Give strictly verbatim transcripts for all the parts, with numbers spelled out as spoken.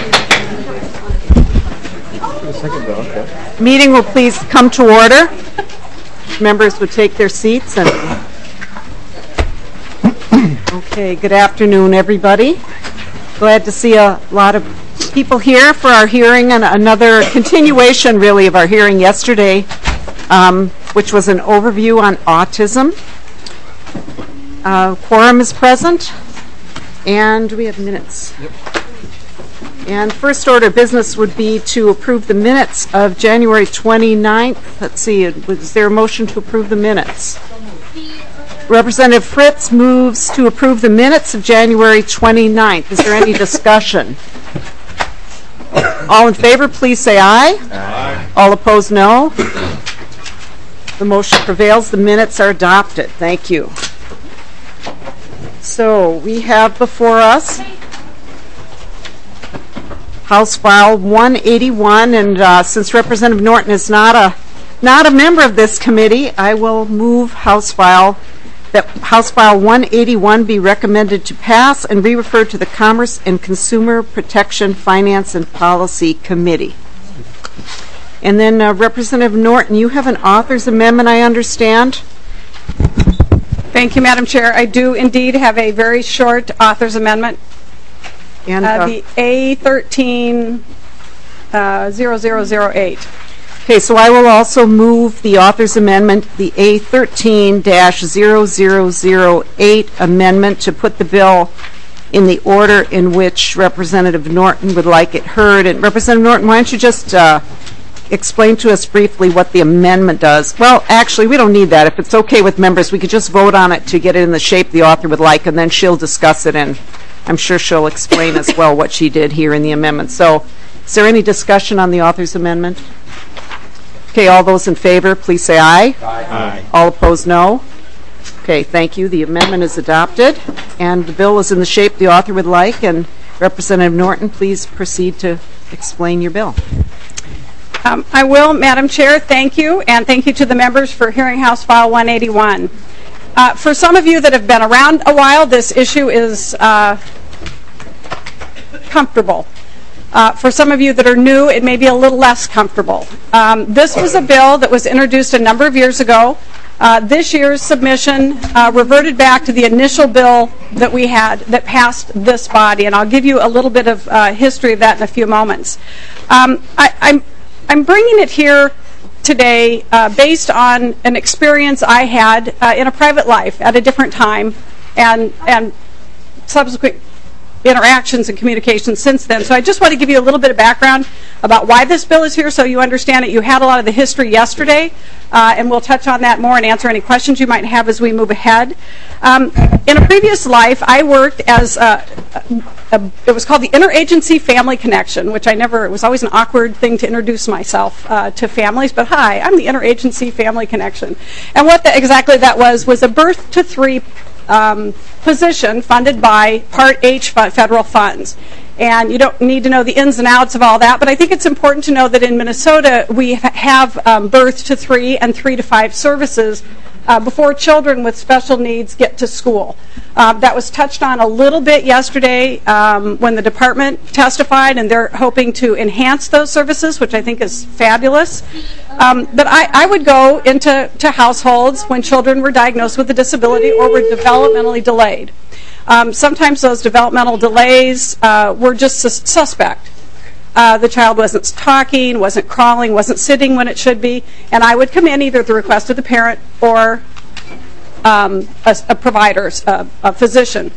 Meeting will please come to order. Members would take their seats. And okay, good afternoon, everybody. Glad to see a lot of people here for our hearing, and another continuation, really, of our hearing yesterday, um, which was an overview on autism. Uh, quorum is present, and we have minutes. Yep. And first order of business would be to approve the minutes of January twenty-ninth. Let's see, was there a motion to approve the minutes? Representative Fritz moves to approve the minutes of January twenty-ninth. Is there any discussion? All in favor, please say aye. Aye. All opposed, no. The motion prevails. The minutes are adopted. Thank you. So we have before us House File one eighty-one, and uh, since Representative Norton is not a not a member of this committee, I will move House File that House File one eighty-one be recommended to pass and be referred to the Commerce and Consumer Protection Finance and Policy Committee. And then uh, Representative Norton, you have an author's amendment, I understand. Thank you, Madam Chair. I do indeed have a very short author's amendment. And uh, uh, the A thirteen zero zero zero eight. Okay, so I will also move the author's amendment, the A thirteen zero zero zero eight amendment, to put the bill in the order in which Representative Norton would like it heard. And Representative Norton, why don't you just uh, explain to us briefly what the amendment does? Well, actually, we don't need that. If it's okay with members, we could just vote on it to get it in the shape the author would like, and then she'll discuss it, and I'm sure she'll explain as well what she did here in the amendment. So, is there any discussion on the author's amendment? Okay, all those in favor, please say aye. Aye. Aye. All opposed, no. Okay, thank you. The amendment is adopted, and the bill is in the shape the author would like. And Representative Norton, please proceed to explain your bill. Um, I will, Madam Chair. Thank you, and thank you to the members for hearing House File one eighty-one. Uh, for some of you that have been around a while, this issue is uh, comfortable. Uh, for some of you that are new, it may be a little less comfortable. Um, this was a bill that was introduced a number of years ago. Uh, this year's submission uh, reverted back to the initial bill that we had that passed this body, and I'll give you a little bit of uh, history of that in a few moments. Um, I, I'm, I'm bringing it here today uh, based on an experience I had uh, in a private life at a different time, and and subsequent interactions and communications since then. So I just want to give you a little bit of background about why this bill is here so you understand it. You had a lot of the history yesterday, uh, and we'll touch on that more and answer any questions you might have as we move ahead. Um, in a previous life, I worked as a, a, a, it was called the Interagency Family Connection, which I never, it was always an awkward thing to introduce myself uh, to families, but hi, I'm the Interagency Family Connection. And what the, exactly that was was a birth to three Um, position funded by Part H federal funds. And you don't need to know the ins and outs of all that, but I think it's important to know that in Minnesota we ha- have um, birth to three and three to five services uh, before children with special needs get to school. Uh, that was touched on a little bit yesterday um, when the department testified, and they're hoping to enhance those services, which I think is fabulous. Um, but I, I would go into to households when children were diagnosed with a disability or were developmentally delayed. Um, sometimes those developmental delays uh, were just sus- suspect. Uh, the child wasn't talking, wasn't crawling, wasn't sitting when it should be, and I would come in either at the request of the parent or um, a, a provider, a, a physician.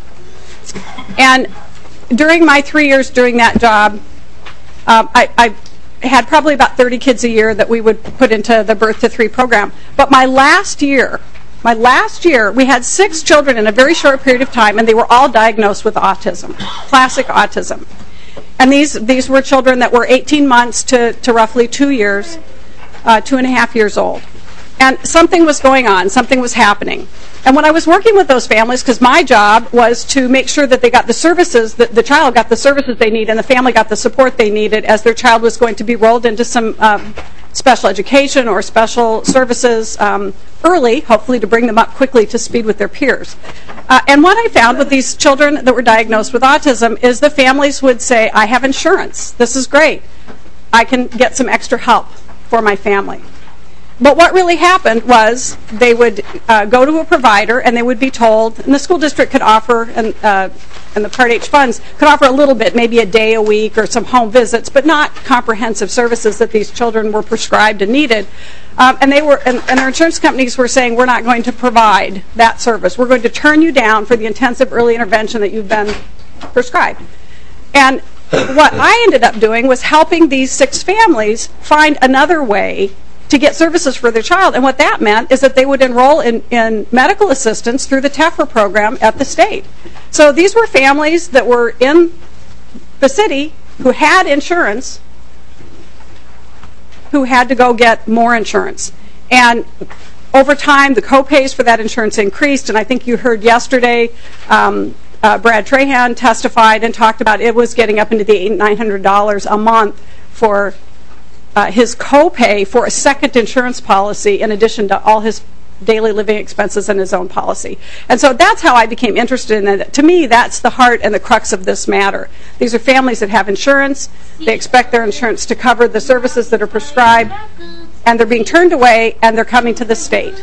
And during my three years doing that job, um, I, I had probably about thirty kids a year that we would put into the Birth to Three program. But my last year, my last year, we had six children in a very short period of time, and they were all diagnosed with autism, classic autism. And these these were children that were eighteen months to, to roughly two years, uh, two and a half years old. And something was going on, something was happening. And when I was working with those families, because my job was to make sure that they got the services, that the child got the services they need, and the family got the support they needed as their child was going to be rolled into some um, special education or special services um, early, hopefully to bring them up quickly to speed with their peers. Uh, and what I found with these children that were diagnosed with autism is the families would say, I have insurance. This is great. I can get some extra help for my family. But what really happened was they would uh, go to a provider and they would be told, and the school district could offer, and, uh, and the Part H funds could offer a little bit, maybe a day a week or some home visits, but not comprehensive services that these children were prescribed and needed. Um, and they were, and, and their insurance companies were saying, we're not going to provide that service. We're going to turn you down for the intensive early intervention that you've been prescribed. And what I ended up doing was helping these six families find another way to get services for their child. And what that meant is that they would enroll in, in medical assistance through the T E F R A program at the state. So these were families that were in the city who had insurance, who had to go get more insurance. And over time, the co-pays for that insurance increased, and I think you heard yesterday, um, uh, Brad Trahan testified and talked about it was getting up into the eight hundred dollars, nine hundred dollars a month for Uh, his co-pay for a second insurance policy in addition to all his daily living expenses and his own policy. And so that's how I became interested in it. To me, that's the heart and the crux of this matter. These are families that have insurance. They expect their insurance to cover the services that are prescribed, and they're being turned away, and they're coming to the state.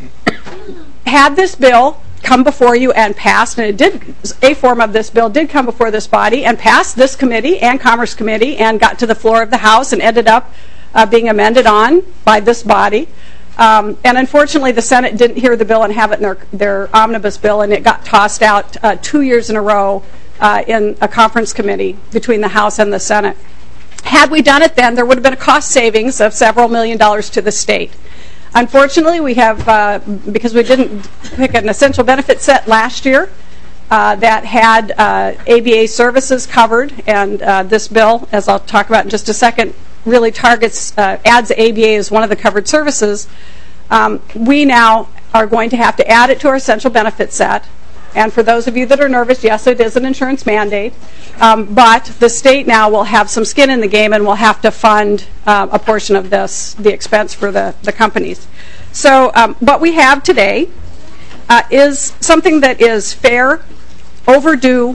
Had this bill come before you and passed, and it did, a form of this bill did come before this body and passed this committee and Commerce Committee and got to the floor of the House and ended up uh, being amended on by this body. Um, and unfortunately, the Senate didn't hear the bill and have it in their, their omnibus bill, and it got tossed out uh, two years in a row uh, in a conference committee between the House and the Senate. Had we done it then, there would have been a cost savings of several million dollars to the state. Unfortunately, we have, uh, because we didn't pick an essential benefit set last year uh, that had uh, A B A services covered, and uh, this bill, as I'll talk about in just a second, really targets, uh, adds A B A as one of the covered services. Um, we now are going to have to add it to our essential benefit set. And for those of you that are nervous, yes, it is an insurance mandate, um, but the state now will have some skin in the game and will have to fund uh, a portion of this, the expense for the, the companies. So um, what we have today uh, is something that is fair, overdue,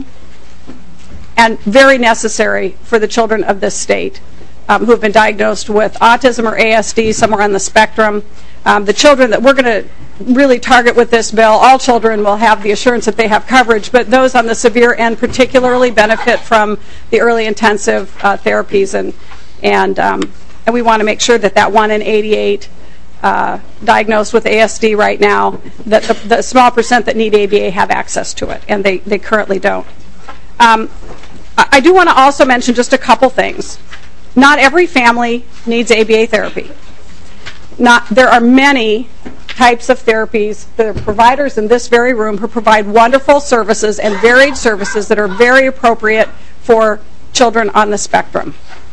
and very necessary for the children of this state um, who have been diagnosed with autism or A S D, somewhere on the spectrum. Um, the children that we're going to really target with this bill, all children will have the assurance that they have coverage, but those on the severe end particularly benefit from the early intensive uh, therapies, and and um, and we want to make sure that that one in eighty-eight uh, diagnosed with A S D right now, that the, the small percent that need A B A have access to it, and they, they currently don't. Um, I, I do want to also mention just a couple things. Not every family needs A B A therapy. Not, there are many types of therapies. There are providers in this very room who provide wonderful services and varied services that are very appropriate for children on the spectrum.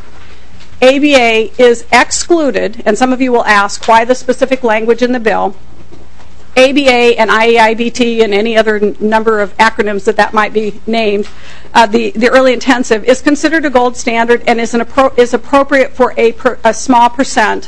A B A is excluded, and some of you will ask why the specific language in the bill. A B A and I E I B T and any other n- number of acronyms that that might be named, uh, the, the early intensive is considered a gold standard and is, an appro- is appropriate for a, per- a small percent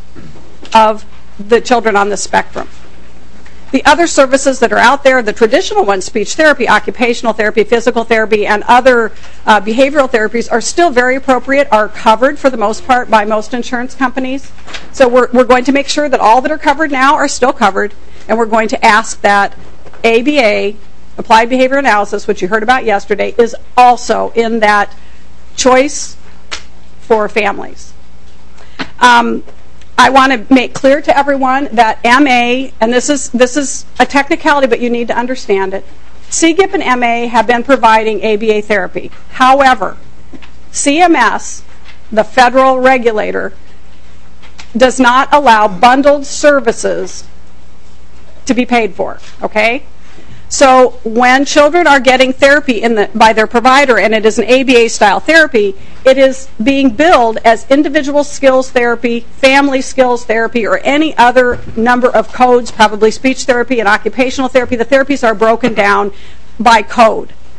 of the children on the spectrum. The other services that are out there, the traditional ones, speech therapy, occupational therapy, physical therapy, and other uh, behavioral therapies are still very appropriate, are covered for the most part by most insurance companies. So we're, we're going to make sure that all that are covered now are still covered, and we're going to ask that A B A, Applied Behavior Analysis, which you heard about yesterday, is also in that choice for families. Um, I want to make clear to everyone that M A, and this is this is a technicality, but you need to understand it, C G I P and M A have been providing A B A therapy. However, C M S, the federal regulator, does not allow bundled services to be paid for, okay? So when children are getting therapy in the, by their provider, and it is an A B A-style therapy, it is being billed as individual skills therapy, family skills therapy, or any other number of codes, probably speech therapy and occupational therapy. The therapies are broken down by code.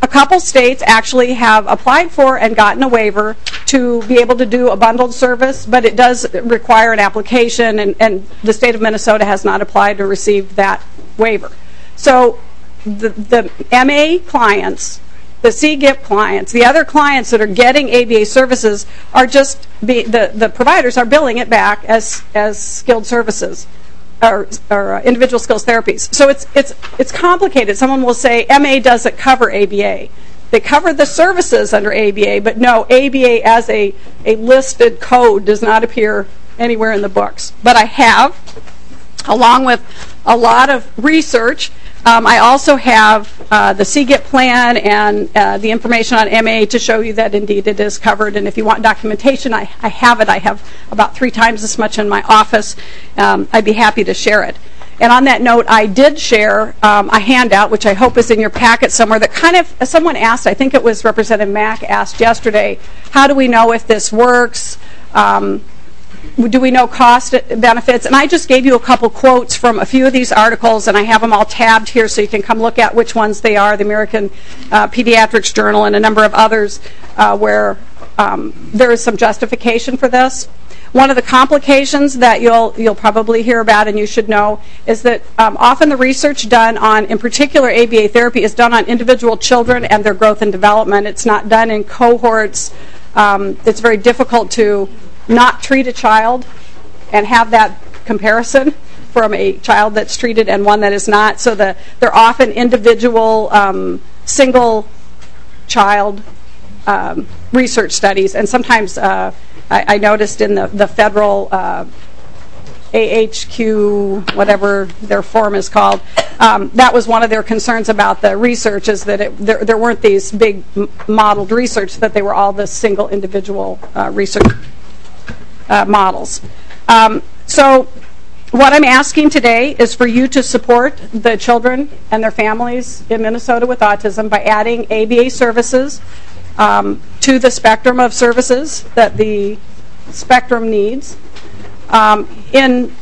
a couple states actually have applied for and gotten a waiver to be able to do a bundled service, but it does require an application, and, and the state of Minnesota has not applied to receive that waiver. So the, the M A clients, the C G I P clients, the other clients that are getting A B A services are just, be, the, the providers are billing it back as, as skilled services. Or, or uh, individual skills therapies. So it's it's it's complicated. Someone will say M A doesn't cover A B A. They cover the services under A B A, but no, A B A as a, a listed code does not appear anywhere in the books. But I have, along with a lot of research, um, I also have uh, the C G I P plan and uh, the information on M A to show you that indeed it is covered. And if you want documentation, I, I have it. I have about three times as much in my office. Um, I'd be happy to share it. And on that note, I did share um, a handout, which I hope is in your packet somewhere, that kind of, someone asked, I think it was Representative Mack asked yesterday, how do we know if this works? Um, do we know cost benefits? And I just gave you a couple quotes from a few of these articles, and I have them all tabbed here so you can come look at which ones they are, the American uh, Pediatrics Journal and a number of others uh, where um, there is some justification for this. One of the complications that you'll you'll probably hear about and you should know is that um, often the research done on, in particular A B A therapy, is done on individual children and their growth and development. It's not done in cohorts. Um, it's very difficult to not treat a child and have that comparison from a child that's treated and one that is not. So the, they're often individual, um, single child um, research studies, and sometimes uh, I, I noticed in the, the federal uh, A H Q, whatever their form is called, um, that was one of their concerns about the research, is that it, there, there weren't these big m- modeled research, that they were all the single individual uh, research uh, models. Um, so what I'm asking today is for you to support the children and their families in Minnesota with autism by adding A B A services um, to the spectrum of services that the spectrum needs. Um, in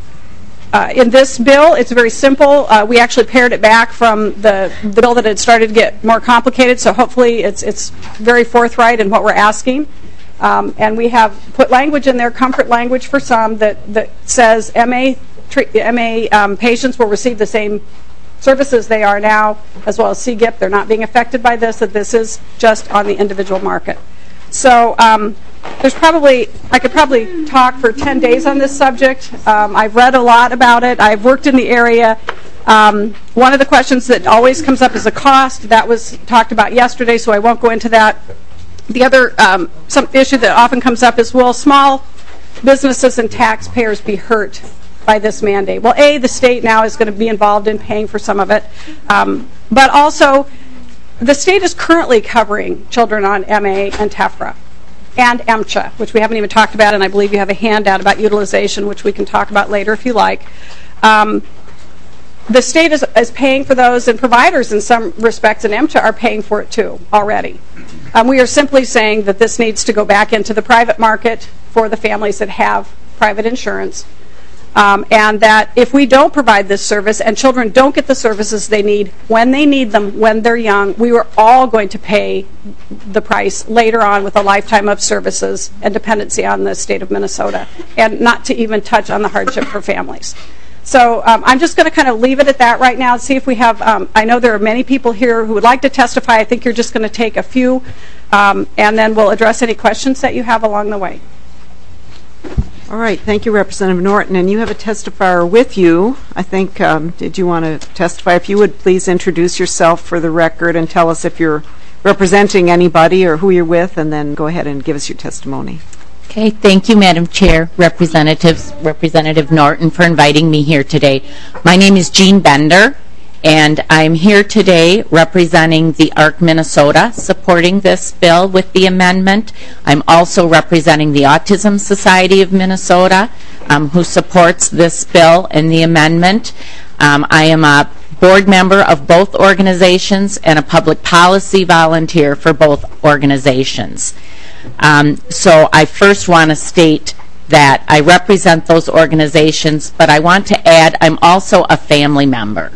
uh, in this bill, it's very simple. Uh, we actually pared it back from the, the bill that had started to get more complicated, so hopefully it's it's very forthright in what we're asking. Um, and we have put language in there, comfort language for some, that, that says M A, M A um, patients will receive the same services they are now, as well as C G I P. They're not being affected by this, that this is just on the individual market. So um, there's probably, I could probably talk for ten days on this subject. Um, I've read a lot about it. I've worked in the area. Um, one of the questions that always comes up is the cost. That was talked about yesterday, so I won't go into that. The other um, some issue that often comes up is, will small businesses and taxpayers be hurt by this mandate? Well, A, the state now is going to be involved in paying for some of it, um, but also the state is currently covering children on M A and TEFRA and M C H A, which we haven't even talked about, and I believe you have a handout about utilization, which we can talk about later if you like. Um, the state is, is paying for those, and providers in some respects in M C H A are paying for it too already. Um, we are simply saying that this needs to go back into the private market for the families that have private insurance, um, and that if we don't provide this service and children don't get the services they need when they need them when they're young, we are all going to pay the price later on with a lifetime of services and dependency on the state of Minnesota, and not to even touch on the hardship for families. So um, I'm just going to kind of leave it at that right now and see if we have, um, I know there are many people here who would like to testify. I think you're just going to take a few, um, and then we'll address any questions that you have along the way. All right. Thank you, Representative Norton. And you have a testifier with you. I think, um, did you want to testify? If you would please introduce yourself for the record and tell us if you're representing anybody or who you're with, and then go ahead and give us your testimony. Okay, thank you, Madam Chair, Representatives, Representative Norton, for inviting me here today. My name is Jean Bender, and I'm here today representing the A R C Minnesota, supporting this bill with the amendment. I'm also representing the Autism Society of Minnesota, um, who supports this bill and the amendment. Um, I am a board member of both organizations and a public policy volunteer for both organizations. Um, so I first want to state that I represent those organizations, but I want to add I'm also a family member.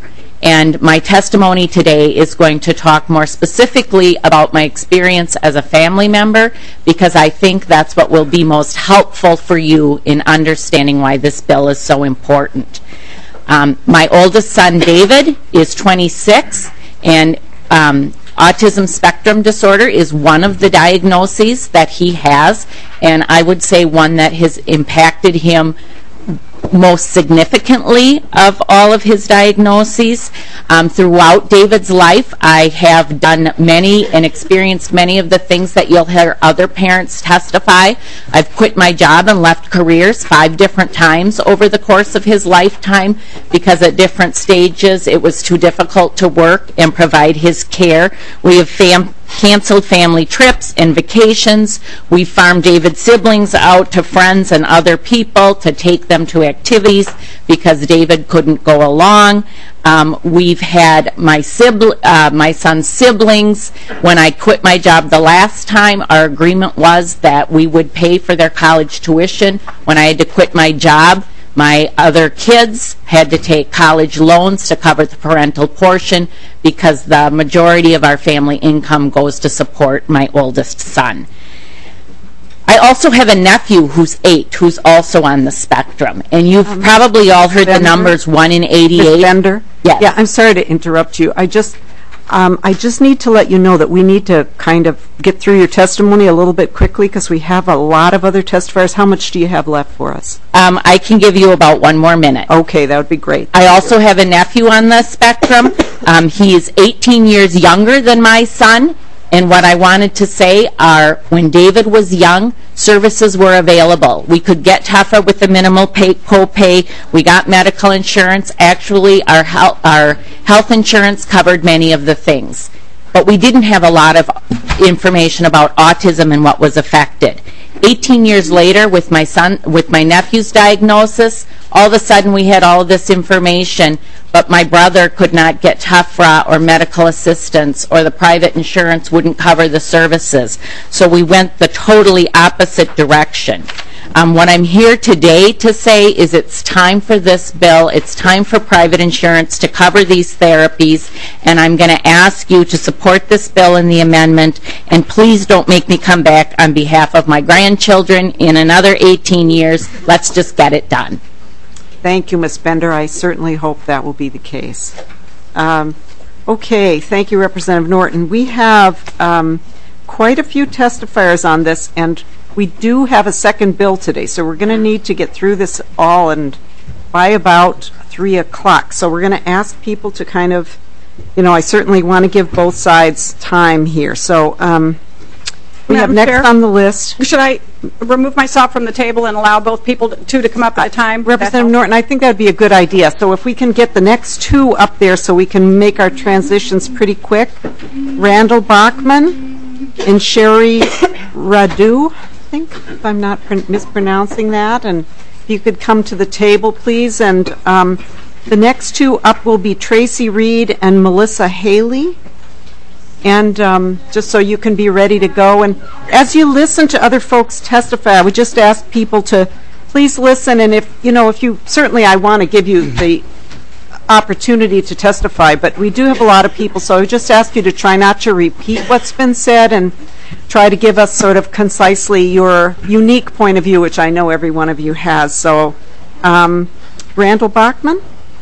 And my testimony today is going to talk more specifically about my experience as a family member, because I think that's what will be most helpful for you in understanding why this bill is so important. Um, my oldest son, David, is twenty-six, and um, autism spectrum disorder is one of the diagnoses that he has, and I would say one that has impacted him most significantly of all of his diagnoses. Um, throughout David's life, I have done many and experienced many of the things that you'll hear other parents testify. I've quit my job and left careers five different times over the course of his lifetime because at different stages it was too difficult to work and provide his care. We have fam canceled family trips and vacations. We farmed David's siblings out to friends and other people to take them to activities because David couldn't go along. Um, we've had my sibling, uh, my son's siblings. When I quit my job the last time, our agreement was that we would pay for their college tuition. When I had to quit my job, my other kids had to take college loans to cover the parental portion because the majority of our family income goes to support my oldest son. I also have a nephew who's eight, who's also on the spectrum. And you've um, probably all heard Bender, the numbers one in eighty-eight. Miz Bender? Yes. Yeah, I'm sorry to interrupt you. I just, um, I just need to let you know that we need to kind of get through your testimony a little bit quickly because we have a lot of other testifiers. How much do you have left for us? Um, I can give you about one more minute. Okay, that would be great. I also have a nephew on the spectrum. Um, he is eighteen years younger than my son. And what I wanted to say are, when David was young, services were available. We could get tougher with the minimal pay, co-pay. We got medical insurance. Actually, our health, our health insurance covered many of the things. But we didn't have a lot of information about autism and what was affected. eighteen years later, with my son, with my nephew's diagnosis, all of a sudden we had all of this information, but my brother could not get T A F R A or medical assistance, or the private insurance wouldn't cover the services. So we went the totally opposite direction. Um, what I'm here today to say is it's time for this bill. It's time for private insurance to cover these therapies, and I'm going to ask you to support this bill and the amendment, and please don't make me come back on behalf of my grandchildren in another eighteen years. Let's just get it done. Thank you, Miz Bender. I certainly hope that will be the case. Um, okay, thank you, Representative Norton. We have um, quite a few testifiers on this, and we do have a second bill today, so we're going to need to get through this all and by about three o'clock. So we're going to ask people to kind of, you know, I certainly want to give both sides time here. So um, we Madam have next Chair, on the list. Should I remove myself from the table and allow both people to, two to come up at a time? Representative Norton, I think that would be a good idea. So if we can get the next two up there so we can make our transitions pretty quick. Randall Bachman and Sherry Radu, I think, if I'm not mispronouncing that. And if you could come to the table, please. And um, the next two up will be Tracy Reed and Melissa Haley. And um, just so you can be ready to go. And as you listen to other folks testify, I would just ask people to please listen. And if, you know, if you, certainly I want to give you the opportunity to testify, but we do have a lot of people, so I would just ask you to try not to repeat what's been said and try to give us sort of concisely your unique point of view, which I know every one of you has. So, um, Randall Bachman?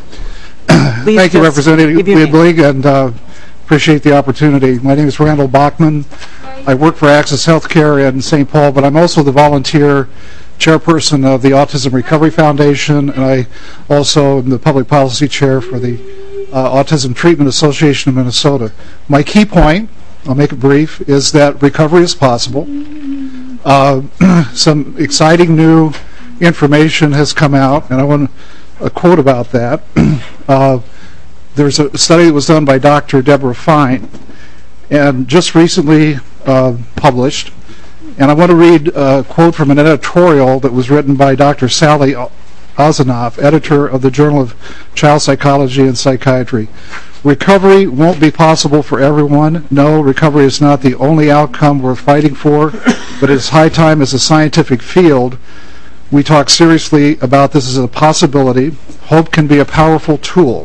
Thank you, Representative Liebling, and uh, appreciate the opportunity. My name is Randall Bachman. I work for Access Healthcare in Saint Paul, but I'm also the volunteer chairperson of the Autism Recovery Foundation, and I also am the public policy chair for the uh, Autism Treatment Association of Minnesota. My key point, I'll make it brief, is that recovery is possible. Uh, some exciting new information has come out, and I want a quote about that. uh, there's a study that was done by Doctor Deborah Fine, and just recently uh, published. And I want to read a quote from an editorial that was written by Doctor Sally Ozanoff, editor of the Journal of Child Psychology and Psychiatry. Recovery won't be possible for everyone. No, recovery is not the only outcome we're fighting for, but it's high time as a scientific field we talk seriously about this as a possibility. Hope can be a powerful tool.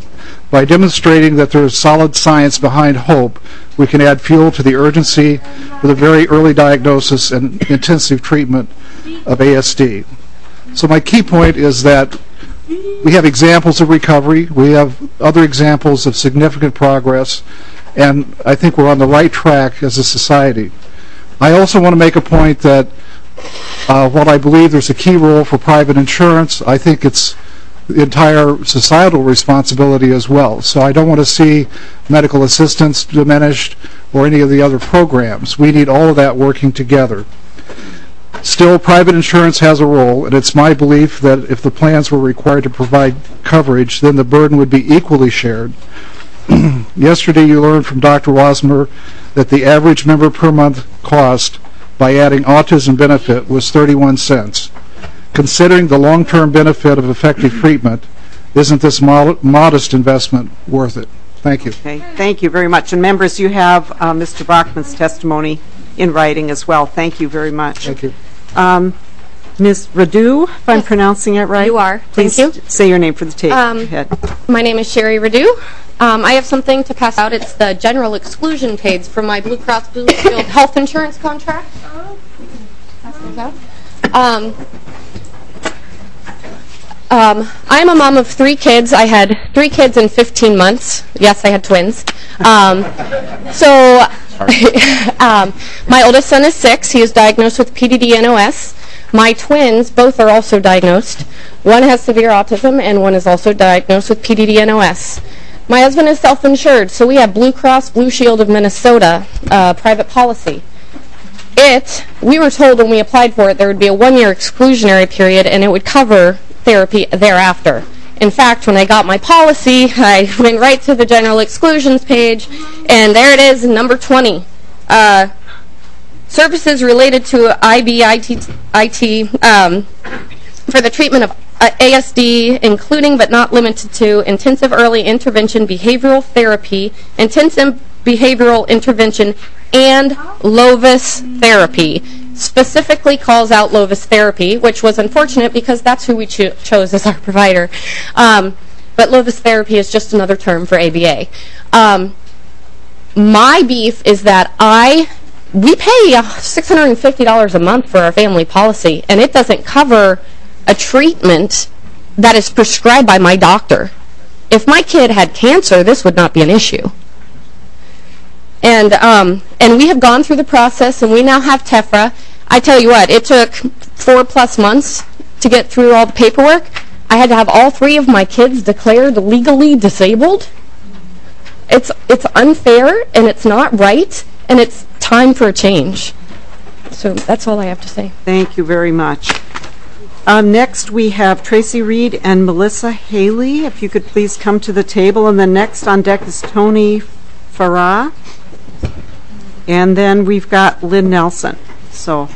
By demonstrating that there is solid science behind hope, we can add fuel to the urgency for the very early diagnosis and intensive treatment of A S D. So my key point is that we have examples of recovery, we have other examples of significant progress, and I think we're on the right track as a society. I also want to make a point that uh, while I believe there's a key role for private insurance, I think it's the entire societal responsibility as well. So I don't want to see medical assistance diminished or any of the other programs. We need all of that working together. Still, private insurance has a role, and it's my belief that if the plans were required to provide coverage, then the burden would be equally shared. Yesterday you learned from Doctor Wasmer that the average member per month cost by adding autism benefit was thirty-one cents. Considering the long-term benefit of effective treatment, isn't this mod modest investment worth it? Thank you. Okay, thank you very much. And members, you have uh, Mister Bachman's testimony in writing as well. Thank you very much. Thank you. Um, Miz Radu, if I'm pronouncing it right. You are. Please Thank you. say your name for the tape. Um, Go ahead. My name is Sherry Radu. Um, I have something to pass out. It's the general exclusion page from my Blue Cross Blue Shield health insurance contract. Pass those out. Um, Um, I'm a mom of three kids. I had three kids in fifteen months. Yes, I had twins. Um, so um, my oldest son is six. He is diagnosed with P D D N O S. My twins, both are also diagnosed. One has severe autism, and one is also diagnosed with P D D N O S. My husband is self-insured, so we have Blue Cross Blue Shield of Minnesota, uh, private policy. It, we were told when we applied for it there would be a one-year exclusionary period, and it would cover therapy thereafter. In fact, when I got my policy, I went right to the general exclusions page, and there it is, number twenty. Uh, services related to I B I T, I T um, for the treatment of uh, A S D, including but not limited to intensive early intervention behavioral therapy, intensive behavioral intervention, and Lovis therapy. Specifically calls out Lovis therapy, which was unfortunate because that's who we cho chose as our provider. Um, but Lovis therapy is just another term for A B A. Um, my beef is that I, we pay uh, six hundred fifty dollars a month for our family policy, and it doesn't cover a treatment that is prescribed by my doctor. If my kid had cancer, this would not be an issue. And um, and we have gone through the process, and we now have Tefra. I tell you what, it took four plus months to get through all the paperwork. I had to have all three of my kids declared legally disabled. It's it's unfair, and it's not right, and it's time for a change. So that's all I have to say. Thank you very much. Um, next, we have Tracy Reed and Melissa Haley. If you could please come to the table. And then next on deck is Tony Farah. And then we've got Lynn Nelson. So,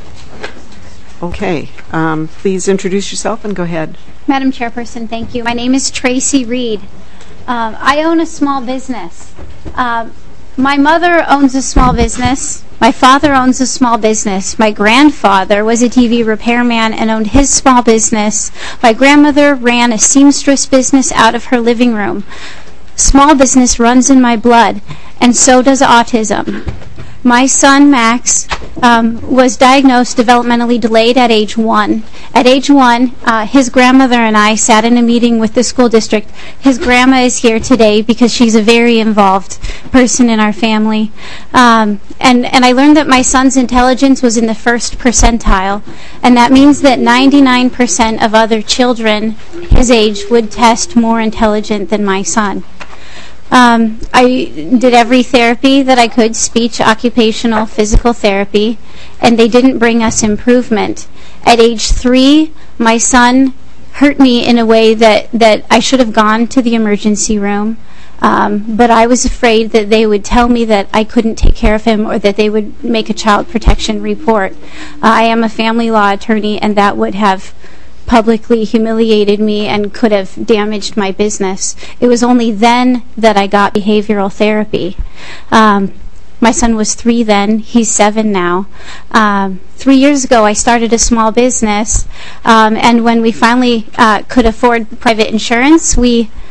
okay. Um, please introduce yourself and go ahead. Madam Chairperson, thank you. My name is Tracy Reed. Um, I own a small business. Um, my mother owns a small business. My father owns a small business. My grandfather was a T V repairman and owned his small business. My grandmother ran a seamstress business out of her living room. Small business runs in my blood, and so does autism. My son, Max, um, was diagnosed developmentally delayed at age one. At age one, uh, his grandmother and I sat in a meeting with the school district. His grandma is here today because she's a very involved person in our family. Um, and, and I learned that my son's intelligence was in the first percentile, and that means that ninety-nine percent of other children his age would test more intelligent than my son. Um, I did every therapy that I could, speech, occupational, physical therapy, and they didn't bring us improvement. At age three, my son hurt me in a way that, that I should have gone to the emergency room, um, but I was afraid that they would tell me that I couldn't take care of him or that they would make a child protection report. Uh, I am a family law attorney, and that would have publicly humiliated me and could have damaged my business. It was only then that I got behavioral therapy. Um, my son was three then. He's seven now. Um, three years ago, I started a small business, um, and when we finally uh, could afford private insurance, we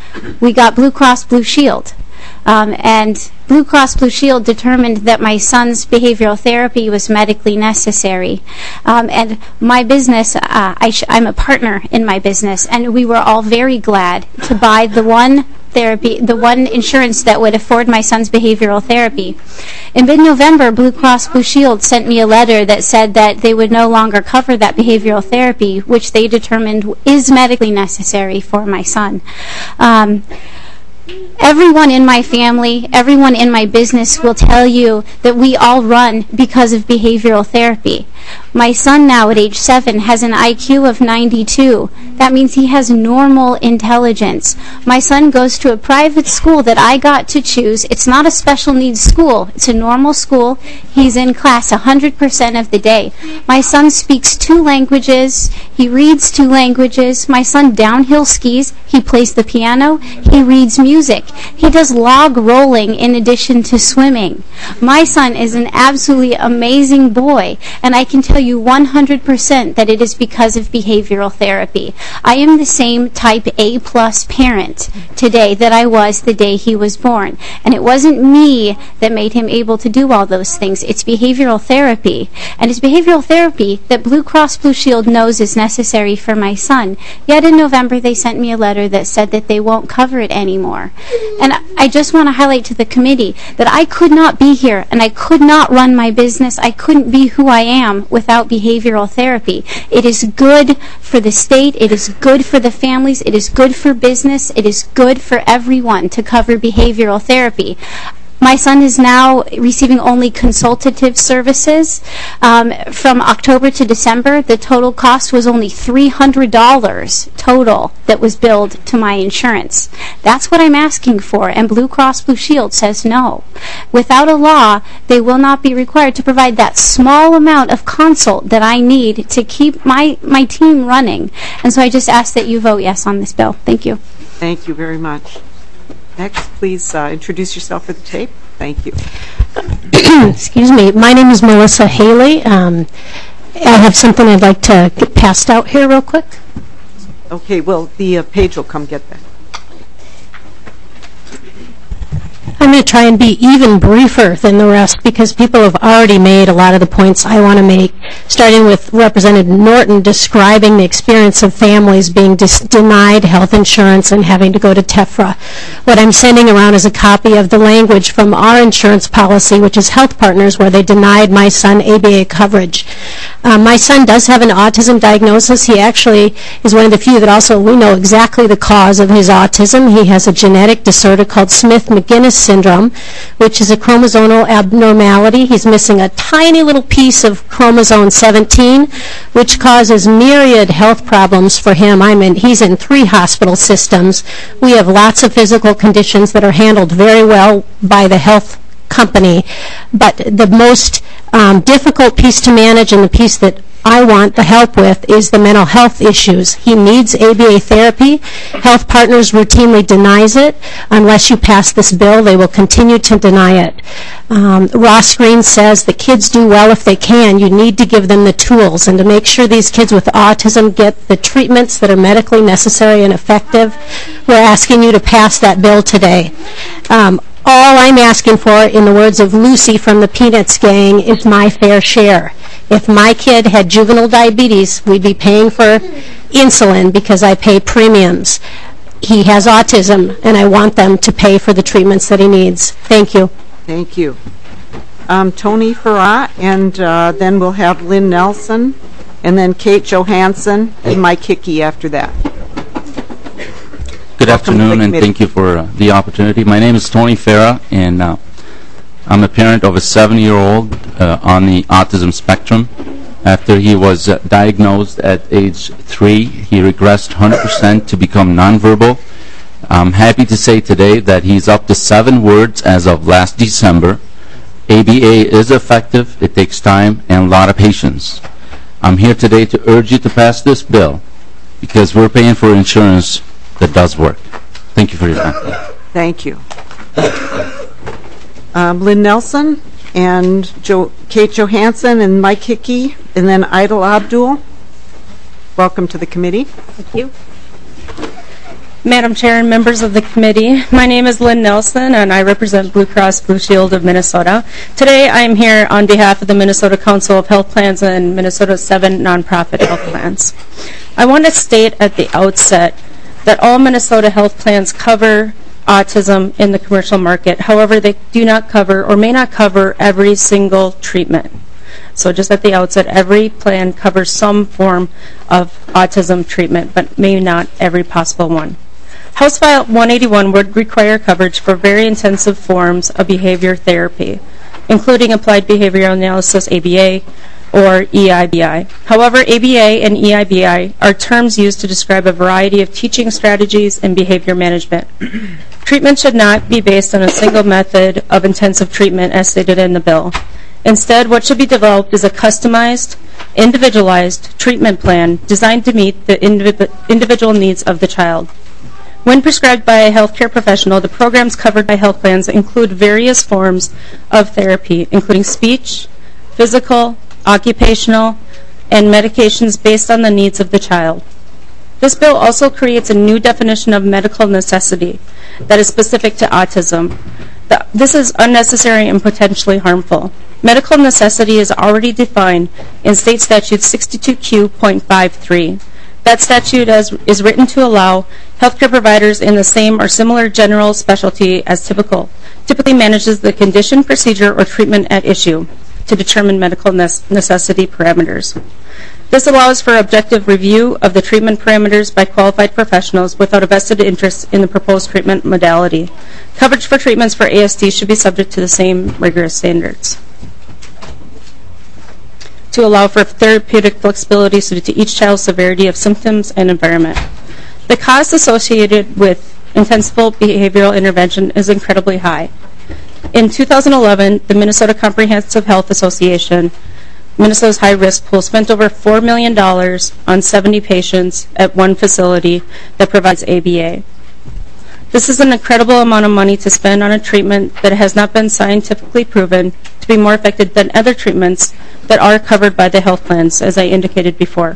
we got Blue Cross Blue Shield. Um, and Blue Cross Blue Shield determined that my son's behavioral therapy was medically necessary. Um, and my business, uh, I sh- I'm a partner in my business, and we were all very glad to buy the one therapy, the one insurance that would afford my son's behavioral therapy. In mid-November, Blue Cross Blue Shield sent me a letter that said that they would no longer cover that behavioral therapy, which they determined is medically necessary for my son. Um, Everyone in my family, everyone in my business will tell you that we all run because of behavioral therapy. My son now at age seven has an I Q of ninety-two. That means he has normal intelligence. My son goes to a private school that I got to choose. It's not a special needs school. It's a normal school. He's in class one hundred percent of the day. My son speaks two languages. He reads two languages. My son downhill skis. He plays the piano. He reads music. He does log rolling in addition to swimming. My son is an absolutely amazing boy, and I can tell you one hundred percent that it is because of behavioral therapy. I am the same type A plus parent today that I was the day he was born. And it wasn't me that made him able to do all those things. It's behavioral therapy. And it's behavioral therapy that Blue Cross Blue Shield knows is necessary for my son. Yet in November they sent me a letter that said that they won't cover it anymore. And I just want to highlight to the committee that I could not be here and I could not run my business. I couldn't be who I am without behavioral therapy. It is good for the state. It is good for the families. It is good for business. It is good for everyone to cover behavioral therapy. My son is now receiving only consultative services. Um, from October to December, the total cost was only three hundred dollars total that was billed to my insurance. That's what I'm asking for, and Blue Cross Blue Shield says no. Without a law, they will not be required to provide that small amount of consult that I need to keep my, my team running. And so I just ask that you vote yes on this bill. Thank you. Thank you very much. Next, please uh, introduce yourself for the tape. Thank you. Excuse me. My name is Melissa Haley. Um, I have something I'd like to get passed out here real quick. Okay, well, the uh, page will come get that. I'm going to try and be even briefer than the rest because people have already made a lot of the points I want to make, starting with Representative Norton describing the experience of families being dis- denied health insurance and having to go to TEFRA. What I'm sending around is a copy of the language from our insurance policy, which is Health Partners, where they denied my son A B A coverage. Um, my son does have an autism diagnosis. He actually is one of the few that also we know exactly the cause of his autism. He has a genetic disorder called Smith-Magenis syndrome, which is a chromosomal abnormality. He's missing a tiny little piece of chromosome seventeen, which causes myriad health problems for him. I'm in, he's in three hospital systems. We have lots of physical conditions that are handled very well by the health company, but the most um, difficult piece to manage and the piece that I want the help with is the mental health issues. He needs A B A therapy. Health Partners routinely denies it. Unless you pass this bill, they will continue to deny it. Um, Ross Green says that kids do well if they can. You need to give them the tools. And to make sure these kids with autism get the treatments that are medically necessary and effective, we're asking you to pass that bill today. Um, all I'm asking for, in the words of Lucy from the Peanuts gang, is my fair share. If my kid had juvenile diabetes, we'd be paying for insulin because I pay premiums. He has autism, and I want them to pay for the treatments that he needs. Thank you. Thank you. Um, Tony Farrar, and uh, then we'll have Lynn Nelson, and then Kate Johansson, and Mike Hickey after that. Good afternoon, and thank you for uh, the opportunity. My name is Tony Farrar, and uh, I'm a parent of a seven-year-old uh, on the autism spectrum. After he was uh, diagnosed at age three, he regressed one hundred percent to become nonverbal. I'm happy to say today that he's up to seven words as of last December. A B A is effective, it takes time, and a lot of patience. I'm here today to urge you to pass this bill because we're paying for insurance that does work. Thank you for your time. Thank you. Um, Lynn Nelson and jo- Kate Johansson and Mike Hickey, and then Idil Abdul. Welcome to the committee. Thank you. Madam Chair and members of the committee, my name is Lynn Nelson and I represent Blue Cross Blue Shield of Minnesota. Today I am here on behalf of the Minnesota Council of Health Plans and Minnesota's seven nonprofit health plans. I want to state at the outset that all Minnesota health plans cover autism in the commercial market. However, they do not cover or may not cover every single treatment. So just at the outset, every plan covers some form of autism treatment, but maybe not every possible one. House File one eighty-one would require coverage for very intensive forms of behavior therapy, including applied behavioral analysis, A B A, or E I B I. However, A B A and E I B I are terms used to describe a variety of teaching strategies and behavior management. Treatment should not be based on a single method of intensive treatment as stated in the bill. Instead, what should be developed is a customized, individualized treatment plan designed to meet the indiv- individual needs of the child. When prescribed by a healthcare professional, the programs covered by health plans include various forms of therapy, including speech, physical, occupational, and medications based on the needs of the child. This bill also creates a new definition of medical necessity that is specific to autism. The, this is unnecessary and potentially harmful. Medical necessity is already defined in State Statute sixty-two Q point five three. That statute as, is written to allow healthcare providers in the same or similar general specialty as typical, typically manages the condition, procedure, or treatment at issue to determine medical necessity parameters. This allows for objective review of the treatment parameters by qualified professionals without a vested interest in the proposed treatment modality. Coverage for treatments for A S D should be subject to the same rigorous standards. To allow for therapeutic flexibility suited to each child's severity of symptoms and environment. The cost associated with intensive behavioral intervention is incredibly high. In two thousand eleven, the Minnesota Comprehensive Health Association, Minnesota's high-risk pool, spent over four million dollars on seventy patients at one facility that provides A B A. This is an incredible amount of money to spend on a treatment that has not been scientifically proven to be more effective than other treatments that are covered by the health plans, as I indicated before.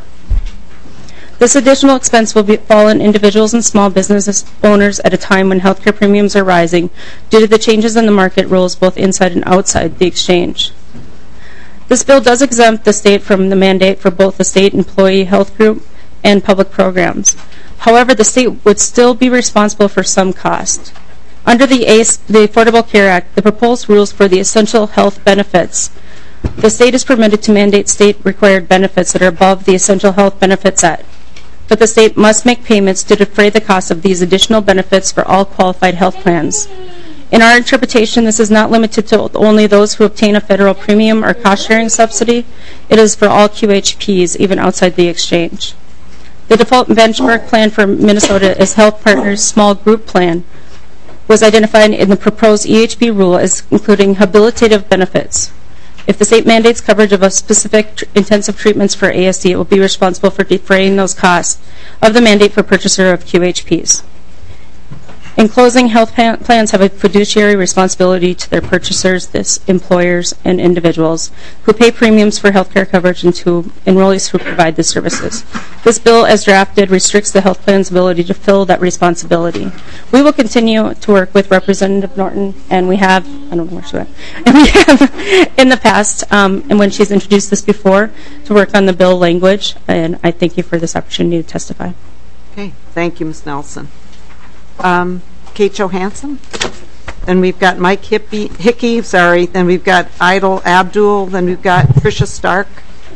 This additional expense will be, fall on individuals and small business owners at a time when healthcare premiums are rising due to the changes in the market rules both inside and outside the exchange. This bill does exempt the state from the mandate for both the state employee health group and public programs. However, the state would still be responsible for some cost. Under the, A C E, the Affordable Care Act, the proposed rules for the essential health benefits, the state is permitted to mandate state-required benefits that are above the Essential Health Benefits Act. But the state must make payments to defray the cost of these additional benefits for all qualified health plans. In our interpretation, this is not limited to only those who obtain a federal premium or cost-sharing subsidy. It is for all Q H Ps, even outside the exchange. The default benchmark plan for Minnesota is Health Partners Small Group Plan, was identified in the proposed E H B rule as including habilitative benefits. If the state mandates coverage of a specific tr- intensive treatments for A S D, it will be responsible for defraying those costs of the mandate for purchaser of Q H Ps. In closing, health pa- plans have a fiduciary responsibility to their purchasers, this employers, and individuals who pay premiums for health care coverage and to enrollees who provide the services. This bill, as drafted, restricts the health plan's ability to fill that responsibility. We will continue to work with Representative Norton, and we have, I don't know where she went, and we have in the past, um, and when she's introduced this before, to work on the bill language, and I thank you for this opportunity to testify. Okay, thank you, Miz Nelson. Um, Kate Johansson. Then we've got Mike Hippie, Hickey, sorry. Then we've got Idle Abdul. Then we've got Tricia Stark.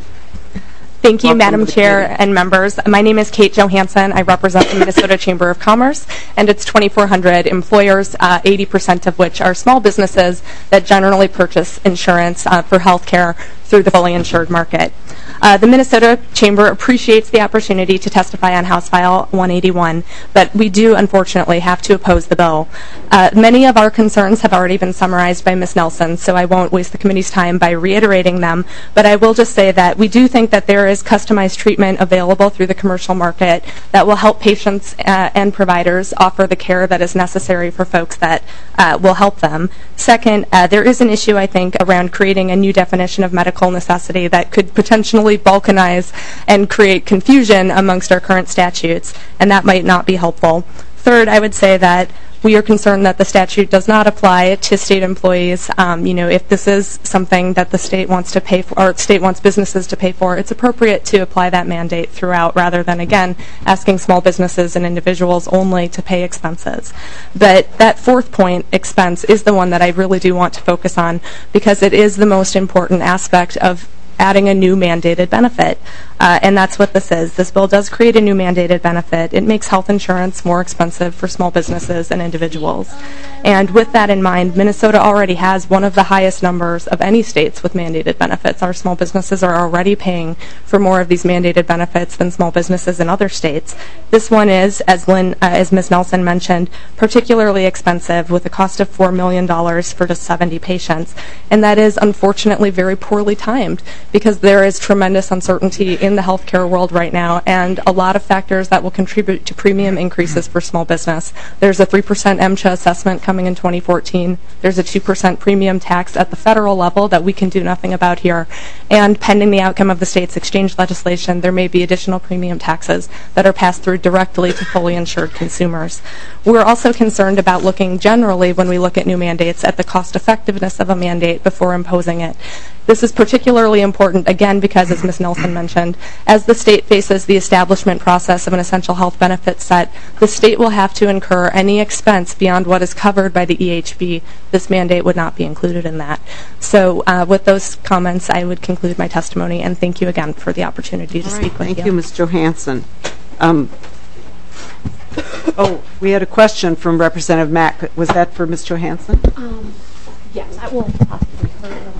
Thank you, Welcome Madam Chair committee. and members. My name is Kate Johansson. I represent the Minnesota Chamber of Commerce and its twenty-four hundred employers, uh, eighty percent of which are small businesses that generally purchase insurance uh, for health care through the fully insured market. Uh, the Minnesota Chamber appreciates the opportunity to testify on House File one eighty-one, but we do unfortunately have to oppose the bill. Uh, many of our concerns have already been summarized by Miz Nelson, so I won't waste the committee's time by reiterating them, but I will just say that we do think that there is customized treatment available through the commercial market that will help patients uh, and providers offer the care that is necessary for folks that uh, will help them. Second, uh, there is an issue, I think, around creating a new definition of medical necessity that could potentially balkanize and create confusion amongst our current statutes, and that might not be helpful. Third, I would say that we are concerned that the statute does not apply to state employees. Um, you know, if this is something that the state wants to pay for, or the state wants businesses to pay for, it's appropriate to apply that mandate throughout rather than, again, asking small businesses and individuals only to pay expenses. But that fourth point, expense, is the one that I really do want to focus on because it is the most important aspect of adding a new mandated benefit. Uh, and that's what this is. This bill does create a new mandated benefit. It makes health insurance more expensive for small businesses and individuals. And with that in mind, Minnesota already has one of the highest numbers of any states with mandated benefits. Our small businesses are already paying for more of these mandated benefits than small businesses in other states. This one is, as Lynn, uh, as Miz Nelson mentioned, particularly expensive with a cost of four million dollars for just seventy patients. And that is unfortunately very poorly timed because there is tremendous uncertainty in the healthcare world right now and a lot of factors that will contribute to premium increases for small business. There's a three percent M C H A assessment coming in twenty fourteen. There's a two percent premium tax at the federal level that we can do nothing about here. And pending the outcome of the state's exchange legislation, there may be additional premium taxes that are passed through directly to fully insured consumers. We're also concerned about looking generally when we look at new mandates at the cost effectiveness of a mandate before imposing it. This is particularly important, again, because, as Miz Nelson mentioned, as the state faces the establishment process of an essential health benefit set, the state will have to incur any expense beyond what is covered by the E H B. This mandate would not be included in that. So uh, with those comments, I would conclude my testimony, and thank you again for the opportunity to All speak right, with thank you. you, Miz Johansson. Um, oh, we had a question from Representative Mack. Was that for Miz Johansson? Um, yes, I will possibly her.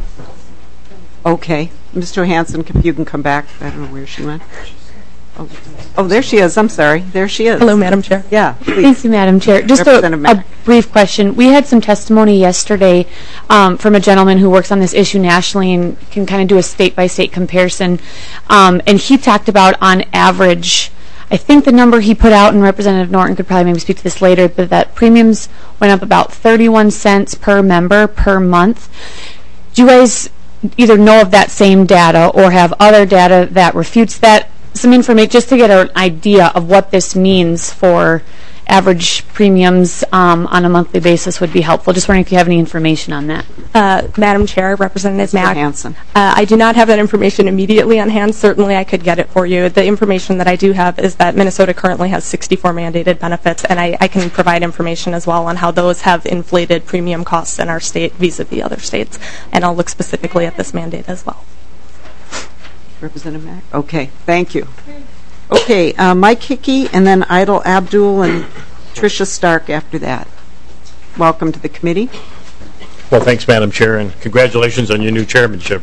Okay. Miz Johansson, if you can come back. I don't know where she went. Oh, oh, there she is. I'm sorry. There she is. Hello, Madam Chair. Yeah, please. Thank you, Madam Chair. Just a, a brief question. We had some testimony yesterday um, from a gentleman who works on this issue nationally and can kind of do a state-by-state comparison. Um, and he talked about, on average, I think the number he put out, and Representative Norton could probably maybe speak to this later, but that premiums went up about thirty-one cents per member per month. Do you guys either know of that same data or have other data that refutes that? Some information just to get an idea of what this means for average premiums um, on a monthly basis would be helpful. Just wondering if you have any information on that. Uh, Madam Chair, Representative Mack. Hanson. Uh, I do not have that information immediately on hand. Certainly I could get it for you. The information that I do have is that Minnesota currently has sixty-four mandated benefits, and I, I can provide information as well on how those have inflated premium costs in our state vis-a-vis other states. And I'll look specifically at this mandate as well. Representative Mack? Okay, thank you. Okay, uh, Mike Hickey, and then Idle Abdul and Tricia Stark after that. Welcome to the committee. Well, thanks, Madam Chair, and congratulations on your new chairmanship.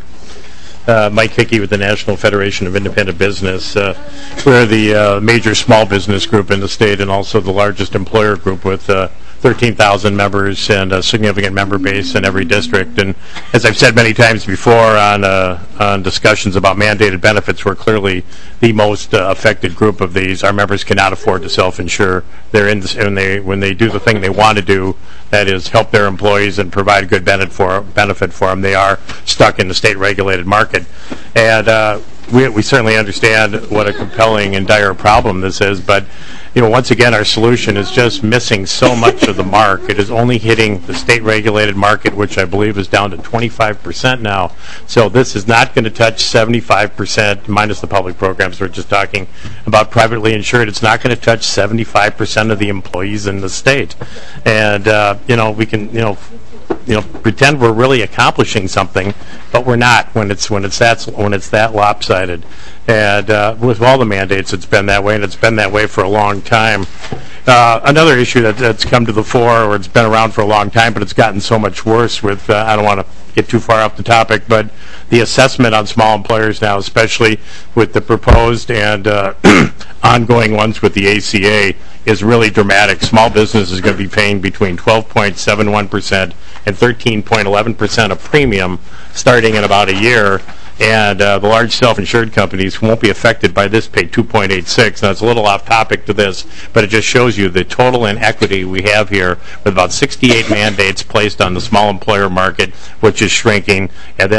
Uh, Mike Hickey with the National Federation of Independent Business. Uh, we're the uh, major small business group in the state and also the largest employer group with uh, thirteen thousand members and a significant member base in every district. And as I've said many times before on, uh, on discussions about mandated benefits, we're clearly the most uh, affected group of these. Our members cannot afford to self-insure. They're in this, when they when they do the thing they want to do, that is help their employees and provide good benefit for benefit for them. They are stuck in the state-regulated market, and uh, we we certainly understand what a compelling and dire problem this is. But you know, once again, our solution is just missing so much of the mark. It is only hitting the state-regulated market, which I believe is down to twenty-five percent now. So this is not going to touch seventy-five percent, minus the public programs we're just talking about privately insured. It's not going to touch seventy-five percent of the employees in the state. And, uh, you know, we can, you know, you know, pretend we're really accomplishing something, but we're not when it's when it's that when it's that lopsided. And uh, with all the mandates, it's been that way, and it's been that way for a long time. Uh, another issue that, that's come to the fore, or it's been around for a long time, but it's gotten so much worse with, uh, I don't want to get too far off the topic, but the assessment on small employers now, especially with the proposed and uh, ongoing ones with the A C A, is really dramatic. Small business is going to be paying between twelve point seven one percent and thirteen point one one percent of premium starting in about a year. And uh, the large self-insured companies who won't be affected by this pay two point eight six. Now, it's a little off topic to this, but it just shows you the total inequity we have here with about sixty-eight mandates placed on the small employer market, which is shrinking, and then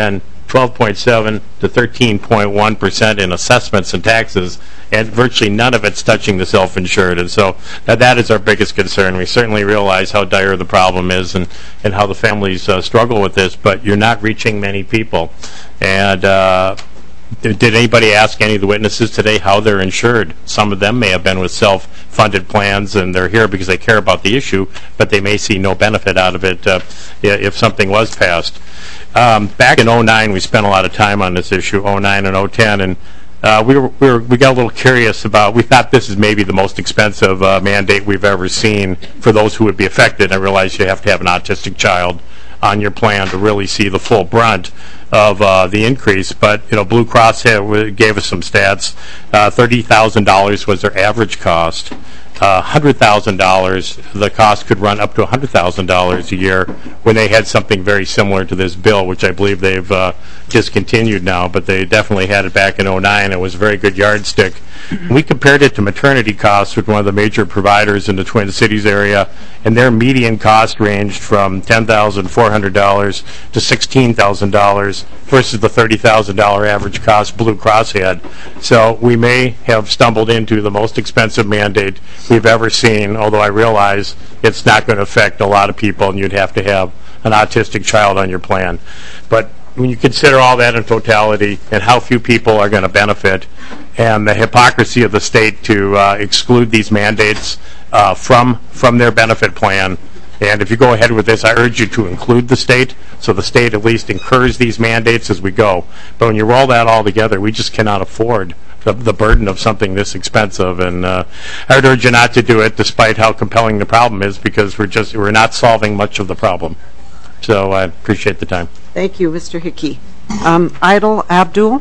twelve point seven to thirteen point one percent in assessments and taxes, and virtually none of it's touching the self-insured. And so that, that is our biggest concern. We certainly realize how dire the problem is and, and how the families uh, struggle with this, but you're not reaching many people. And uh, did, did anybody ask any of the witnesses today how they're insured? Some of them may have been with self-funded plans, and they're here because they care about the issue, but they may see no benefit out of it uh, if something was passed. Um, back in oh nine, we spent a lot of time on this issue, oh nine and oh ten, and uh, we, were, we, were, we got a little curious about, we thought this is maybe the most expensive uh, mandate we've ever seen for those who would be affected. I realize you have to have an autistic child on your plan to really see the full brunt of uh, the increase. But, you know, Blue Cross had, gave us some stats. Uh, thirty thousand dollars was their average cost. Uh, one hundred thousand dollars, the cost could run up to one hundred thousand dollars a year when they had something very similar to this bill, which I believe they've uh, discontinued now, but they definitely had it back in oh nine. It was a very good yardstick. We compared it to maternity costs with one of the major providers in the Twin Cities area, and their median cost ranged from ten thousand four hundred dollars to sixteen thousand dollars versus the thirty thousand dollars average cost Blue Cross had. So we may have stumbled into the most expensive mandate we've ever seen, although I realize it's not going to affect a lot of people, and you'd have to have an autistic child on your plan. But when you consider all that in totality and how few people are going to benefit, and the hypocrisy of the state to uh, exclude these mandates uh, from from their benefit plan, and if you go ahead with this, I urge you to include the state, so the state at least incurs these mandates as we go. But when you roll that all together, we just cannot afford the, the burden of something this expensive, and uh, I would urge you not to do it, despite how compelling the problem is, because we're just we're not solving much of the problem. So I appreciate the time. Thank you, Mister Hickey. Um, Idle Abdul.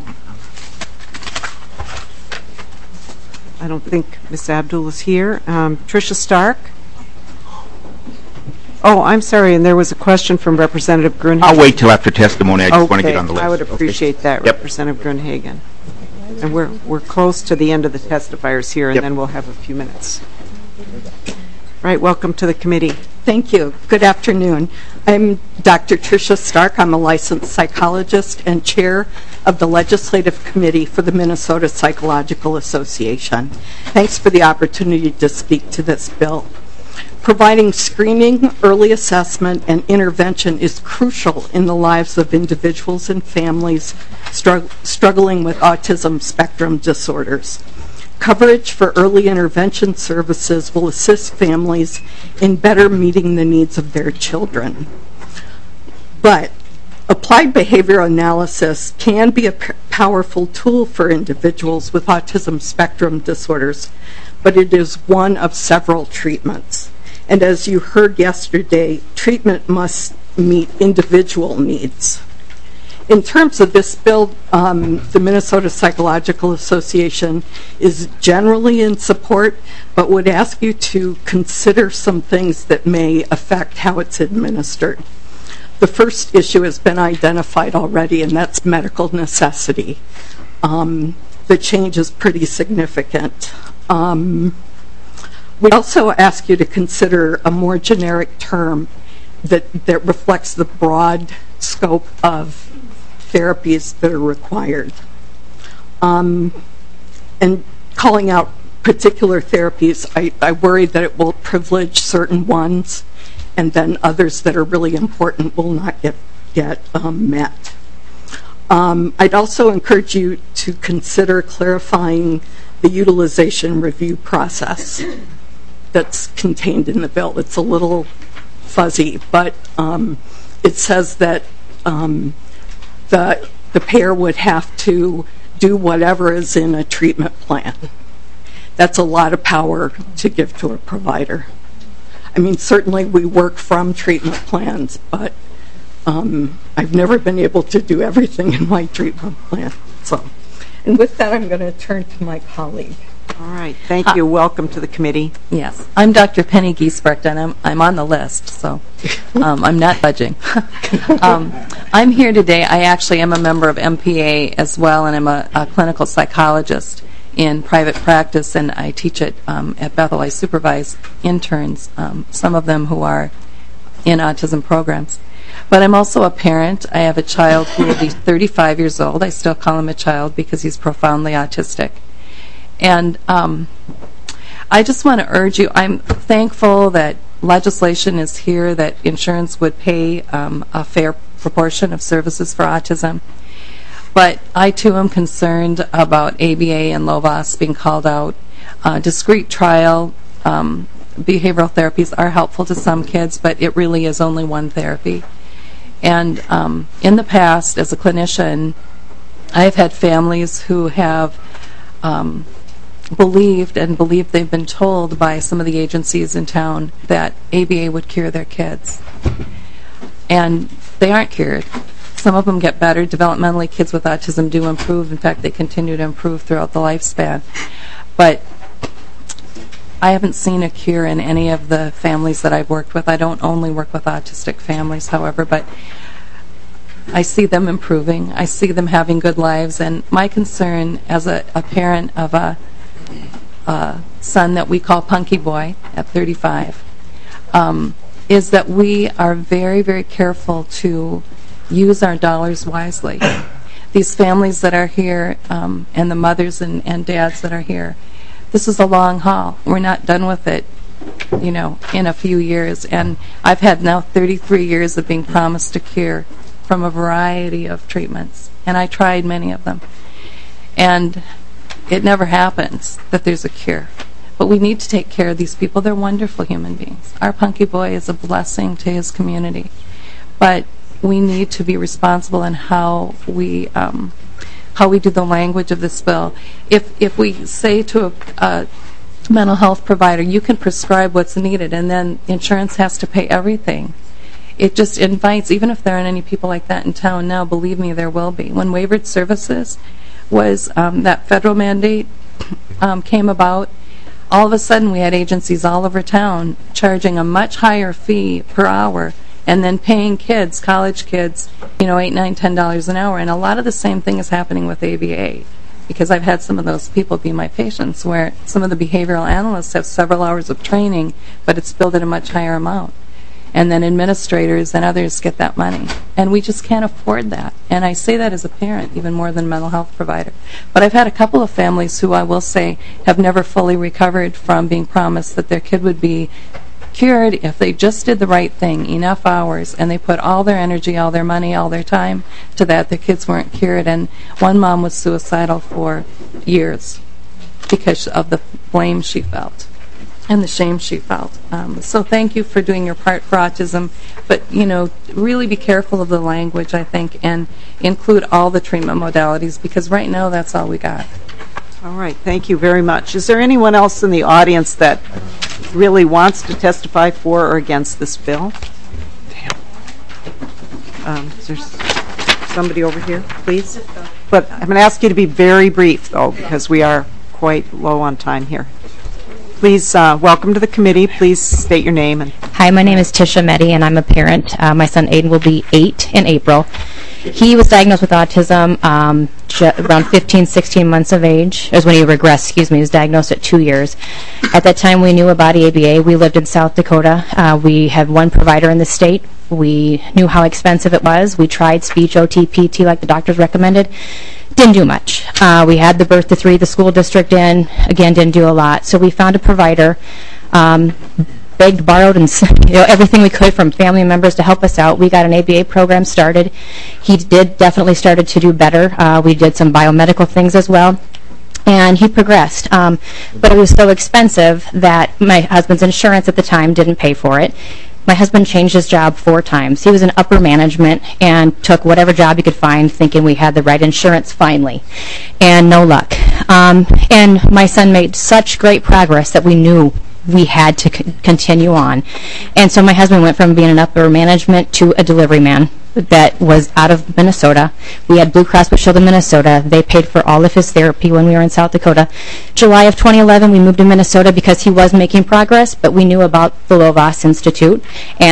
I don't think Miz Abdul is here. Um, Tricia Stark. Oh, I'm sorry, and there was a question from Representative Grunhagen. I'll wait till after testimony. I just okay. want to get on the list. I would appreciate okay. that, yep. Representative Grunhagen. And we're we're close to the end of the testifiers here, and yep. then we'll have a few minutes. Right, welcome to the committee. Thank you. Good afternoon. I'm Doctor Tricia Stark. I'm a licensed psychologist and chair of the Legislative Committee for the Minnesota Psychological Association. Thanks for the opportunity to speak to this bill. Providing screening, early assessment, and intervention is crucial in the lives of individuals and families strugg- struggling with autism spectrum disorders. Coverage for early intervention services will assist families in better meeting the needs of their children. But applied behavioral analysis can be a p- powerful tool for individuals with autism spectrum disorders, but it is one of several treatments. And as you heard yesterday, treatment must meet individual needs. In terms of this bill, um, the Minnesota Psychological Association is generally in support, but would ask you to consider some things that may affect how it's administered. The first issue has been identified already, and that's medical necessity. Um, the change is pretty significant. Um, we also ask you to consider a more generic term that, that reflects the broad scope of therapies that are required. Um, and calling out particular therapies, I, I worry that it will privilege certain ones, and then others that are really important will not get, get um, met. Um, I'd also encourage you to consider clarifying the utilization review process that's contained in the bill. It's a little fuzzy, but um, it says that um, the, the payer would have to do whatever is in a treatment plan. That's a lot of power to give to a provider. I mean, certainly we work from treatment plans, but um, I've never been able to do everything in my treatment plan. So, and with that, I'm going to turn to my colleague. All right. Thank you. Uh, Welcome to the committee. Yes. I'm Doctor Penny Giesbrecht, and I'm, I'm on the list, so um, I'm not budging. um, I'm here today. I actually am a member of M P A as well, and I'm a, a clinical psychologist in private practice, and I teach at, um, at Bethel. I supervise interns, um, some of them who are in autism programs. But I'm also a parent. I have a child who will be thirty-five years old. I still call him a child because he's profoundly autistic. And um, I just want to urge you, I'm thankful that legislation is here that insurance would pay um, a fair proportion of services for autism. But I, too, am concerned about A B A and LOVAS being called out. Uh, discrete trial um, behavioral therapies are helpful to some kids, but it really is only one therapy. And um, in the past, as a clinician, I've had families who have um, believed and believed they've been told by some of the agencies in town that A B A would cure their kids. And they aren't cured. Some of them get better. Developmentally, kids with autism do improve. In fact, they continue to improve throughout the lifespan. But I haven't seen a cure in any of the families that I've worked with. I don't only work with autistic families, however, but I see them improving. I see them having good lives. And my concern as a, a parent of a, a son that we call Punky Boy at thirty-five um, is that we are very, very careful to use our dollars wisely. These families that are here um, and the mothers and, and dads that are here, this is a long haul. We're not done with it, you know, in a few years. And I've had now thirty-three years of being promised a cure from a variety of treatments. And I tried many of them. And it never happens that there's a cure. But we need to take care of these people. They're wonderful human beings. Our Punky Boy is a blessing to his community. But we need to be responsible in how we um, how we do the language of this bill. If if we say to a, a mental health provider, you can prescribe what's needed, and then insurance has to pay everything, it just invites, even if there aren't any people like that in town now, believe me, there will be. When waivered services was um, that federal mandate um, came about, all of a sudden we had agencies all over town charging a much higher fee per hour and then paying kids, college kids, you know, eight, nine, ten dollars an hour. And a lot of the same thing is happening with A B A, because I've had some of those people be my patients, where some of the behavioral analysts have several hours of training, but it's billed at a much higher amount. And then administrators and others get that money. And we just can't afford that. And I say that as a parent, even more than a mental health provider. But I've had a couple of families who I will say have never fully recovered from being promised that their kid would be cured if they just did the right thing, enough hours, and they put all their energy, all their money, all their time to that. Their kids weren't cured, and one mom was suicidal for years because of the blame she felt and the shame she felt. Um, so thank you for doing your part for autism, but, you know, really be careful of the language, I think, and include all the treatment modalities, because right now that's all we got. All right, thank you very much. Is there anyone else in the audience that really wants to testify for or against this bill? Um, is there somebody over here, please? But I'm going to ask you to be very brief, though, because we are quite low on time here. Please, uh, welcome to the committee. Please state your name. And Hi, my name is Tisha Meddy, and I'm a parent. Uh, my son Aiden will be eight in April. He was diagnosed with autism um, around fifteen, sixteen months of age. It was when he regressed, excuse me. He was diagnosed at two years. At that time, we knew about A B A. We lived in South Dakota. Uh, we had one provider in the state. We knew how expensive it was. We tried speech, O T, P T like the doctors recommended. Didn't do much. Uh, we had the birth to three, the school district in. Again, didn't do a lot. So we found a provider. Um, begged, borrowed, and you know, everything we could from family members to help us out. We got an A B A program started. He did definitely started to do better. Uh, we did some biomedical things as well, and he progressed. Um, but it was so expensive that my husband's insurance at the time didn't pay for it. My husband changed his job four times. He was in upper management and took whatever job he could find, thinking we had the right insurance finally, and no luck. Um, and my son made such great progress that we knew we had to c continue on. And so my husband went from being an upper management to a delivery man that was out of Minnesota. We had Blue Cross Blue Shield in Minnesota. They paid for all of his therapy when we were in South Dakota. July of twenty eleven, we moved to Minnesota because he was making progress, but we knew about the Lovas Institute, and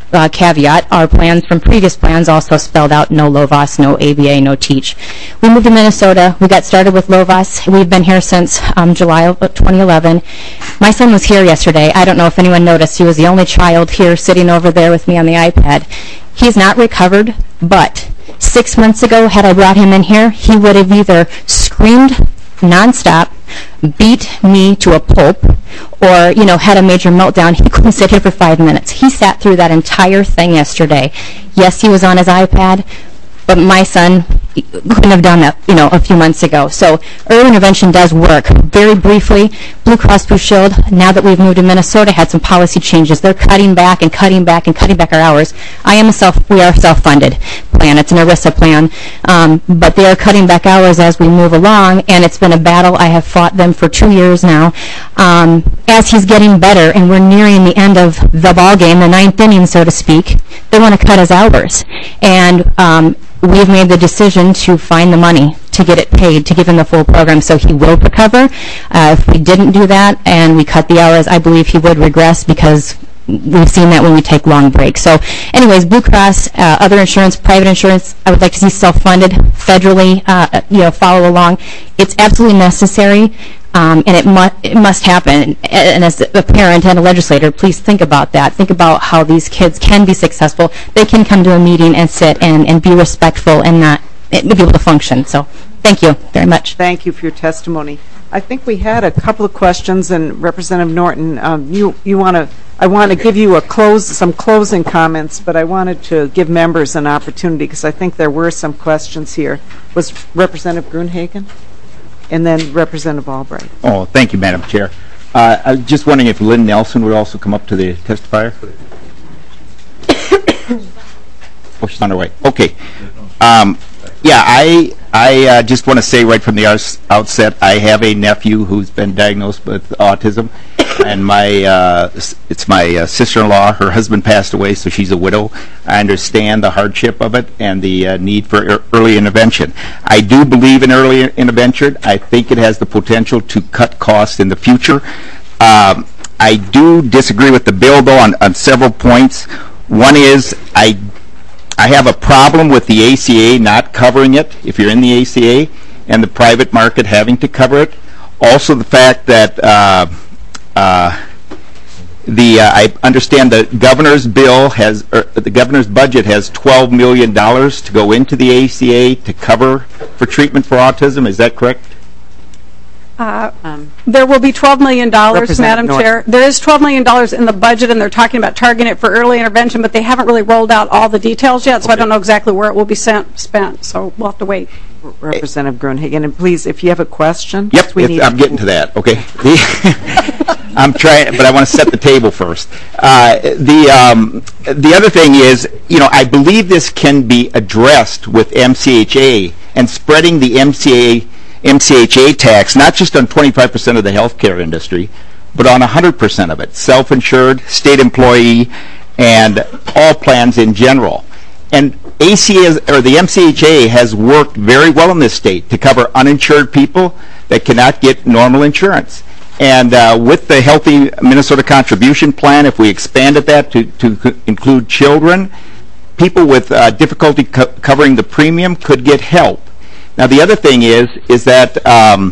uh, caveat, our plans from previous plans also spelled out no LOVAS, no A B A, no TEACH. We moved to Minnesota. We got started with LOVAS. We've been here since um, July of twenty eleven. My son was here yesterday. I don't know if anyone noticed. He was the only child here sitting over there with me on the iPad. He's not recovered, but six months ago, had I brought him in here, he would have either screamed nonstop, beat me to a pulp, or, you know, had a major meltdown. He couldn't sit here for five minutes. He sat through that entire thing yesterday. Yes, he was on his iPad, but my son couldn't have done that, you know, a few months ago. So early intervention does work. Very briefly, Blue Cross Blue Shield, now that we've moved to Minnesota, had some policy changes. They're cutting back and cutting back and cutting back our hours. I am a self, we are a self-funded plan. It's an ERISA plan. Um, but they are cutting back hours as we move along, and it's been a battle. I have fought them for two years now. Um, as he's getting better and we're nearing the end of the ball game, the ninth inning, so to speak, they want to cut his hours. And um, we've made the decision to find the money to get it paid, to give him the full program so he will recover. Uh, if we didn't do that and we cut the hours, I believe he would regress, because we've seen that when we take long breaks. So anyways, Blue Cross, uh, other insurance, private insurance, I would like to see self-funded, federally, uh, you know, follow along. It's absolutely necessary. Um, and it, mu it must happen. And as a parent and a legislator, please think about that. Think about how these kids can be successful. They can come to a meeting and sit and, and be respectful and not and be able to function. So thank you very much. Thank you for your testimony. I think we had a couple of questions, and Representative Norton, um, you you want to I want to give you a close some closing comments, but I wanted to give members an opportunity because I think there were some questions here. Was Representative Gruenhagen? And then Representative Albright. Oh, thank you, Madam Chair. Uh, I was just wondering if Lynn Nelson would also come up to the testifier. Oh, she's on her way. Okay. Um, yeah, I I uh, just want to say right from the outset, I have a nephew who's been diagnosed with autism, and my uh, it's my uh, sister-in-law. Her husband passed away, so she's a widow. I understand the hardship of it and the uh, need for er early intervention. I do believe in early intervention. I think it has the potential to cut costs in the future. Um, I do disagree with the bill, though, on, on several points. One is I I have a problem with the A C A not covering it if you're in the A C A, and the private market having to cover it. Also, the fact that uh, uh, the uh, I understand the governor's bill has er, the governor's budget has twelve million dollars to go into the A C A to cover for treatment for autism. Is that correct? Uh, um, there will be twelve million dollars, Madam North. Chair. There is twelve million dollars in the budget, and they're talking about targeting it for early intervention, but they haven't really rolled out all the details yet, so okay. I don't know exactly where it will be sent, spent, so we'll have to wait. Representative Gruenhagen, and please, if you have a question. Yep, we need I'm getting to that, okay. I'm trying, but I want to set the table first. Uh, the, um, the other thing is, you know, I believe this can be addressed with M C H A and spreading the M C A M C H A tax, not just on twenty-five percent of the healthcare industry, but on one hundred percent of it, self-insured, state employee, and all plans in general. And A C A, or the M C H A, has worked very well in this state to cover uninsured people that cannot get normal insurance. And uh, with the Healthy Minnesota Contribution Plan, if we expanded that to, to include children, people with uh, difficulty co covering the premium could get help. Now, the other thing is, is that um,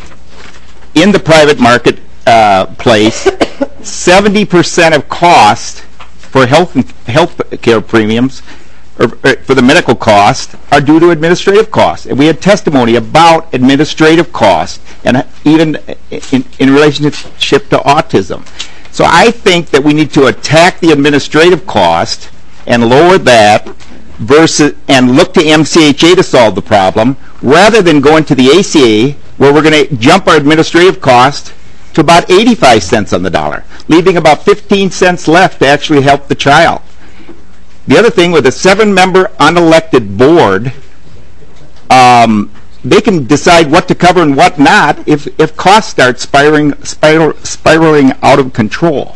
in the private market uh, place, seventy percent of cost for health health care premiums, or, or for the medical cost, are due to administrative costs. And we had testimony about administrative costs, and even in, in relationship to autism. So I think that we need to attack the administrative cost and lower that, versus and look to M C H A to solve the problem, rather than going to the A C A, where we're going to jump our administrative cost to about eighty-five cents on the dollar, leaving about fifteen cents left to actually help the child. The other thing, with a seven-member unelected board, um, they can decide what to cover and what not if, if costs start spiraling, spiral, spiraling out of control.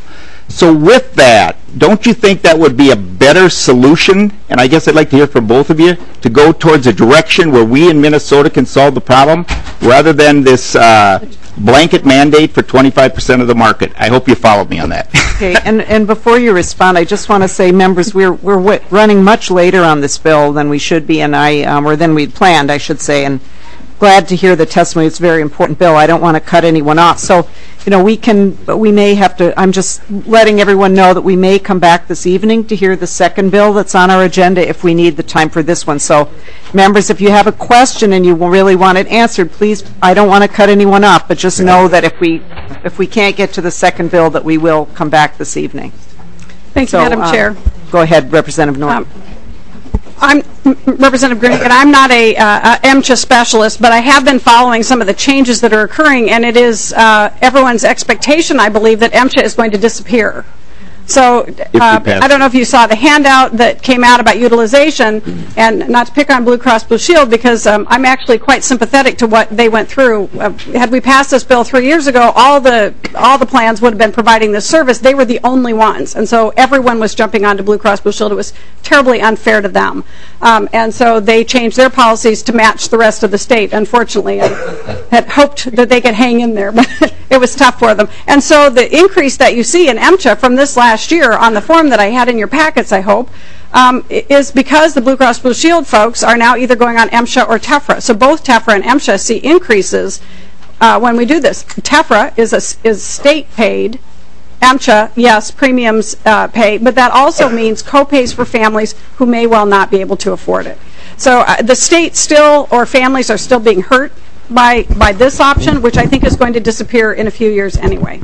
So with that, don't you think that would be a better solution? And I guess I'd like to hear from both of you, to go towards a direction where we in Minnesota can solve the problem, rather than this uh, blanket mandate for twenty-five percent of the market. I hope you followed me on that. Okay, and, and before you respond, I just want to say, members, we're we're w running much later on this bill than we should be, and I um, or than we'd planned, I should say, and glad to hear the testimony. It's a very important bill. I don't want to cut anyone off. So, you know, we can, but we may have to, I'm just letting everyone know that we may come back this evening to hear the second bill that's on our agenda if we need the time for this one. So, members, if you have a question and you really want it answered, please, I don't want to cut anyone off, but just know that if we if we can't get to the second bill, that we will come back this evening. Thank so, you, Madam um, Chair. Go ahead, Representative Norton. Um, I'm Representative Gruenhagen, and I'm not a, uh, a MCHA specialist, but I have been following some of the changes that are occurring, and it is uh, everyone's expectation, I believe, that MCHA is going to disappear. So uh, I don't know if you saw the handout that came out about utilization, and not to pick on Blue Cross Blue Shield, because um, I'm actually quite sympathetic to what they went through. Uh, had we passed this bill three years ago, all the all the plans would have been providing this service. They were the only ones, and so everyone was jumping onto Blue Cross Blue Shield. It was terribly unfair to them, um, and so they changed their policies to match the rest of the state. Unfortunately, I had hoped that they could hang in there, but it was tough for them. And so the increase that you see in MCHA from this last year on the form that I had in your packets, I hope, um, is because the Blue Cross Blue Shield folks are now either going on MCHA or TEFRA. So both TEFRA and MCHA see increases uh, when we do this. TEFRA is, a, is state paid. MCHA, yes, premiums uh, pay, but that also means co-pays for families who may well not be able to afford it. So uh, the state still, or families are still being hurt by, by this option, which I think is going to disappear in a few years anyway.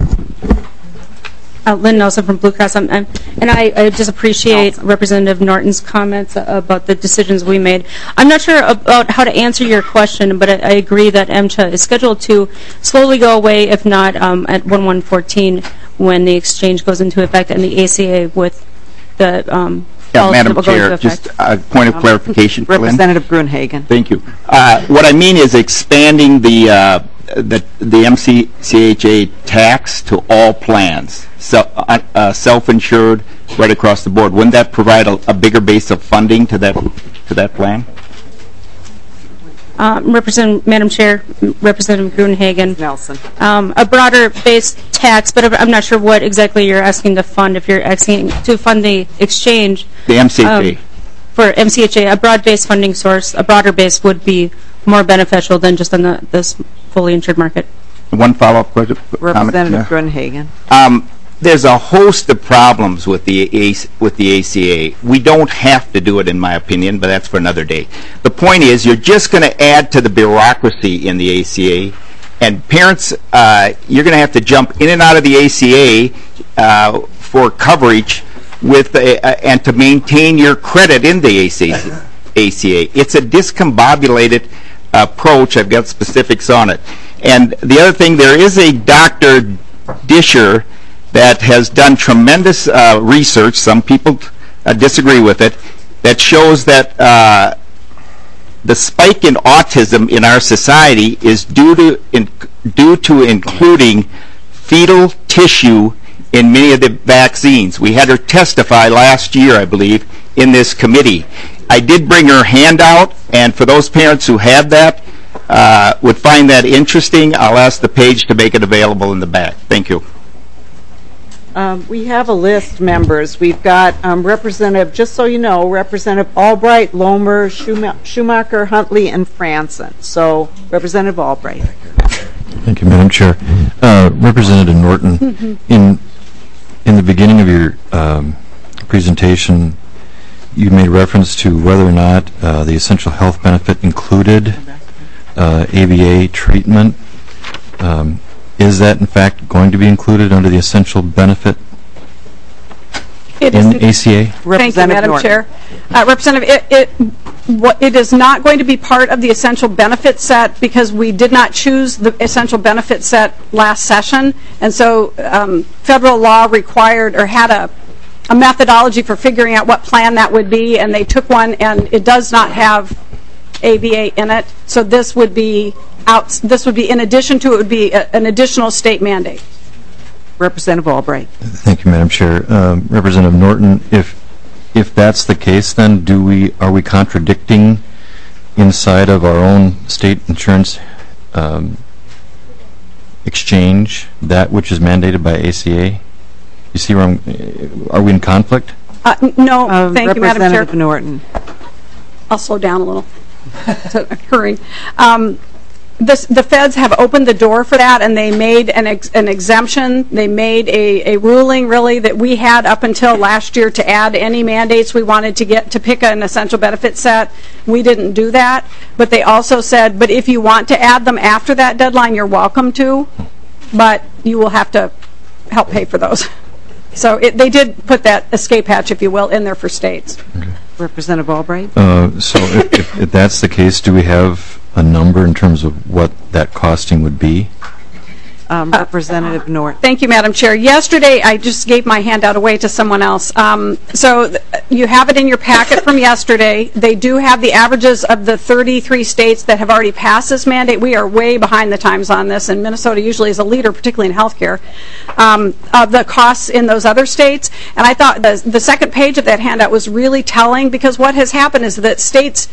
Uh, Lynn Nelson from Blue Cross, I'm, I'm, and I, I just appreciate awesome. Representative Norton's comments about the decisions we made. I'm not sure about how to answer your question, but I, I agree that MCHA is scheduled to slowly go away, if not um, at one one fourteen, when the exchange goes into effect, and the A C A with the um, yeah, Madam Chair, just a point of clarification for Representative Gruenhagen. Thank you. Uh, what I mean is expanding the uh, the, the M C C H A tax to all plans, so, uh, uh, self-insured, right across the board. Wouldn't that provide a, a bigger base of funding to that to that plan? Um, Representative, Madam Chair, Representative Gruenhagen. Nelson. Um, a broader base tax, but I'm not sure what exactly you're asking to fund. If you're asking to fund the exchange, the M C H A. Um, for M C H A, a broad-based funding source, a broader base would be more beneficial than just on the, this fully insured market. One follow-up question. Representative Gruenhagen. Um, there's a host of problems with the A with the A C A. We don't have to do it, in my opinion, but that's for another day. The point is, you're just going to add to the bureaucracy in the A C A, and parents, uh, you're going to have to jump in and out of the A C A uh, for coverage with a, uh, and to maintain your credit in the A C A. A C A. It's a discombobulated approach. I've got specifics on it. And the other thing, there is a Doctor Disher that has done tremendous uh, research, some people uh, disagree with it, that shows that uh, the spike in autism in our society is due to, in, due to including fetal tissue in many of the vaccines. We had her testify last year, I believe, in this committee. I did bring her handout, and for those parents who have that, uh, would find that interesting, I'll ask the page to make it available in the back. Thank you. Um, we have a list, members. We've got um, Representative, just so you know, Representative Albright, Lomer, Schumacher, Huntley, and Franson. So, Representative Albright. Thank you, Madam Chair. Uh, Representative Norton, mm-hmm. in in the beginning of your um, presentation, you made reference to whether or not uh, the essential health benefit included uh, A B A treatment. Um, is that, in fact, going to be included under the essential benefit it in A C A? Thank you, Madam Norton. Chair. Uh, Representative, it, it, what, it is not going to be part of the essential benefit set because we did not choose the essential benefit set last session, and so um, federal law required or had a a methodology for figuring out what plan that would be, and they took one, and it does not have A B A in it. So this would be out. This would be in addition to it would be a, an additional state mandate. Representative Albright. Thank you, Madam Chair. Um, Representative Norton, if if that's the case, then do we are we contradicting inside of our own state insurance um, exchange that which is mandated by A C A? You see where I'm? Are we in conflict? Uh, no, uh, thank you, Madam Chair. Representative Norton. I'll slow down a little. It's occurring. Um, this, the feds have opened the door for that, and they made an, ex, an exemption. They made a, a ruling, really, that we had up until last year to add any mandates we wanted to get to pick an essential benefit set. We didn't do that, but they also said, but if you want to add them after that deadline, you're welcome to, but you will have to help pay for those. So it, they did put that escape hatch, if you will, in there for states. Okay. Representative Albright. Uh, so if, if, if that's the case, do we have a number in terms of what that costing would be? Um, Representative uh, Norton. Thank you, Madam Chair. Yesterday, I just gave my handout away to someone else. Um, so th you have it in your packet from yesterday. They do have the averages of the thirty-three states that have already passed this mandate. We are way behind the times on this, and Minnesota usually is a leader, particularly in healthcare, um, of the costs in those other states. And I thought the, the second page of that handout was really telling, because what has happened is that states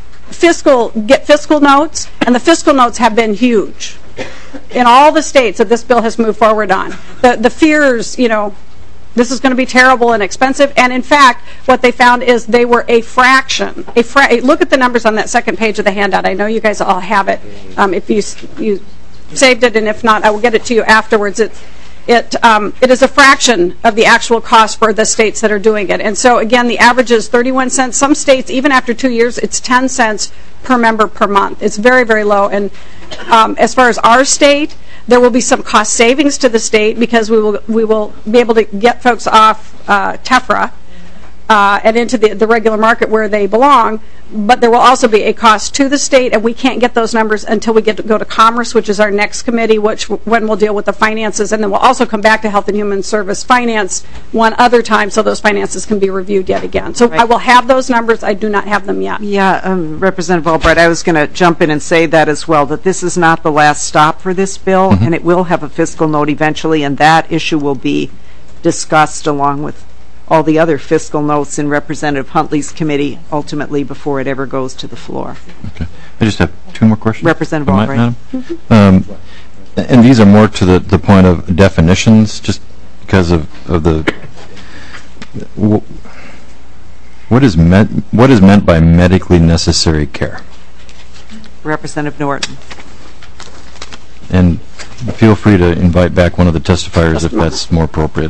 fiscal get fiscal notes, and the fiscal notes have been huge in all the states that this bill has moved forward on. The, the fears, you know, this is going to be terrible and expensive, and in fact, what they found is they were a fraction. A fra look at the numbers on that second page of the handout. I know you guys all have it. Um, if you, you saved it, and if not, I will get it to you afterwards. It's, It, um, it is a fraction of the actual cost for the states that are doing it. And so, again, the average is thirty-one cents. Some states, even after two years, it's ten cents per member per month. It's very, very low. And um, as far as our state, there will be some cost savings to the state because we will, we will be able to get folks off uh, TEFRA uh, and into the, the regular market where they belong. But there will also be a cost to the state, and we can't get those numbers until we get to go to Commerce, which is our next committee, which when we'll deal with the finances, and then we'll also come back to Health and Human Service Finance one other time so those finances can be reviewed yet again. So right. I will have those numbers. I do not have them yet. Yeah, um, Representative Albright, I was going to jump in and say that as well, that this is not the last stop for this bill, mm-hmm. and it will have a fiscal note eventually, and that issue will be discussed along with all the other fiscal notes in Representative Huntley's committee ultimately before it ever goes to the floor. Okay. I just have two more questions. Representative Albright. Mm-hmm. um, and these are more to the, the point of definitions, just because of, of the w what is meant what is meant by medically necessary care? Representative Norton. And feel free to invite back one of the testifiers if that's more appropriate.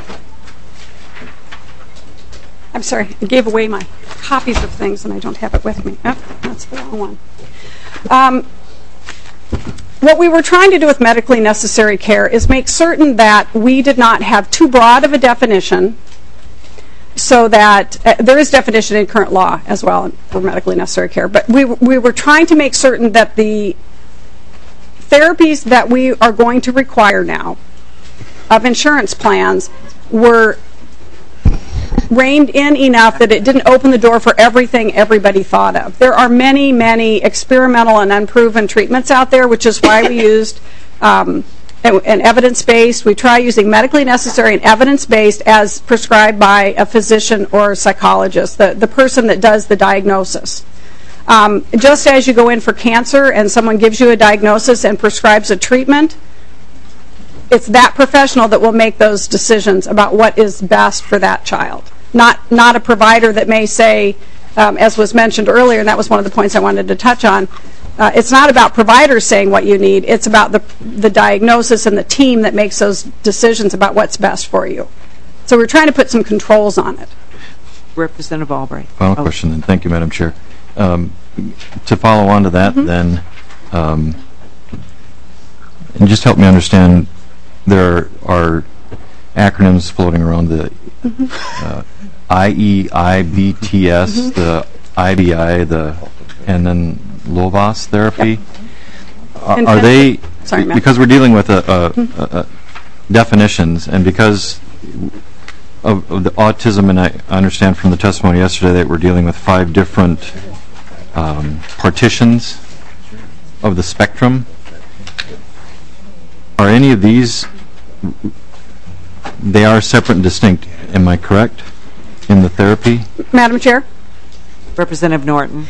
I'm sorry, I gave away my copies of things and I don't have it with me. Oh, that's the wrong one. Um, what we were trying to do with medically necessary care is make certain that we did not have too broad of a definition, so that uh, there is definition in current law as well for medically necessary care, but we, we were trying to make certain that the therapies that we are going to require now of insurance plans were reined in enough that it didn't open the door for everything everybody thought of. There are many, many experimental and unproven treatments out there, which is why we used um, an evidence-based. We try using medically necessary and evidence-based as prescribed by a physician or a psychologist, the, the person that does the diagnosis. Um, just as you go in for cancer and someone gives you a diagnosis and prescribes a treatment, it's that professional that will make those decisions about what is best for that child. Not, not a provider that may say, um, as was mentioned earlier, and that was one of the points I wanted to touch on, uh, it's not about providers saying what you need, it's about the, the diagnosis and the team that makes those decisions about what's best for you. So we're trying to put some controls on it. Representative Albright. Final oh. question, then. Thank you, Madam Chair. Um, to follow on to that, mm-hmm. then, um, and just help me understand, there are acronyms floating around, the mm-hmm. uh, I E I B T S, mm-hmm. the I B I, the, and then Lovaas therapy. Yep. Are, are they, Sorry, because we're dealing with a, a, mm-hmm. a, a definitions, and because of, of the autism, and I understand from the testimony yesterday that we're dealing with five different um, partitions of the spectrum, are any of these they are separate and distinct. Am I correct in the therapy? Madam Chair? Representative Norton.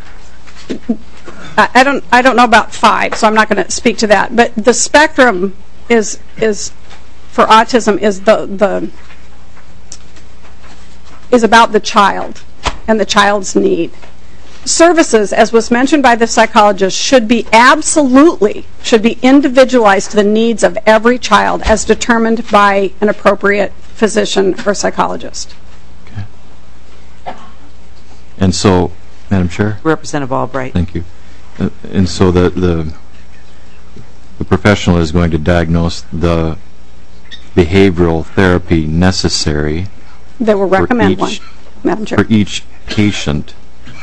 I I don't I don't know about five, so I'm not going to speak to that. But the spectrum is is for autism is the the is about the child and the child's need. Services, as was mentioned by the psychologist, should be absolutely should be individualized to the needs of every child as determined by an appropriate physician or psychologist. Okay. And so, Madam Chair? Representative Albright. Thank you. Uh, and so the, the the professional is going to diagnose the behavioral therapy necessary. They will recommend one, Madam Chair. For each patient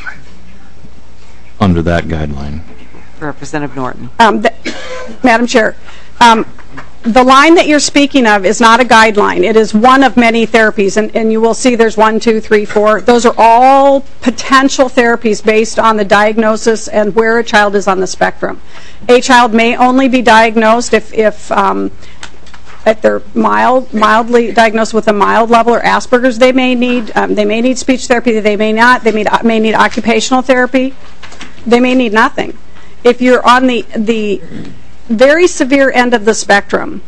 under that guideline. Representative Norton. Um, the, Madam Chair, um, the line that you're speaking of is not a guideline. It is one of many therapies, and, and you will see there's one, two, three, four. Those are all potential therapies based on the diagnosis and where a child is on the spectrum. A child may only be diagnosed if, if um, if they're mild, mildly diagnosed with a mild level or Asperger's. They may need um, they may need speech therapy. They may not. They may may need occupational therapy. They may need nothing. If you're on the the very severe end of the spectrum,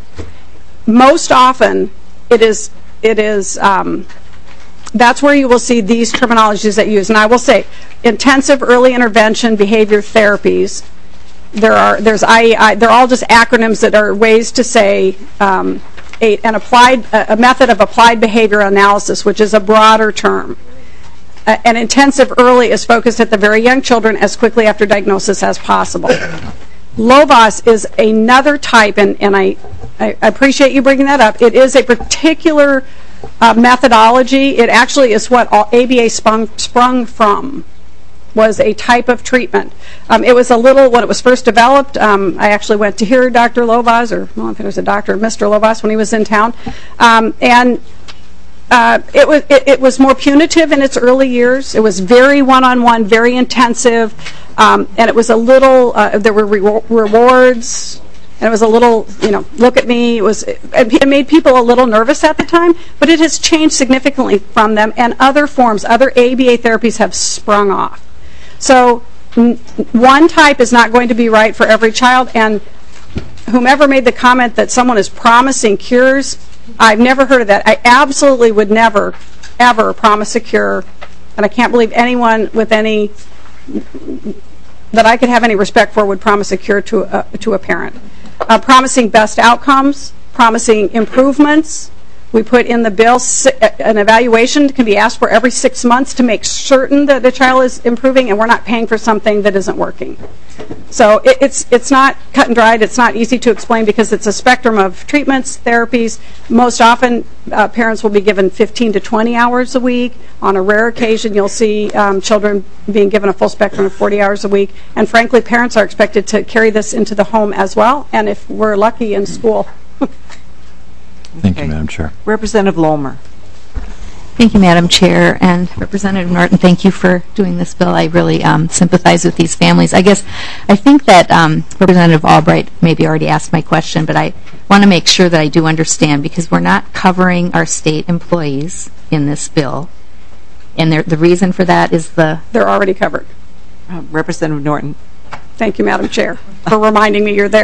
most often it is it is um, that's where you will see these terminologies that you use. And I will say, intensive early intervention behavior therapies. There are there's I E I. They're all just acronyms that are ways to say um, a, an applied a method of applied behavior analysis, which is a broader term. Uh, and intensive early is focused at the very young children as quickly after diagnosis as possible. LOVAS is another type, and, and I, I appreciate you bringing that up. It is a particular uh, methodology. It actually is what all A B A sprung, sprung from, was a type of treatment. Um, it was a little, when it was first developed, um, I actually went to hear Doctor Lovaas, or well, I think it was a doctor, Mister Lovaas, when he was in town. Um, and Uh, it was it, it was more punitive in its early years. It was very one-on-one, very intensive, um, and it was a little. Uh, there were re rewards, and it was a little. You know, look at me. It was. It made people a little nervous at the time, but it has changed significantly from them, and other forms, other A B A therapies have sprung off. So one type is not going to be right for every child, and whomever made the comment that someone is promising cures, I've never heard of that. I absolutely would never, ever promise a cure, and I can't believe anyone with any, that I could have any respect for would promise a cure to a, to a parent. Uh, promising best outcomes, promising improvements. We put in the bill an evaluation can be asked for every six months to make certain that the child is improving, and we're not paying for something that isn't working. So it, it's it's not cut and dried. It's not easy to explain because it's a spectrum of treatments, therapies. Most often, uh, parents will be given fifteen to twenty hours a week. On a rare occasion, you'll see um, children being given a full spectrum of forty hours a week. And frankly, parents are expected to carry this into the home as well, and if we're lucky, in school. Thank okay. you, Madam Chair. Representative Lohmer. Thank you, Madam Chair, and Representative Norton, thank you for doing this bill. I really um, sympathize with these families. I guess I think that um, Representative Albright maybe already asked my question, but I want to make sure that I do understand, because we're not covering our state employees in this bill, and the reason for that is the... They're already covered. Uh, Representative Norton. Thank you, Madam Chair, for reminding me you're there.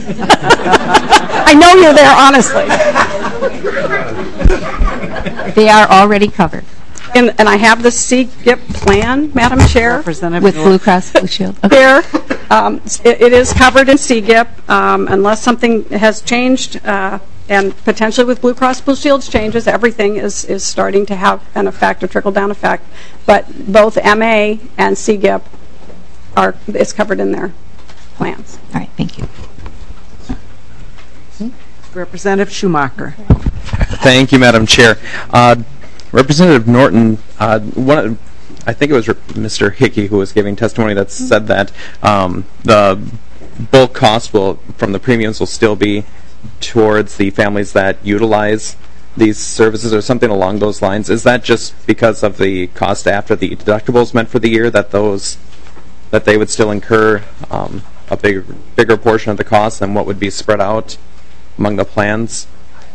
I know you're there, honestly. They are already covered. And, and I have the C G I P plan, Madam Chair. Representative with Blue Cross Blue Shield. Okay. There. Um, it, it is covered in C G I P um, unless something has changed, uh, and potentially with Blue Cross Blue Shield's changes, everything is, is starting to have an effect, a trickle-down effect. But both M A and C G I P are is covered in their plans. All right, thank you. Representative Schumacher. Thank you, Madam Chair. Uh, Representative Norton, uh, one of, I think it was Mister Hickey who was giving testimony that mm-hmm. said that um, the bulk cost will, from the premiums will still be towards the families that utilize these services or something along those lines. Is that just because of the cost after the deductibles meant for the year, that those that they would still incur um, a bigger bigger portion of the cost than what would be spread out among the plans?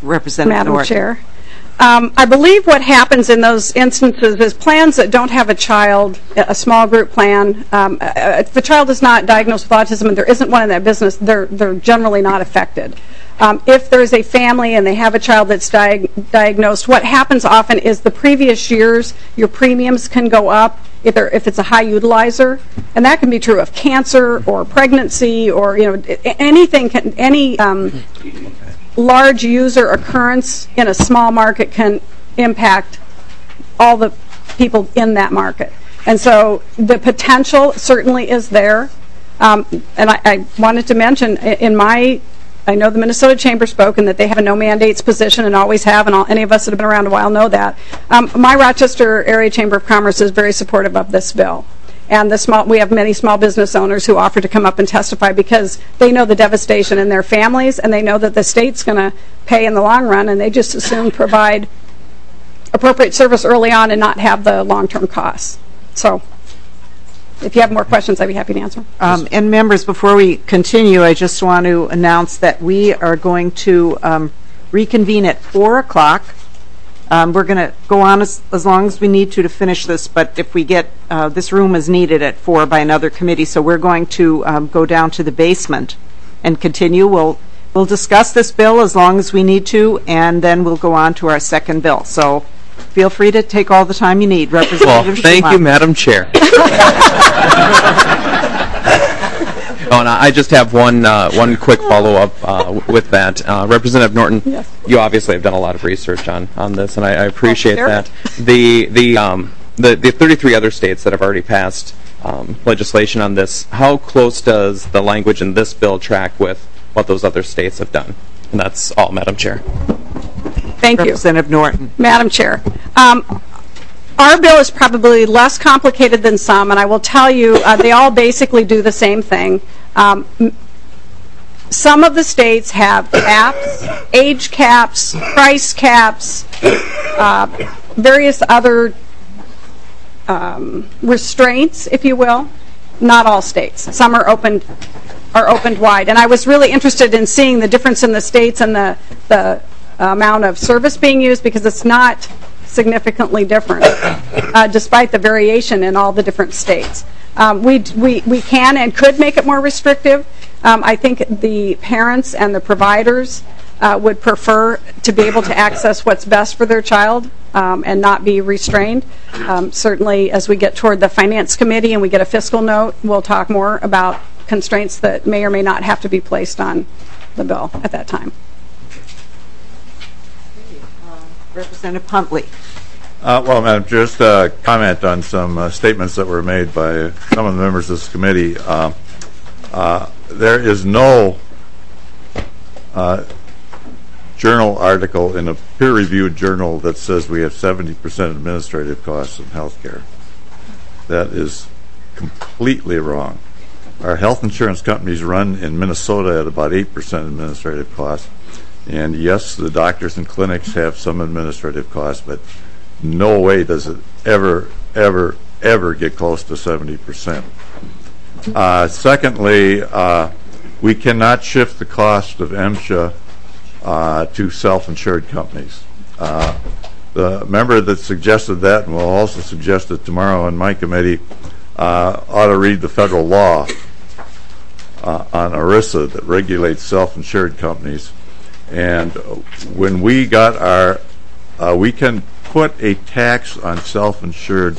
Representative Madam Norton. Chair. Um, I believe what happens in those instances is plans that don't have a child, a small group plan, um, uh, if the child is not diagnosed with autism and there isn't one in that business, they're, they're generally not affected. Um, if there's a family and they have a child that's diag diagnosed, what happens often is the previous years, your premiums can go up if, if it's a high utilizer, and that can be true of cancer or pregnancy or, you know, anything, can, any um, large user occurrence in a small market can impact all the people in that market. And so the potential certainly is there. Um, and I, I wanted to mention in my I know the Minnesota Chamber spoke and that they have a no mandates position and always have, and all, any of us that have been around a while know that. Um, my Rochester Area Chamber of Commerce is very supportive of this bill. And the small, we have many small business owners who offer to come up and testify because they know the devastation in their families and they know that the state's going to pay in the long run, and they just assume provide appropriate service early on and not have the long-term costs. So if you have more questions, I'd be happy to answer. Um, and members, before we continue, I just want to announce that we are going to um, reconvene at four o'clock. Um, we're going to go on as, as long as we need to to finish this, but if we get, uh, this room is needed at four by another committee, so we're going to um, go down to the basement and continue. We'll, we'll discuss this bill as long as we need to, and then we'll go on to our second bill. So feel free to take all the time you need. Representative Well, thank you, Madam Chair. Oh, and I just have one uh, one quick follow-up uh, with that. Uh, Representative Norton, yes. You obviously have done a lot of research on, on this, and I, I appreciate oh, that. The the, um, the the thirty-three other states that have already passed um, legislation on this, how close does the language in this bill track with what those other states have done? And that's all, Madam Chair. Thank you. Representative Norton. Madam Chair. Um, Our bill is probably less complicated than some, and I will tell you uh, they all basically do the same thing. Um, some of the states have caps, age caps, price caps, uh, various other um, restraints, if you will. Not all states. Some are opened are opened wide, and I was really interested in seeing the difference in the states and the the amount of service being used, because it's not significantly different, uh, despite the variation in all the different states. Um, we, we, we can and could make it more restrictive. Um, I think the parents and the providers uh, would prefer to be able to access what's best for their child um, and not be restrained. Um, certainly, as we get toward the Finance Committee and we get a fiscal note, we'll talk more about constraints that may or may not have to be placed on the bill at that time. Representative Huntley. Uh, well, Madam Chair, just a comment on some uh, statements that were made by some of the members of this committee. Uh, uh, there is no uh, journal article in a peer-reviewed journal that says we have seventy percent administrative costs in health care. That is completely wrong. Our health insurance companies run in Minnesota at about eight percent administrative costs. And yes, the doctors and clinics have some administrative costs, but no way does it ever, ever, ever get close to seventy percent. Uh, secondly, uh, we cannot shift the cost of MSHA uh, to self-insured companies. Uh, the member that suggested that, and will also suggest it tomorrow on my committee, uh, ought to read the federal law uh, on ERISA that regulates self-insured companies. And when we got our, uh, we can put a tax on self-insured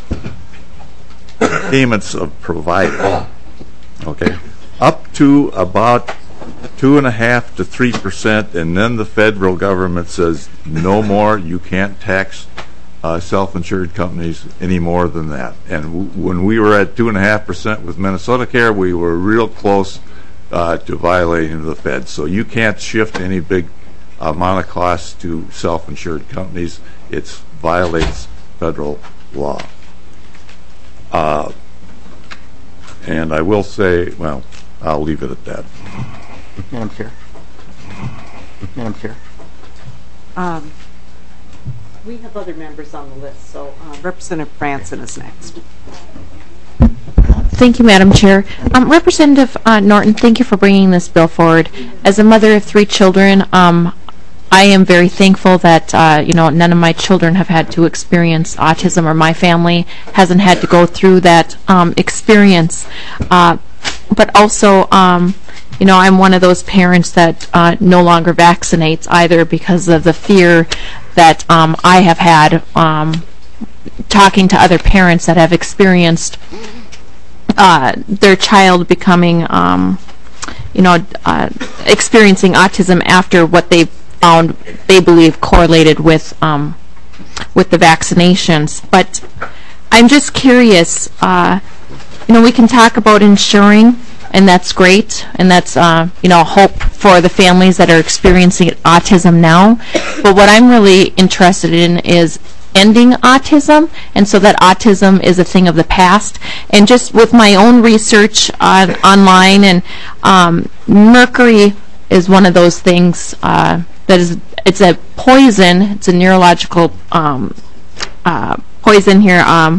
payments of providers, okay, up to about two and a half to three percent, and then the federal government says no more. You can't tax uh, self-insured companies any more than that. And w when we were at two and a half percent with Minnesota Care, we were real close uh, to violating the Fed. So you can't shift any big amount of costs to self-insured companies. It violates federal law. Uh, and I will say, well, I'll leave it at that. Madam Chair. Madam Chair. Um, we have other members on the list, so uh, Representative Franson is next. Thank you, Madam Chair. Um, Representative uh, Norton, thank you for bringing this bill forward. As a mother of three children, um, I am very thankful that uh, you know none of my children have had to experience autism, or my family hasn't had to go through that um, experience. Uh, but also, um, you know, I'm one of those parents that uh, no longer vaccinates either because of the fear that um, I have had um, talking to other parents that have experienced uh, their child becoming, um, you know, uh, experiencing autism after what they found they believe correlated with um, with the vaccinations. But I'm just curious. Uh, you know, we can talk about insuring, and that's great, and that's uh, you know hope for the families that are experiencing autism now. But what I'm really interested in is ending autism, and so that autism is a thing of the past. And just with my own research on, online, and um, mercury is one of those things uh, that is, it's a poison, it's a neurological um, uh, poison here um,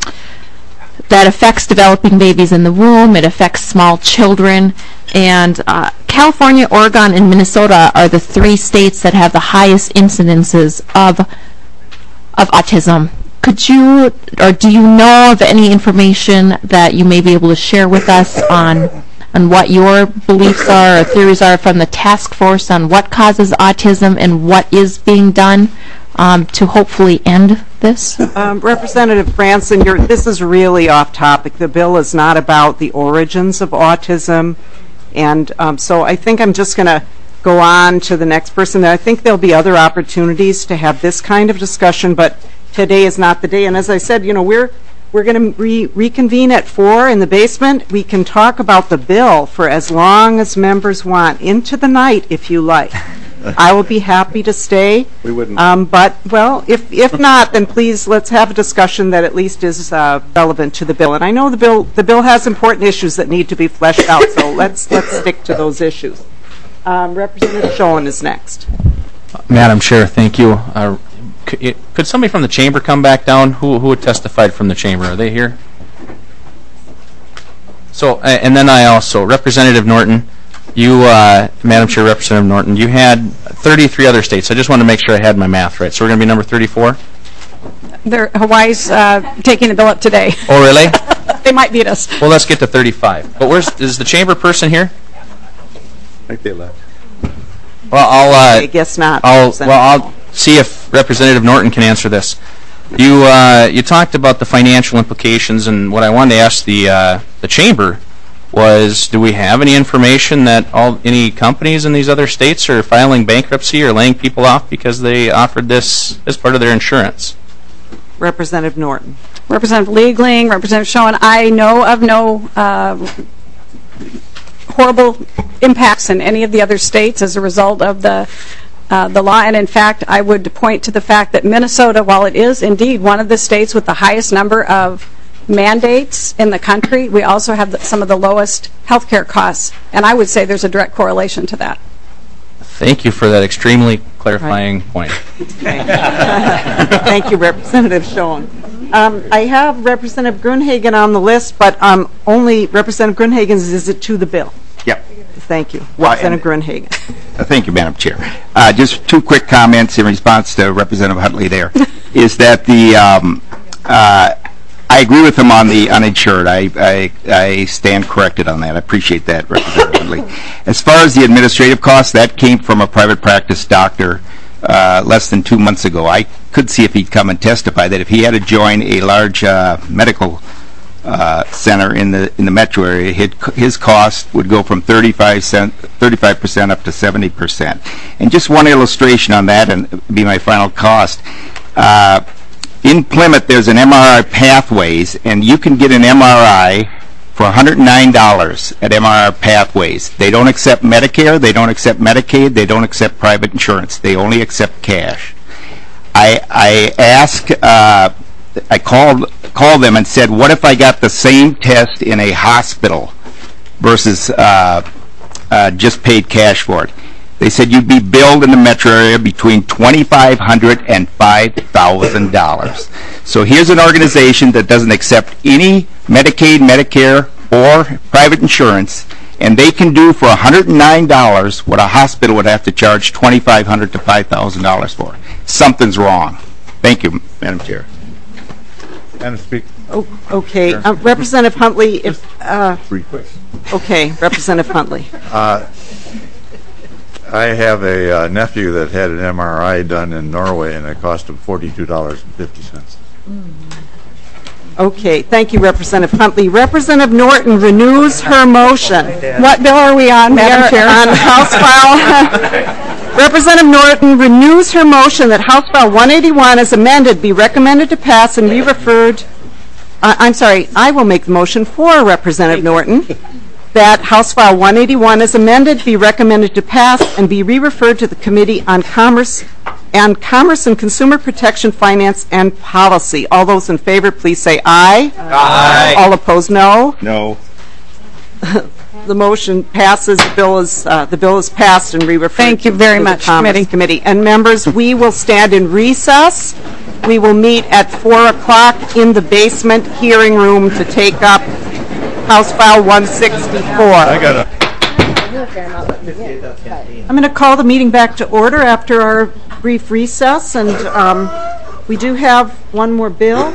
that affects developing babies in the womb, it affects small children, and uh, California, Oregon, and Minnesota are the three states that have the highest incidences of of autism. Could you, or do you know of any information that you may be able to share with us on on what your beliefs are or theories are from the task force on what causes autism and what is being done um, to hopefully end this? Um, Representative Franson, you're, this is really off topic. The bill is not about the origins of autism, and um, so I think I'm just going to go on to the next person. I think there'll be other opportunities to have this kind of discussion, but today is not the day. And as I said, you know, we're we're going to re reconvene at four in the basement. We can talk about the bill for as long as members want, into the night if you like. I will be happy to stay. We wouldn't. Um, but, well, if if not, then please let's have a discussion that at least is uh, relevant to the bill. And I know the bill the bill has important issues that need to be fleshed out, so let's let's stick to those issues. Um, Representative Schoen is next. Madam Chair, thank you. Uh, could, could somebody from the chamber come back down? Who who had testified from the chamber? Are they here? So, uh, and then I also, Representative Norton, you, uh, Madam Chair, Representative Norton, you had thirty-three other states. I just wanted to make sure I had my math right. So we're going to be number thirty-four? They're, Hawaii's uh, taking the bill up today. Oh, really? They might beat us. Well, let's get to thirty-five. But where's is the chamber person here? I think they left. Well, I'll. Uh, I guess not. I'll. Well, I'll see if Representative Norton can answer this. You uh, you talked about the financial implications, and what I wanted to ask the uh, the chamber was, do we have any information that all any companies in these other states are filing bankruptcy or laying people off because they offered this as part of their insurance? Representative Norton. Representative Liegling, Representative Schoen, I know of no uh, horrible impacts in any of the other states as a result of the uh, the law. And in fact, I would point to the fact that Minnesota, while it is indeed one of the states with the highest number of mandates in the country, we also have the, some of the lowest health care costs. And I would say there's a direct correlation to that. Thank you for that extremely clarifying right. point. Thank you, Representative Schoen. Um, I have Representative Grunhagen on the list, but um, only Representative Grunhagen's is it to the bill? Yep. Thank you. Well, Representative Grunhagen. Uh, thank you, Madam Chair. Uh, just two quick comments in response to Representative Huntley there. Is that the, um, uh, I agree with him on the uninsured. I, I, I stand corrected on that. I appreciate that, Representative Huntley. As far as the administrative costs, that came from a private practice doctor uh, less than two months ago. I could see if he'd come and testify that if he had to join a large uh, medical uh, center in the in the metro area, his, his cost would go from thirty-five percent up to seventy percent. And just one illustration on that, and be my final cost. Uh, in Plymouth, there's an M R I Pathways, and you can get an M R I for one hundred nine dollars at M R I Pathways. They don't accept Medicare, they don't accept Medicaid, they don't accept private insurance. They only accept cash. I I asked, uh, I called called them and said, what if I got the same test in a hospital versus uh, uh, just paid cash for it? They said you'd be billed in the metro area between twenty-five hundred dollars and five thousand dollars. So here's an organization that doesn't accept any Medicaid, Medicare, or private insurance, And they can do for one hundred nine dollars what a hospital would have to charge twenty-five hundred dollars to five thousand dollars for. Something's wrong. Thank you, Madam Chair. Madam Speaker. Oh, okay. Uh, Representative Huntley, if... Uh, Three questions. Okay, Representative Huntley. Uh, I have a uh, nephew that had an M R I done in Norway, and it cost him forty-two dollars and fifty cents. Okay, thank you, Representative Huntley. Representative Norton renews her motion. What bill are we on, Madam Chair? On House File. Representative Norton renews her motion that House File one eighty-one as amended be recommended to pass and be referred. Uh, I'm sorry, I will make the motion for Representative Norton that House File one eighty-one as amended be recommended to pass and be re-referred to the Committee on Commerce and Commerce and Consumer Protection, Finance, and Policy. All those in favor, please say aye. Aye. All opposed, no. No. The motion passes. The bill is uh, the bill is passed and re-referred. Thank you very to much, the Commerce Committee. Committee. And members, we will stand in recess. We will meet at four o'clock in the basement hearing room to take up House File one sixty-four. I got a. I'm going to call the meeting back to order after our brief recess, and um, we do have one more bill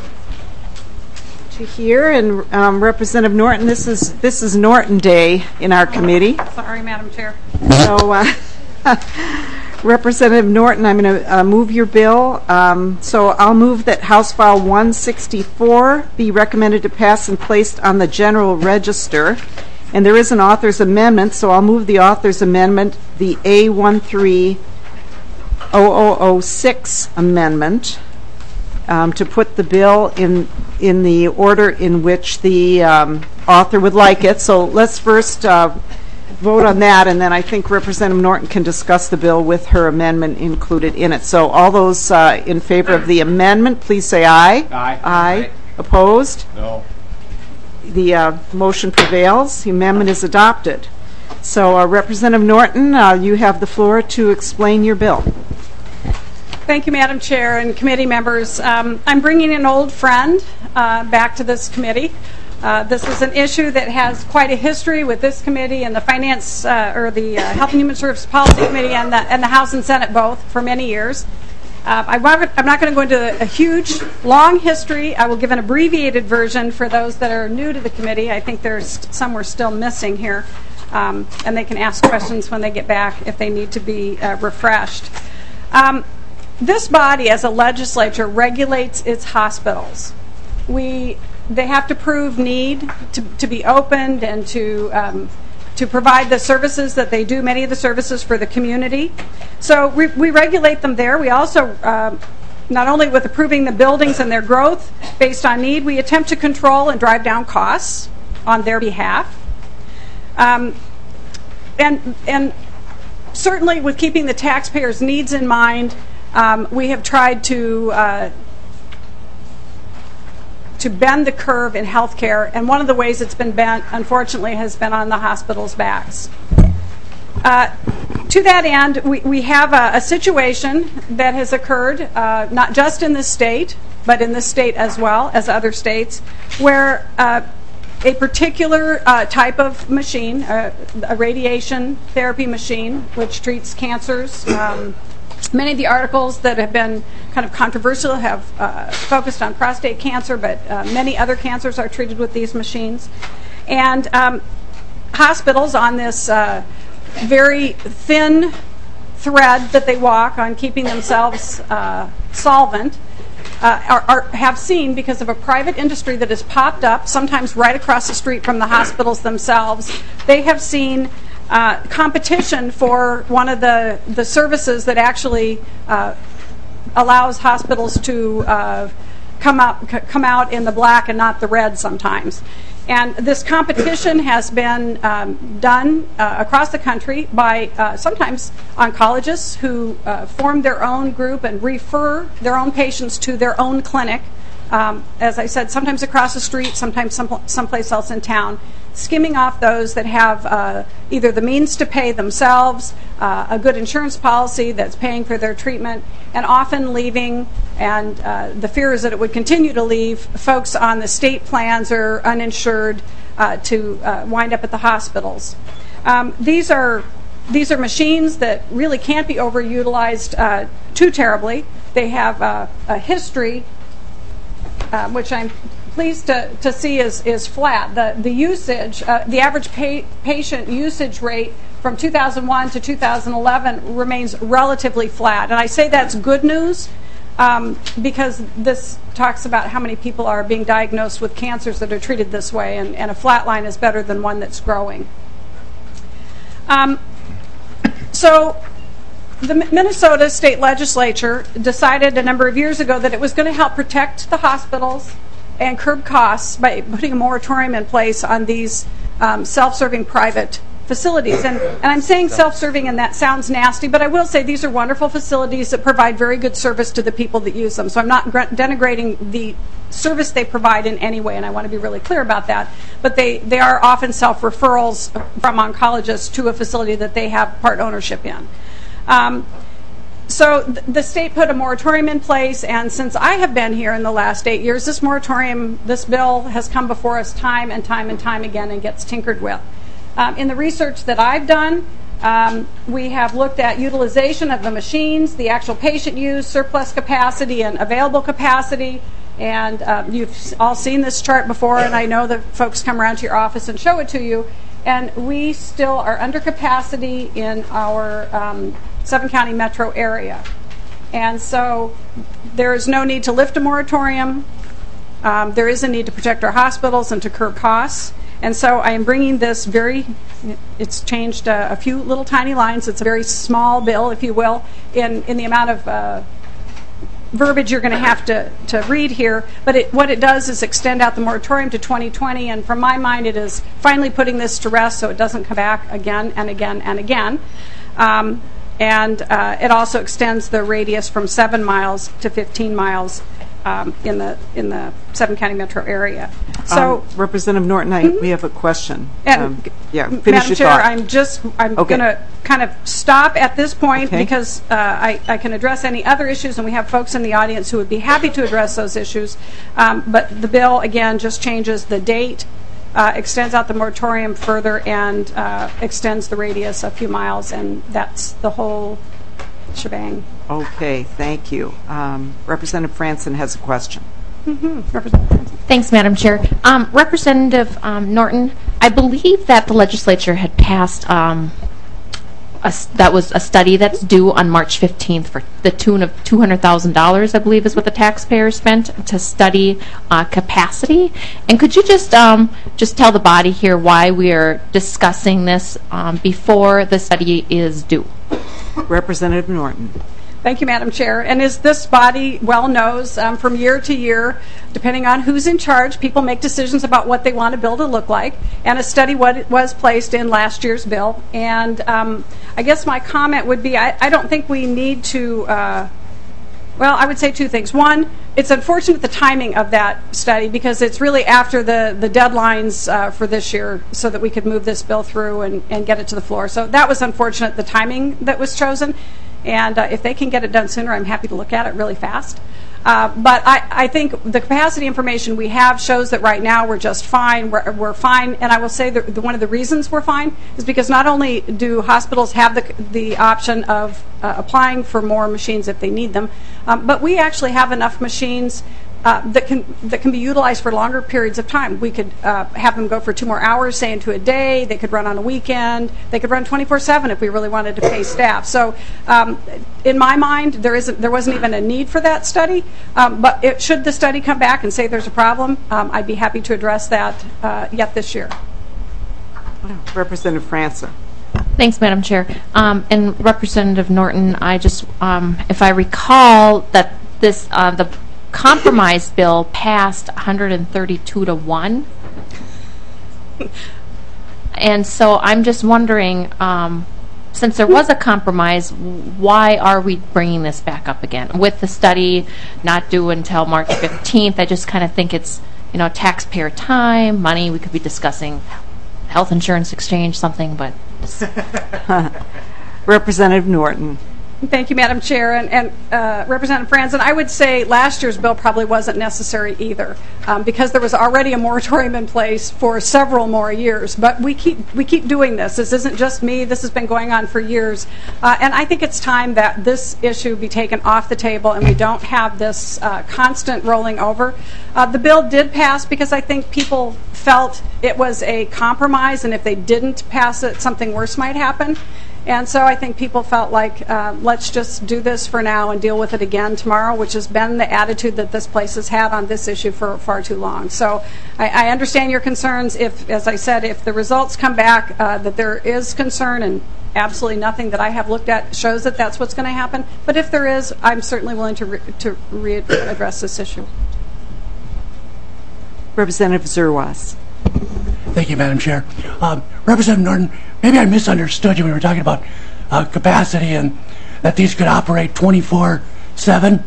to hear. And um, Representative Norton, this is this is Norton Day in our committee. Sorry, Madam Chair. So, uh, Representative Norton, I'm going to uh, move your bill. Um, so I'll move that House File one sixty-four be recommended to pass and placed on the General Register. And there is an author's amendment, so I'll move the author's amendment, the A one three zero zero zero six amendment, um, to put the bill in in the order in which the um, author would like it. So let's first uh, vote on that, and then I think Representative Norton can discuss the bill with her amendment included in it. So all those uh, in favor of the amendment, please say aye. Aye. Aye. Aye. Opposed? No. The uh, motion prevails. The amendment is adopted. So uh, Representative Norton, uh, you have the floor to explain your bill. Thank you, Madam Chair and committee members. Um, I'm bringing an old friend uh, back to this committee. Uh, this is an issue that has quite a history with this committee and the Finance uh, or the uh, Health and Human Services Policy Committee and the, and the House and Senate both for many years. Uh, I want, I'm not going to go into a huge, long history. I will give an abbreviated version for those that are new to the committee. I think there's some we're still missing here, um, and they can ask questions when they get back if they need to be uh, refreshed. Um, this body, as a legislature, regulates its hospitals. We, they have to prove need to, to be opened and to um, to provide the services that they do, many of the services for the community. So we, we regulate them there. We also, uh, not only with approving the buildings and their growth based on need, we attempt to control and drive down costs on their behalf. Um, and, and certainly with keeping the taxpayers' needs in mind, um, we have tried to uh, to bend the curve in healthcare, and one of the ways it's been bent, unfortunately, has been on the hospitals' backs. Uh, to that end, we, we have a, a situation that has occurred, uh, not just in this state, but in this state as well as other states, where uh, a particular uh, type of machine, uh, a radiation therapy machine, which treats cancers, um, many of the articles that have been kind of controversial have uh, focused on prostate cancer, but uh, many other cancers are treated with these machines. And um, hospitals, on this uh, very thin thread that they walk on keeping themselves uh, solvent, uh, are, are, have seen, because of a private industry that has popped up, sometimes right across the street from the hospitals themselves, they have seen Uh, competition for one of the, the services that actually uh, allows hospitals to uh, come out c- come out in the black and not the red sometimes. And this competition has been um, done uh, across the country by uh, sometimes oncologists who uh, form their own group and refer their own patients to their own clinic. Um, as I said, sometimes across the street, sometimes some, someplace else in town, skimming off those that have uh, either the means to pay themselves, uh, a good insurance policy that's paying for their treatment, and often leaving, and uh, the fear is that it would continue to leave folks on the state plans or uninsured uh, to uh, wind up at the hospitals. Um, these are these are machines that really can't be overutilized uh, too terribly. They have uh, a history, uh, which I'm pleased to, to see is, is flat. The, the usage, uh, the average pa- patient usage rate from two thousand one to two thousand eleven remains relatively flat. And I say that's good news um, because this talks about how many people are being diagnosed with cancers that are treated this way, and, and a flat line is better than one that's growing. Um, so the Minnesota State Legislature decided a number of years ago that it was going to help protect the hospitals and curb costs by putting a moratorium in place on these um, self-serving private facilities. And, and I'm saying self-serving, and that sounds nasty, but I will say these are wonderful facilities that provide very good service to the people that use them. So I'm not denigrating the service they provide in any way, and I want to be really clear about that. But they, they are often self-referrals from oncologists to a facility that they have part ownership in. Um, so th- the state put a moratorium in place, and since I have been here in the last eight years, this moratorium, this bill has come before us time and time and time again and gets tinkered with. Um, in the research that I've done, um, we have looked at utilization of the machines, the actual patient use, surplus capacity, and available capacity. And uh, you've all seen this chart before, and I know that folks come around to your office and show it to you. And we still are under capacity in our um, seven county metro area. And so there is no need to lift a moratorium. Um, there is a need to protect our hospitals and to curb costs. And so I am bringing this very, it's changed uh, a few little tiny lines. It's a very small bill, if you will, in, in the amount of uh, verbiage you're going to have to, to read here. But it, what it does is extend out the moratorium to twenty twenty. And from my mind, it is finally putting this to rest so it doesn't come back again and again and again. Um, and uh, it also extends the radius from seven miles to fifteen miles um, in the in the seven county metro area. So, um, Representative Norton, I, mm-hmm. we have a question. And um, yeah, finish Madam your Chair, thought. I'm just I'm Okay. going to kind of stop at this point Okay. because uh, I, I can address any other issues, and we have folks in the audience who would be happy to address those issues. Um, but the bill again just changes the date, uh, extends out the moratorium further, and uh, extends the radius a few miles, and that's the whole shebang. Okay, thank you. Um, Representative Franson has a question. Mm-hmm. Representative Thanks, Madam Chair. Um, Representative um, Norton, I believe that the legislature had passed um, a, that was a study that's due on March fifteenth for the tune of two hundred thousand dollars, I believe is what the taxpayers spent to study uh, capacity. And could you just um, just tell the body here why we are discussing this um, before the study is due? Representative Norton. Thank you, Madam Chair. And as this body well knows, um, from year to year, depending on who's in charge, people make decisions about what they want a bill to look like. And a study what was placed in last year's bill. And um, I guess my comment would be, I, I don't think we need to, uh, well, I would say two things. One, it's unfortunate the timing of that study because it's really after the, the deadlines uh, for this year so that we could move this bill through and, and get it to the floor. So that was unfortunate, the timing that was chosen. And uh, if they can get it done sooner, I'm happy to look at it really fast. Uh, but I, I think the capacity information we have shows that right now we're just fine. We're, we're fine. And I will say that the, one of the reasons we're fine is because not only do hospitals have the, the option of uh, applying for more machines if they need them, um, but we actually have enough machines Uh, that can that can be utilized for longer periods of time. We could uh, have them go for two more hours, say into a day. They could run on a weekend. They could run twenty-four seven if we really wanted to pay staff. So, um, in my mind, there isn't there wasn't even a need for that study. Um, but it, should the study come back and say there's a problem, um, I'd be happy to address that uh, yet this year. Representative Franson. Thanks, Madam Chair. Um, and Representative Norton, I just, um, if I recall, that this uh, the compromise bill passed one hundred thirty-two to one. And so I'm just wondering, um, since there was a compromise, why are we bringing this back up again? With the study not due until March fifteenth, I just kind of think it's, you know, taxpayer time, money. We could be discussing health insurance exchange, something, but... Representative Norton. Thank you, Madam Chair, and, and uh, Representative Franzen. I would say last year's bill probably wasn't necessary either, um, because there was already a moratorium in place for several more years. But we keep we keep doing this. This isn't just me. This has been going on for years, uh, and I think it's time that this issue be taken off the table, and we don't have this uh, constant rolling over. Uh, the bill did pass because I think people felt it was a compromise, and if they didn't pass it, something worse might happen. And so I think people felt like, uh, let's just do this for now and deal with it again tomorrow, which has been the attitude that this place has had on this issue for far too long. So I, I understand your concerns. If, as I said, if the results come back uh, that there is concern, and absolutely nothing that I have looked at shows that that's what's going to happen, but if there is, I'm certainly willing to, re to re-address this issue. Representative Zerwas. Thank you, Madam Chair. Um, Representative Norton, maybe I misunderstood you when we were talking about uh, capacity and that these could operate twenty-four seven.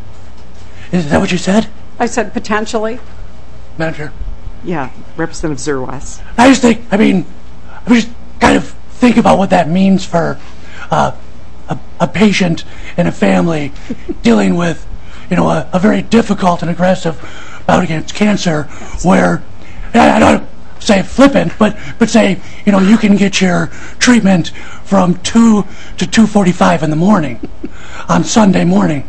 Is that what you said? I said potentially. Madam Chair. Yeah, Representative Zerwas. I just think, I mean, I just kind of think about what that means for uh, a, a patient and a family dealing with, you know, a, a very difficult and aggressive bout against cancer, where, I don't say flippant, but but say, you know, you can get your treatment from two to two forty-five in the morning on Sunday morning.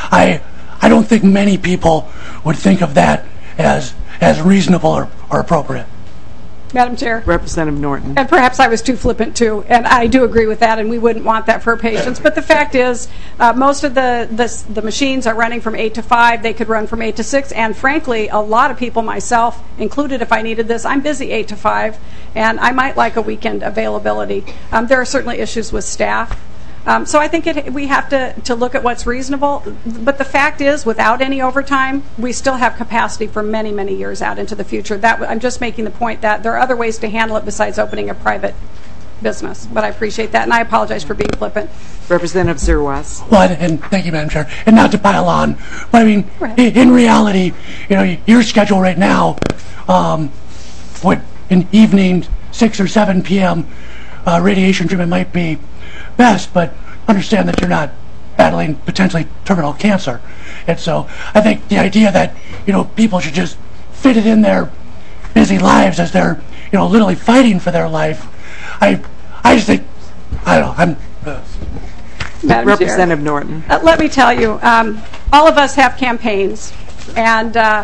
I I don't think many people would think of that as as reasonable or, or appropriate. Madam Chair. Representative Norton. And perhaps I was too flippant too, and I do agree with that, and we wouldn't want that for our patients. But the fact is, uh, most of the, the the machines are running from eight to five. They could run from eight to six, and frankly, a lot of people, myself included, if I needed this, I'm busy eight to five, and I might like a weekend availability. Um, there are certainly issues with staff. Um, so I think it, we have to, to look at what's reasonable. But the fact is, without any overtime, we still have capacity for many, many years out into the future. That I'm just making the point that there are other ways to handle it besides opening a private business. But I appreciate that, and I apologize for being flippant. Representative Zerwas. Well, and, and thank you, Madam Chair. And not to pile on, but I mean, right. in, in reality, you know, your schedule right now, um, what in evening, six or seven p m Uh, radiation treatment might be best, but understand that you're not battling potentially terminal cancer. And so I think the idea that, you know, people should just fit it in their busy lives as they're, you know, literally fighting for their life, I I just think, I don't know, I'm... Uh, Madam Representative Chair. Norton. Uh, let me tell you, um, all of us have campaigns, and uh,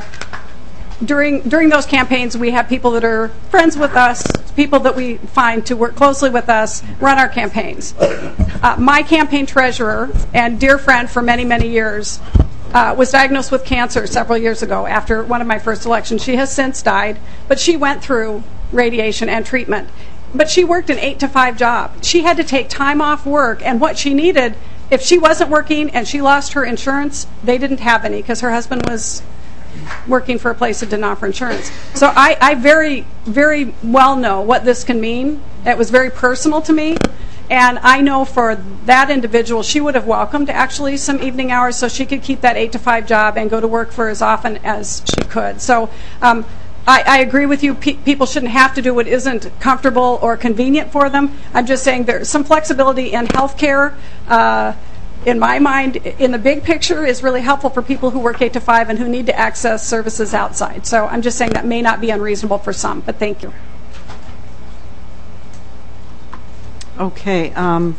During during those campaigns, we have people that are friends with us, people that we find to work closely with us, run our campaigns. Uh, my campaign treasurer and dear friend for many, many years uh, was diagnosed with cancer several years ago after one of my first elections. She has since died, but she went through radiation and treatment. But she worked an eight to five job. She had to take time off work, and what she needed, if she wasn't working and she lost her insurance, they didn't have any because her husband was working for a place that didn't offer insurance. So I, I very, very well know what this can mean. It was very personal to me, and I know for that individual, she would have welcomed actually some evening hours so she could keep that eight to five job and go to work for as often as she could. So um, I, I agree with you. Pe people shouldn't have to do what isn't comfortable or convenient for them. I'm just saying there's some flexibility in healthcare. Uh, in my mind, in the big picture, is really helpful for people who work eight to five and who need to access services outside. So I'm just saying that may not be unreasonable for some, but thank you. Okay. Um,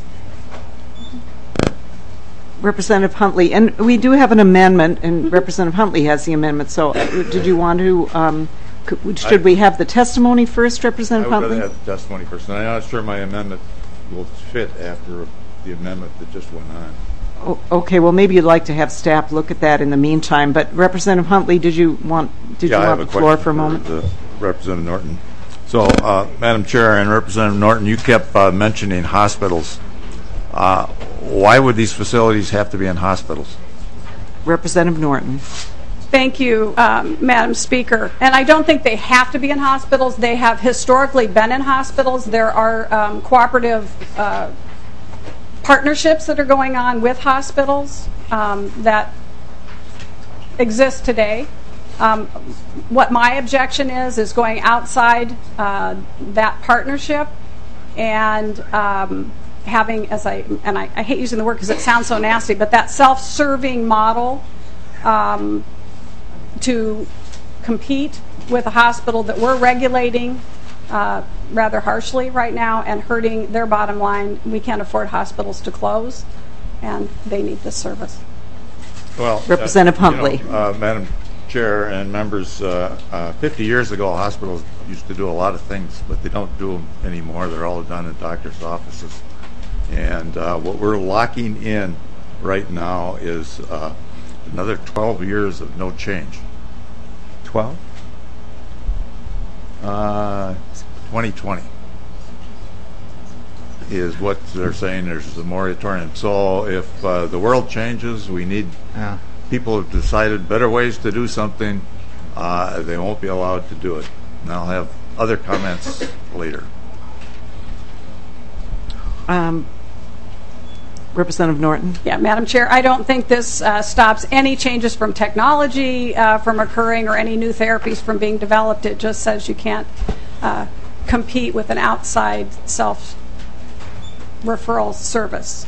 Representative Huntley, and we do have an amendment, and Representative Huntley has the amendment, so did you want to, um, should we have the testimony first, Representative I would Huntley? rather have the testimony first. And I'm not sure my amendment will fit after the amendment that just went on. Oh, okay, well, maybe you'd like to have staff look at that in the meantime. But Representative Huntley, did you want did yeah, you I want have the a floor for a for moment? The Representative Norton. So, uh, Madam Chair and Representative Norton, you kept uh, mentioning hospitals. Uh, why would these facilities have to be in hospitals? Representative Norton. Thank you, um, Madam Speaker. And I don't think they have to be in hospitals. They have historically been in hospitals. There are um, cooperative uh, partnerships that are going on with hospitals um, that exist today. Um, what my objection is, is going outside uh, that partnership and um, having, as I, and I, I hate using the word because it sounds so nasty, but that self-serving model um, to compete with a hospital that we're regulating uh, rather harshly right now and hurting their bottom line. We can't afford hospitals to close, and they need this service. Well, Representative uh, Huntley. You know, uh, Madam Chair and members, uh, uh, fifty years ago, hospitals used to do a lot of things, but they don't do them anymore. They're all done in doctors' offices. And uh, what we're locking in right now is uh, another twelve years of no change. twelve? Uh, twenty twenty is what they're saying. There's a moratorium. So if uh, the world changes, we need yeah. people have decided better ways to do something, uh, they won't be allowed to do it. And I'll have other comments later. Um, Representative Norton. Yeah, Madam Chair, I don't think this uh, stops any changes from technology uh, from occurring or any new therapies from being developed. It just says you can't uh, compete with an outside self-referral service.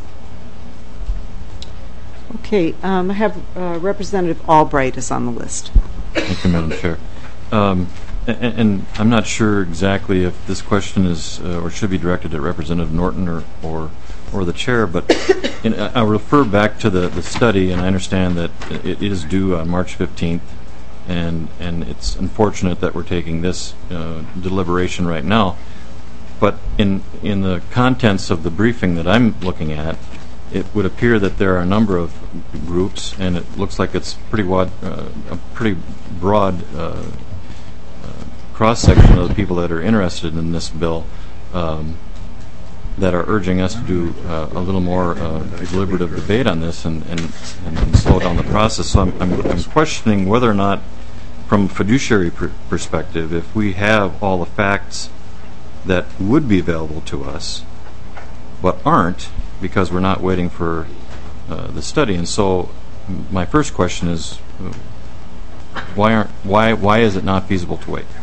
Okay, um, I have uh, Representative Albright is on the list. Thank you, Madam Chair. Um, and, and I'm not sure exactly if this question is uh, or should be directed at Representative Norton or or, or the chair, but in, I'll refer back to the, the study, and I understand that it is due on March fifteenth, and and it's unfortunate that we're taking this uh, deliberation right now. But in in the contents of the briefing that I'm looking at, it would appear that there are a number of groups, and it looks like it's pretty wide, uh, a pretty broad uh, uh, cross-section of the people that are interested in this bill um, that are urging us to do uh, a little more uh, deliberative debate on this and, and, and slow down the process. So I'm, I'm, I'm questioning whether or not, from a fiduciary pr perspective, if we have all the facts that would be available to us but aren't, because we're not waiting for uh, the study. And so my first question is, uh, why aren't why why is it not feasible to wait?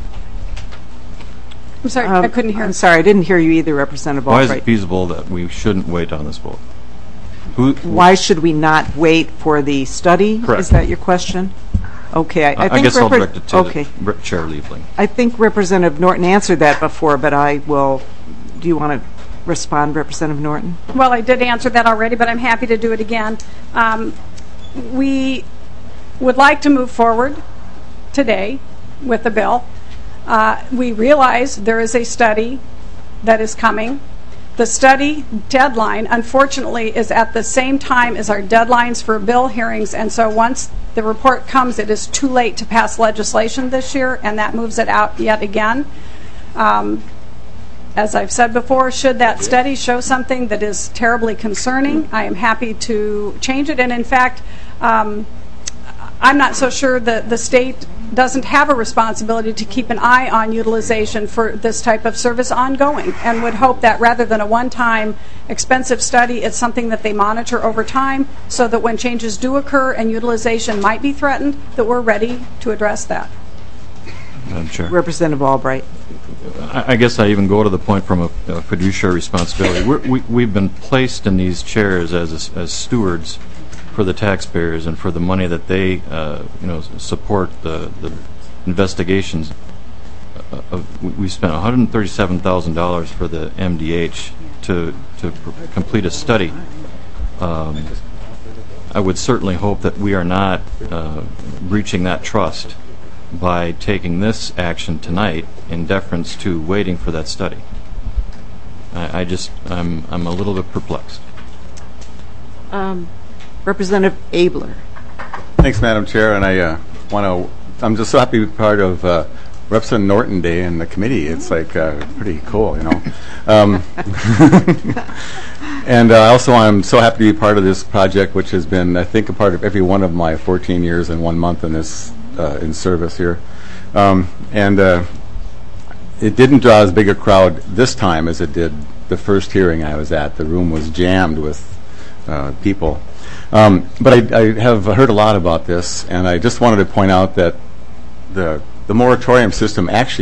I'm sorry, um, I couldn't hear. I'm sorry, I didn't hear you either, Representative Why Albright. is it feasible that we shouldn't wait on this vote? Who, Why should we not wait for the study? Correct. Is that your question? Okay, I, I, I, think I guess I'll Repre direct it to okay. the Chair Liebling. I think Representative Norton answered that before, but I will. Do you want to respond, Representative Norton? Well, I did answer that already, but I'm happy to do it again. Um, we would like to move forward today with the bill. Uh, we realize there is a study that is coming. The study deadline, unfortunately, is at the same time as our deadlines for bill hearings, and so once the report comes, it is too late to pass legislation this year, and that moves it out yet again. Um, As I've said before, should that study show something that is terribly concerning, I am happy to change it. And in fact, um, I'm not so sure that the state doesn't have a responsibility to keep an eye on utilization for this type of service ongoing, and would hope that rather than a one-time expensive study, it's something that they monitor over time so that when changes do occur and utilization might be threatened, that we're ready to address that. Madam Chair. Representative Albright. I, I guess I even go to the point from a, a fiduciary responsibility. We're, we, we've been placed in these chairs as, as stewards for the taxpayers and for the money that they, uh, you know, support the, the investigations. Uh, of, we spent one hundred thirty-seven thousand dollars for the M D H to to complete a study. Um, I would certainly hope that we are not uh, breaching that trust by taking this action tonight in deference to waiting for that study. I, I just, I'm, I'm a little bit perplexed. Um, Representative Abler. Thanks, Madam Chair, and I uh, want to, I'm just so happy to be part of uh, Representative Norton Day in the committee. It's like uh, pretty cool, you know. Um, and uh, also I'm so happy to be part of this project, which has been, I think, a part of every one of my fourteen years and one month in this Uh, in service here. Um, and uh, it didn't draw as big a crowd this time as it did the first hearing I was at. The room was jammed with uh, people. Um, but I, I have heard a lot about this, and I just wanted to point out that the, the moratorium system actually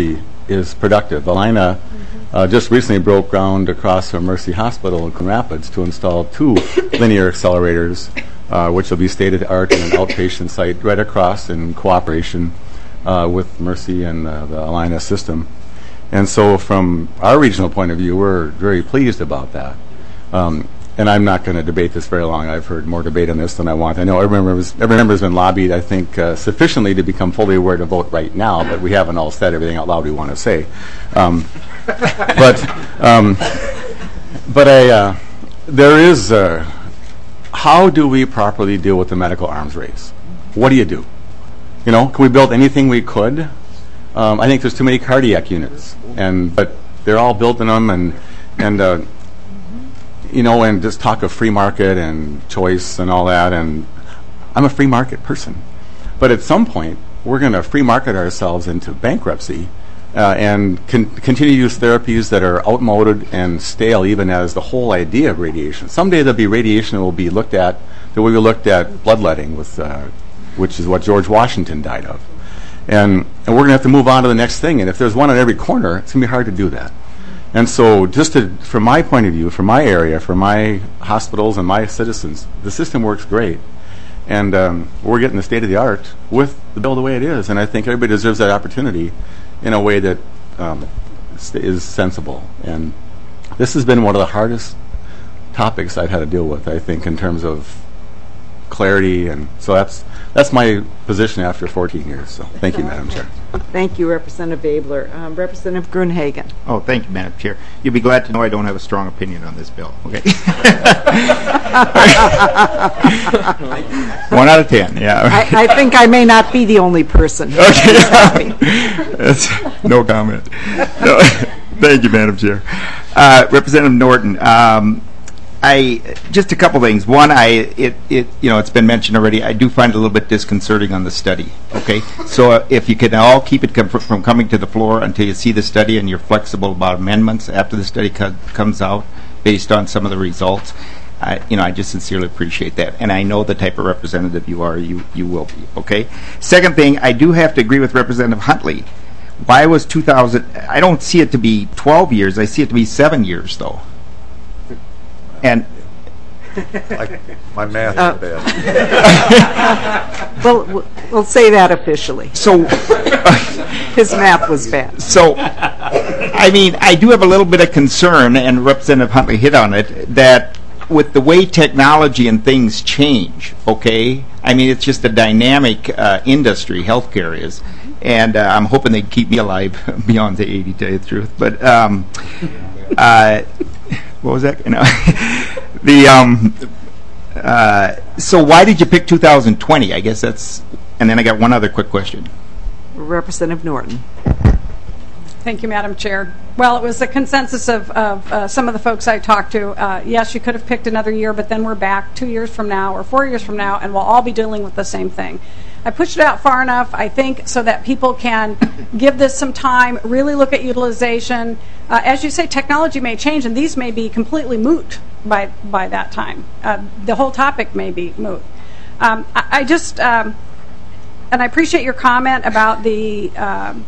is productive. Alina uh, just recently broke ground across from Mercy Hospital in Coon Rapids to install two linear accelerators, uh, which will be state-of-the-art in an outpatient site right across in cooperation uh, with Mercy and uh, the Alina system. And so from our regional point of view, we're very pleased about that. Um, and I'm not going to debate this very long. I've heard more debate on this than I want. I know every member, every member has been lobbied, I think, uh, sufficiently to become fully aware to vote right now, but we haven't all said everything out loud we want to say. Um, but um, but I, uh, there is, uh, how do we properly deal with the medical arms race? What do you do? You know, can we build anything we could? Um, I think there's too many cardiac units, and but they're all building them, and and uh, you know, and just talk of free market and choice and all that. And I'm a free market person, but at some point we're going to free market ourselves into bankruptcy uh, and con- continue to use therapies that are outmoded and stale, even as the whole idea of radiation. Someday there'll be radiation that will be looked at the way we looked at bloodletting, with uh, which is what George Washington died of. And, and we're going to have to move on to the next thing. And if there's one on every corner, it's going to be hard to do that. And so just to, from my point of view, from my area, from my hospitals and my citizens, the system works great. And um, we're getting the state of the art with the bill the way it is. And I think everybody deserves that opportunity in a way that um, is sensible. And this has been one of the hardest topics I've had to deal with, I think, in terms of clarity. And so that's that's my position after fourteen years. So thank you, Madam Chair. Thank you, Representative Abler. Um, Representative Grunhagen. Oh, thank you, Madam Chair. You'll be glad to know I don't have a strong opinion on this bill. Okay. One out of ten, yeah. I, I think I may not be the only person. Okay. That's, no comment. No. Thank you, Madam Chair. Uh, Representative Norton, um, I just a couple things. One, I it it you know it's been mentioned already. I do find it a little bit disconcerting on the study. Okay, so uh, if you can all keep it com- from coming to the floor until you see the study, and you're flexible about amendments after the study co- comes out based on some of the results, I you know I just sincerely appreciate that, and I know the type of representative you are. You you will be. Okay. Second thing, I do have to agree with Representative Huntley. Why was two thousand? I don't see it to be twelve years. I see it to be seven years, though. And I, my math Uh, is bad. Well, we'll- we'll say that officially. So his math was bad. So, I mean, I do have a little bit of concern, and Representative Huntley hit on it, that with the way technology and things change, okay, I mean, it's just a dynamic uh, industry, healthcare is, and uh, I'm hoping they keep me alive beyond the eighty, to tell you the truth. But, um, uh, what was that? You know, the, um, uh, so why did you pick two thousand twenty? I guess that's, and then I got one other quick question. Representative Norton. Thank you, Madam Chair. Well, it was the consensus of, of uh, some of the folks I talked to. Uh, yes, you could have picked another year, but then we're back two years from now or four years from now, and we'll all be dealing with the same thing. I pushed it out far enough, I think, so that people can give this some time, really look at utilization. Uh, as you say, technology may change, and these may be completely moot by by that time. Uh, the whole topic may be moot. Um, I, I just, um, and I appreciate your comment about the um,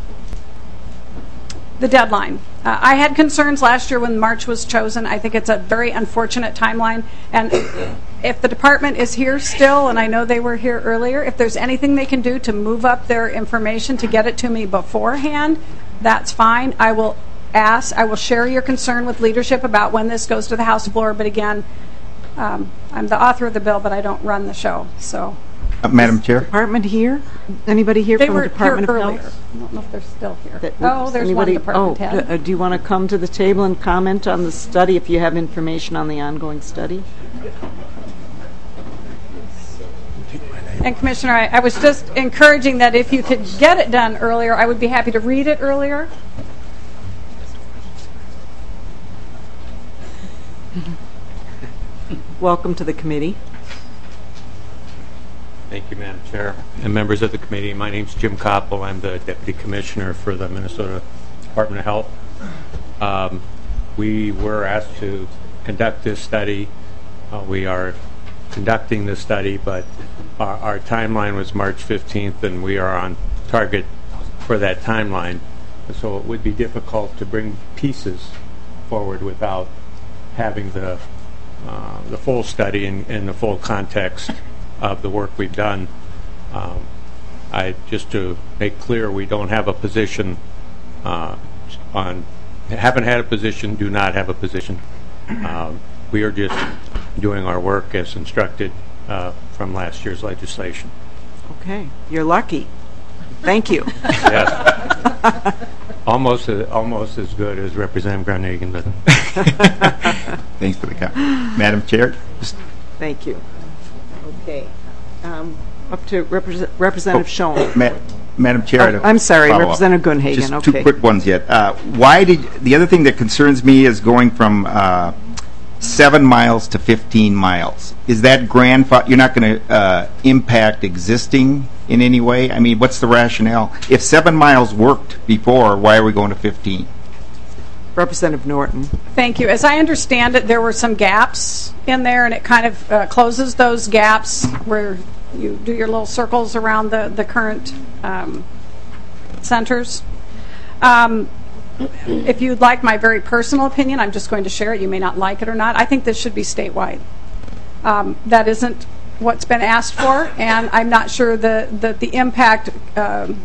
the deadline. Uh, I had concerns last year when March was chosen. I think it's a very unfortunate timeline. And if the department is here still, and I know they were here earlier, if there's anything they can do to move up their information to get it to me beforehand, that's fine. I will ask, I will share your concern with leadership about when this goes to the House floor. But again, um, I'm the author of the bill, but I don't run the show. So. Uh, Madam Chair? Department here? Anybody here They from were the Department here of earlier. Health? I don't know if they're still here. That- Oh, there's anybody- one department oh, head. uh, do you want to come to the table and comment on the study if you have information on the ongoing study? And Commissioner, I, I was just encouraging that if you could get it done earlier, I would be happy to read it earlier. Welcome to the committee. Thank you, Madam Chair. And members of the committee, my name is Jim Koppel. I'm the Deputy Commissioner for the Minnesota Department of Health. Um, we were asked to conduct this study. Uh, we are conducting the study, but our, our timeline was March fifteenth, and we are on target for that timeline. so it would be difficult to bring pieces forward without having the uh, the full study and, and the full context of the work we've done. Um, I just to make clear, we don't have a position uh, on. Haven't had a position. Do not have a position. Uh, we are just doing our work as instructed uh, from last year's legislation. Okay, you're lucky. Thank you. Yes. Almost, uh, almost as good as Representative Gruenhagen, but thanks for the comment, Madam Chair. Thank you. Okay, um, up to Repres Representative oh, Schoen. Ma Madam Chair, oh, I'm sorry, follow Representative up. Gruenhagen. Just okay. two quick ones yet. Uh, why did the other thing that concerns me is going from uh, seven miles to fifteen miles? Is that grandfather? You're not going to uh, impact existing in any way? I mean, what's the rationale? If seven miles worked before, why are we going to fifteen? Representative Norton. Thank you. As I understand it, there were some gaps in there, and it kind of uh, closes those gaps where you do your little circles around the, the current um, centers. Um, if you'd like my very personal opinion, I'm just going to share it. You may not like it or not. I think this should be statewide. Um, that isn't what's been asked for, and I'm not sure that the, the impact um,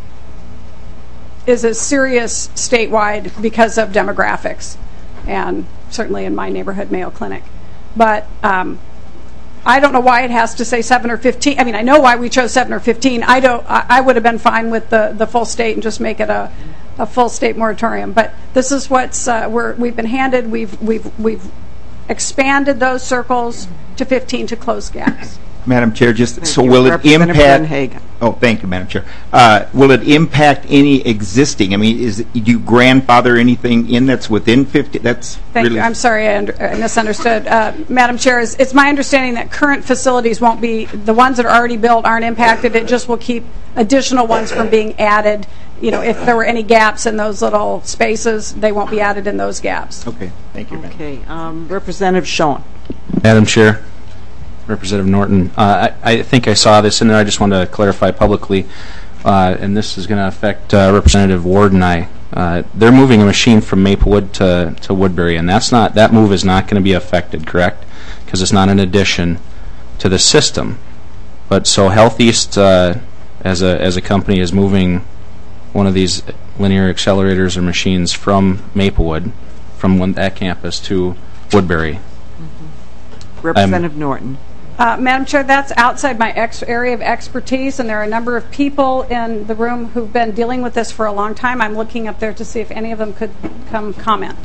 is as serious statewide because of demographics, and certainly in my neighborhood, Mayo Clinic. But um, I don't know why it has to say seven or fifteen. I mean, I know why we chose seven or fifteen. I don't. I, I would have been fine with the the full state and just make it a a full state moratorium. But this is what's uh, we're we've been handed. We've we've we've expanded those circles to fifteen to close gaps. Madam Chair, just Thank so you. will it Representative impact? Gruenhagen. Oh, thank you, Madam Chair. Uh, will it impact any existing? I mean, is do you grandfather anything in that's within fifty? That's Thank really you. I'm sorry, I, under, I misunderstood. Uh, Madam Chair, it's, it's my understanding that current facilities won't be, the ones that are already built aren't impacted. It just will keep additional ones from being added. You know, if there were any gaps in those little spaces, they won't be added in those gaps. Okay, thank you, Madam. Okay, um, Representative Schoen. Madam Chair, Representative Norton, uh, I, I think I saw this in there. I just want to clarify publicly, uh, and this is going to affect uh, Representative Ward and I. Uh, they're moving a machine from Maplewood to, to Woodbury, and that's not that move is not going to be affected, correct? Because it's not an addition to the system. But so Health East, uh, as a as a company, is moving one of these linear accelerators or machines from Maplewood, from one, that campus to Woodbury. Mm-hmm. Representative I'm, Norton. Uh, Madam Chair, that's outside my ex area of expertise, and there are a number of people in the room who've been dealing with this for a long time. I'm looking up there to see if any of them could come comment.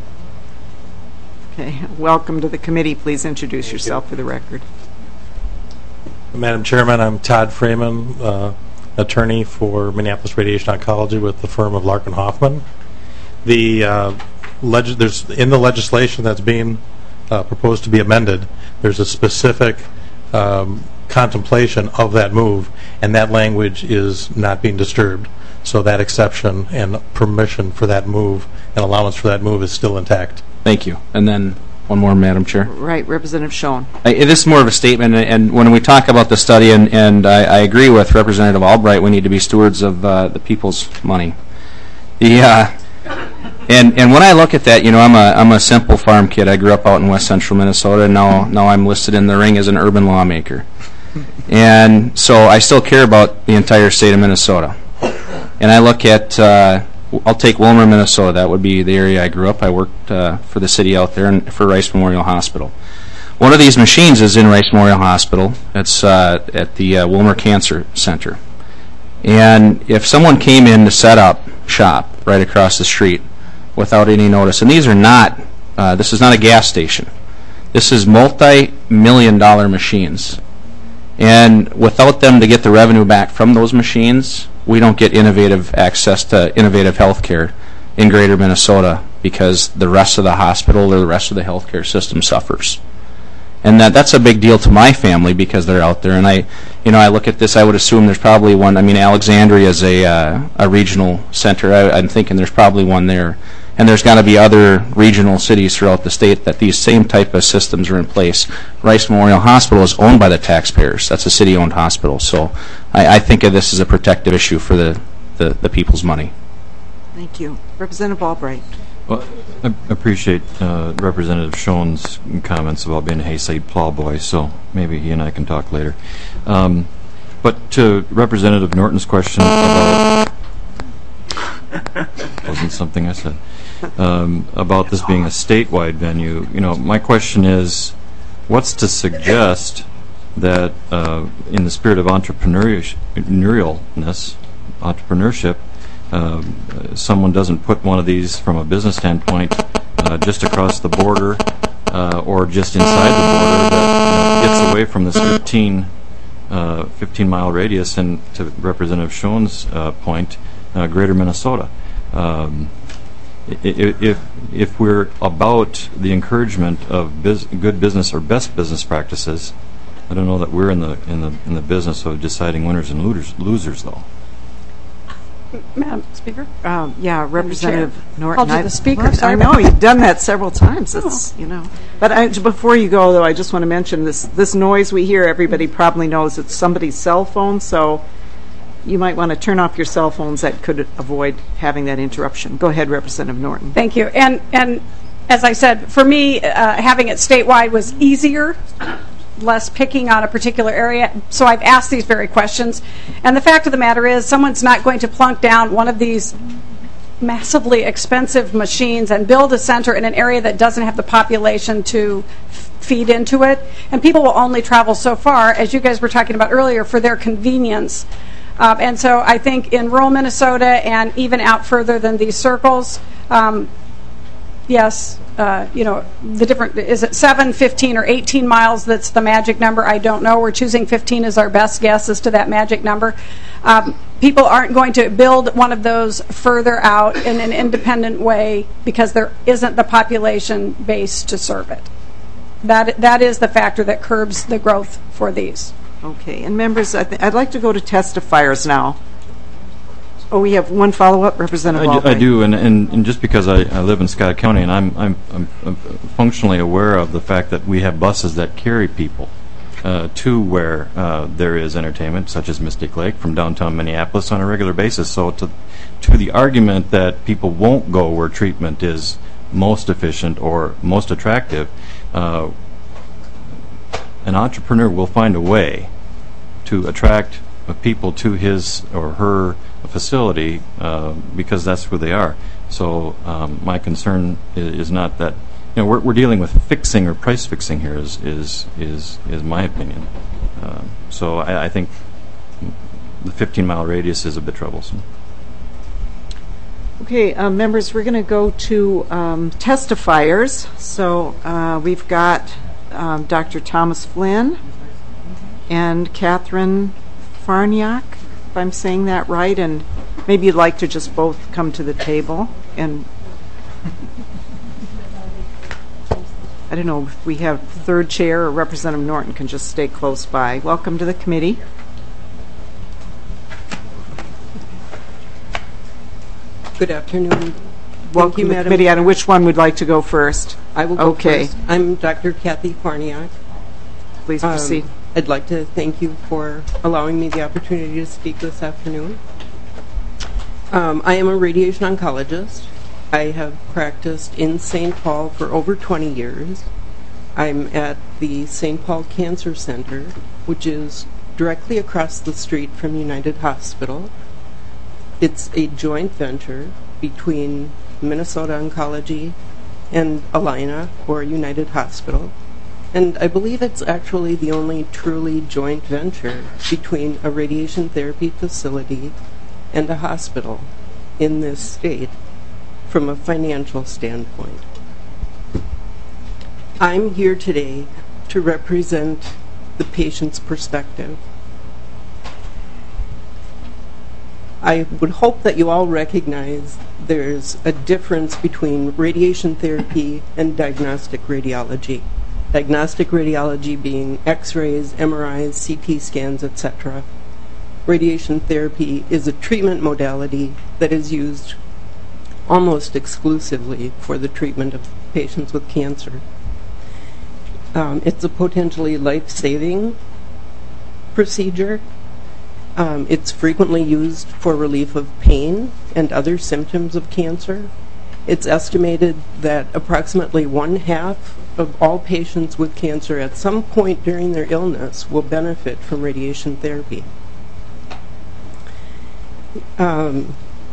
Okay, welcome to the committee. Please introduce Thank yourself you. for the record. Madam Chairman, I'm Todd Freeman, uh, attorney for Minneapolis Radiation Oncology with the firm of Larkin Hoffman. The uh, leg there's in the legislation that's being uh, proposed to be amended, there's a specific um, contemplation of that move, and that language is not being disturbed. So that exception and permission for that move and allowance for that move is still intact. Thank you. And then one more, Madam Chair. Right, Representative Schoen. I, this is more of a statement, and when we talk about the study, and, and I, I agree with Representative Albright, we need to be stewards of uh, the people's money. The, uh, and and when I look at that, you know, I'm a I'm a simple farm kid. I grew up out in West Central Minnesota, and now now I'm listed in the ring as an urban lawmaker, and so I still care about the entire state of Minnesota. And I look at. Uh, I'll take Willmar, Minnesota. That would be the area I grew up. I worked uh, for the city out there and for Rice Memorial Hospital. One of these machines is in Rice Memorial Hospital. It's uh, at the uh, Willmar Cancer Center. And if someone came in to set up shop right across the street without any notice, and these are not, uh, this is not a gas station. This is multi-million dollar machines. And without them to get the revenue back from those machines, we don't get innovative access to innovative health care in greater Minnesota because the rest of the hospital or the rest of the healthcare system suffers. And that that's a big deal to my family because they're out there. And I, you know, I look at this, I would assume there's probably one. I mean, Alexandria is a, uh, a regional center. I, I'm thinking there's probably one there. And there's got to be other regional cities throughout the state that these same type of systems are in place. Rice Memorial Hospital is owned by the taxpayers. That's a city-owned hospital. So I, I think of this as a protective issue for the, the, the people's money. Thank you. Representative Albright. Well, I appreciate uh, Representative Schoen's comments about being a Hayside plowboy, so maybe he and I can talk later. Um, but to Representative Norton's question about wasn't something I said um, about this being a statewide venue. You know, my question is, what's to suggest that uh, in the spirit of entrepreneurialness, entrepreneurship, uh, someone doesn't put one of these from a business standpoint uh, just across the border uh, or just inside the border that you know, gets away from this fifteen, uh, fifteen mile radius, and to Representative Schoen's uh, point, uh, greater Minnesota. Um, if, if we're about the encouragement of bus good business or best business practices, I don't know that we're in the in the in the business of deciding winners and losers. Losers, though. Madam Speaker. Um, yeah, Representative Norton. Called you the Speaker. I, Sorry I know you've done that several times. It's oh. you know. But I, before you go, though, I just want to mention this this noise we hear. Everybody probably knows it's somebody's cell phone, so you might want to turn off your cell phones. That could avoid having that interruption. Go ahead, Representative Norton. Thank you. And and as I said, for me, uh, having it statewide was easier. Less picking on a particular area, so I've asked these very questions. And the fact of the matter is, someone's not going to plunk down one of these massively expensive machines and build a center in an area that doesn't have the population to f feed into it. And people will only travel so far, as you guys were talking about earlier, for their convenience. Uh, and so I think in rural Minnesota and even out further than these circles, um, yes, uh, you know, the different, is it seven, fifteen, or eighteen miles that's the magic number? I don't know. We're choosing fifteen as our best guess as to that magic number. Um, people aren't going to build one of those further out in an independent way because there isn't the population base to serve it. That, that is the factor that curbs the growth for these. Okay, and members, I th I'd like to go to testifiers now. Oh, we have one follow-up, Representative I do, I do, and, and, and just because I, I live in Scott County, and I'm, I'm, I'm, I'm functionally aware of the fact that we have buses that carry people uh, to where uh, there is entertainment, such as Mystic Lake, from downtown Minneapolis on a regular basis. So to, to the argument that people won't go where treatment is most efficient or most attractive, uh, an entrepreneur will find a way to attract people to his or her facility uh, because that's where they are. So um, my concern is, is not that, you know, we're, we're dealing with fixing or price fixing here is is is, is my opinion. Uh, so I, I think the fifteen mile radius is a bit troublesome. Okay, uh, members, we're going to go to um, testifiers. So uh, we've got um, Doctor Thomas Flynn and Catherine Farniak, if I'm saying that right, and maybe you'd like to just both come to the table. And I don't know if we have third chair or Representative Norton can just stay close by. Welcome to the committee. Good afternoon. Welcome Thank you, to the Madam committee. And which one would like to go first? I will go okay. first. I'm Doctor Kathy Farniak. Please proceed. Um, I'd like to thank you for allowing me the opportunity to speak this afternoon. Um, I am a radiation oncologist. I have practiced in Saint Paul for over twenty years. I'm at the Saint Paul Cancer Center, which is directly across the street from United Hospital. It's a joint venture between Minnesota Oncology and Allina, or United Hospital. And I believe it's actually the only truly joint venture between a radiation therapy facility and a hospital in this state from a financial standpoint. I'm here today to represent the patient's perspective. I would hope that you all recognize there's a difference between radiation therapy and diagnostic radiology. Diagnostic radiology being x-rays, M R Is, C T scans, et cetera. Radiation therapy is a treatment modality that is used almost exclusively for the treatment of patients with cancer. Um, it's a potentially life-saving procedure. Um, it's frequently used for relief of pain and other symptoms of cancer. It's estimated that approximately one half of all patients with cancer at some point during their illness will benefit from radiation therapy. Um,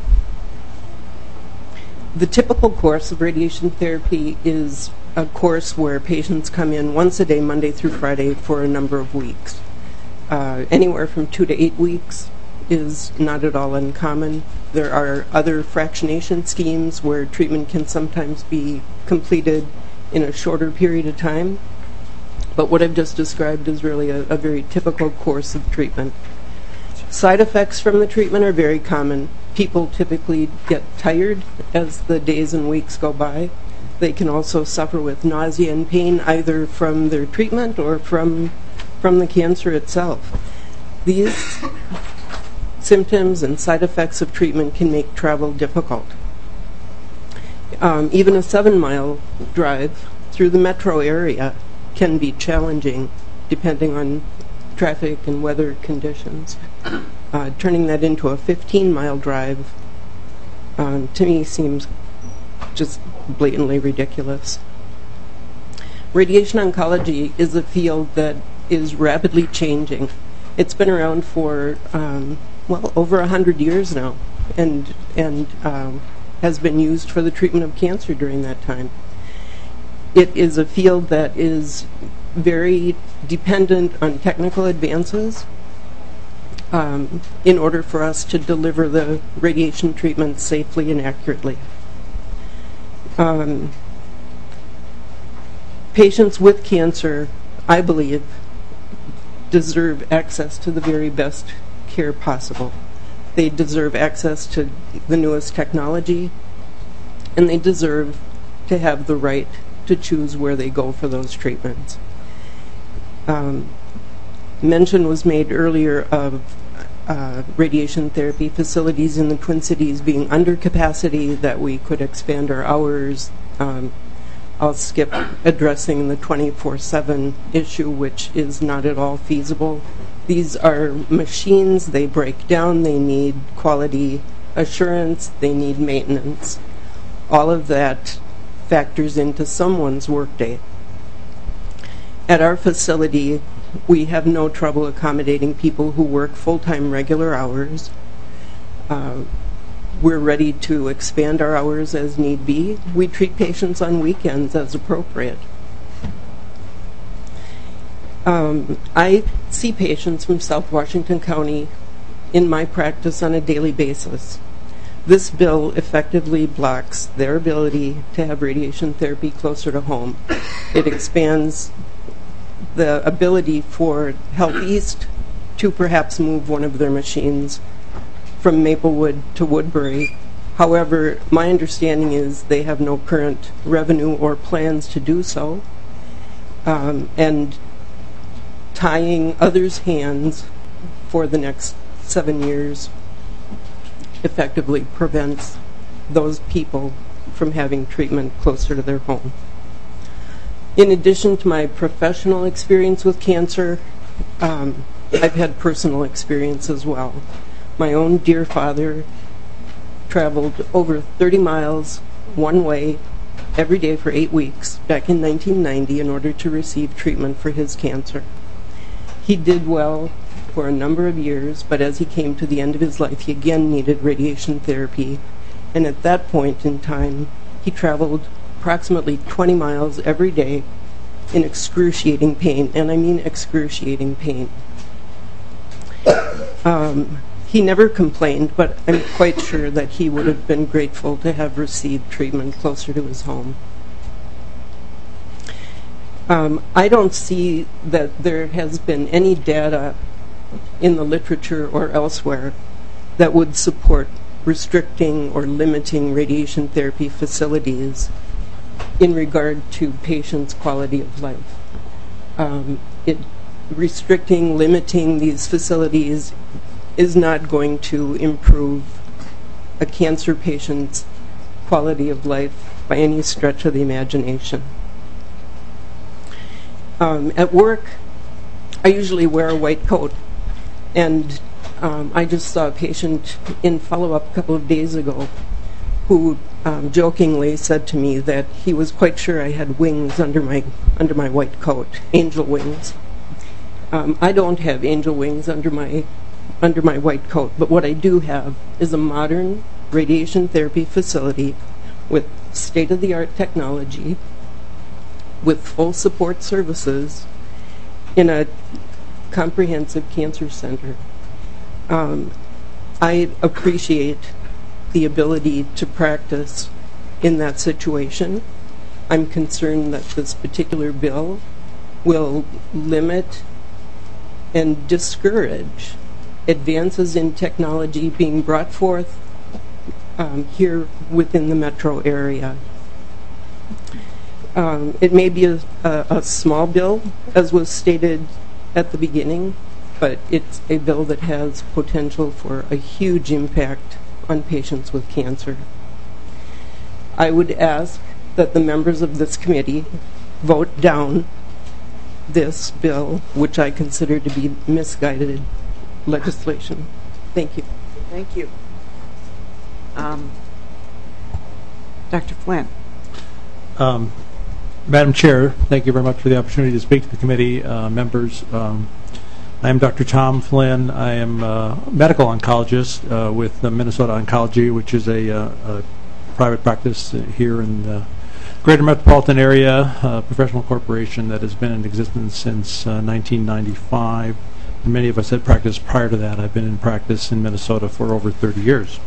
the typical course of radiation therapy is a course where patients come in once a day, Monday through Friday, for a number of weeks. Uh, anywhere from two to eight weeks is not at all uncommon. There are other fractionation schemes where treatment can sometimes be completed in a shorter period of time. But what I've just described is really a, a very typical course of treatment. Side effects from the treatment are very common. People typically get tired as the days and weeks go by. They can also suffer with nausea and pain either from their treatment or from, from the cancer itself. These symptoms and side effects of treatment can make travel difficult. Um, even a seven-mile drive through the metro area can be challenging depending on traffic and weather conditions. Uh, turning that into a fifteen-mile drive um, to me seems just blatantly ridiculous. Radiation oncology is a field that is rapidly changing. It's been around for um, well over a hundred years now, and and um, has been used for the treatment of cancer during that time. It is a field that is very dependent on technical advances um, in order for us to deliver the radiation treatment safely and accurately. Um, patients with cancer, I believe, deserve access to the very best care possible. They deserve access to the newest technology, and they deserve to have the right to choose where they go for those treatments. Um, mention was made earlier of uh, radiation therapy facilities in the Twin Cities being under capacity, that we could expand our hours. Um, I'll skip addressing the twenty-four seven issue, which is not at all feasible. These are machines, they break down, they need quality assurance, they need maintenance. All of that factors into someone's workday. At our facility, we have no trouble accommodating people who work full-time regular hours. Uh, we're ready to expand our hours as need be. We treat patients on weekends as appropriate. Um, I see patients from South Washington County in my practice on a daily basis. This bill effectively blocks their ability to have radiation therapy closer to home. It expands the ability for Health East to perhaps move one of their machines from Maplewood to Woodbury. However, my understanding is they have no current revenue or plans to do so. Um, and tying others' hands for the next seven years effectively prevents those people from having treatment closer to their home. In addition to my professional experience with cancer, um, I've had personal experience as well. My own dear father traveled over thirty miles one way every day for eight weeks back in nineteen ninety in order to receive treatment for his cancer. He did well for a number of years, but as he came to the end of his life, he again needed radiation therapy. And at that point in time, he traveled approximately twenty miles every day in excruciating pain, and I mean excruciating pain. Um, he never complained, but I'm quite sure that he would have been grateful to have received treatment closer to his home. Um, I don't see that there has been any data in the literature or elsewhere that would support restricting or limiting radiation therapy facilities in regard to patients' quality of life. Um, it, restricting, limiting these facilities is not going to improve a cancer patient's quality of life by any stretch of the imagination. Um, at work, I usually wear a white coat, and Um, I just saw a patient in follow-up a couple of days ago who um, jokingly said to me that he was quite sure I had wings under my under my white coat, angel wings. Um, I don't have angel wings under my under my white coat, but what I do have is a modern radiation therapy facility with state-of-the-art technology, with full support services in a comprehensive cancer center. Um, I appreciate the ability to practice in that situation. I'm concerned that this particular bill will limit and discourage advances in technology being brought forth um, here within the metro area. Um, it may be a, a, a small bill, as was stated at the beginning, but it's a bill that has potential for a huge impact on patients with cancer. I would ask that the members of this committee vote down this bill, which I consider to be misguided legislation. Thank you. Thank you. Um, Doctor Flynn. Um, Madam Chair, thank you very much for the opportunity to speak to the committee uh, members. Um, I am Doctor Tom Flynn. I am a medical oncologist uh, with uh, Minnesota Oncology, which is a, uh, a private practice here in the greater metropolitan area, a professional corporation that has been in existence since uh, nineteen ninety-five. And many of us had practiced prior to that. I've been in practice in Minnesota for over thirty years.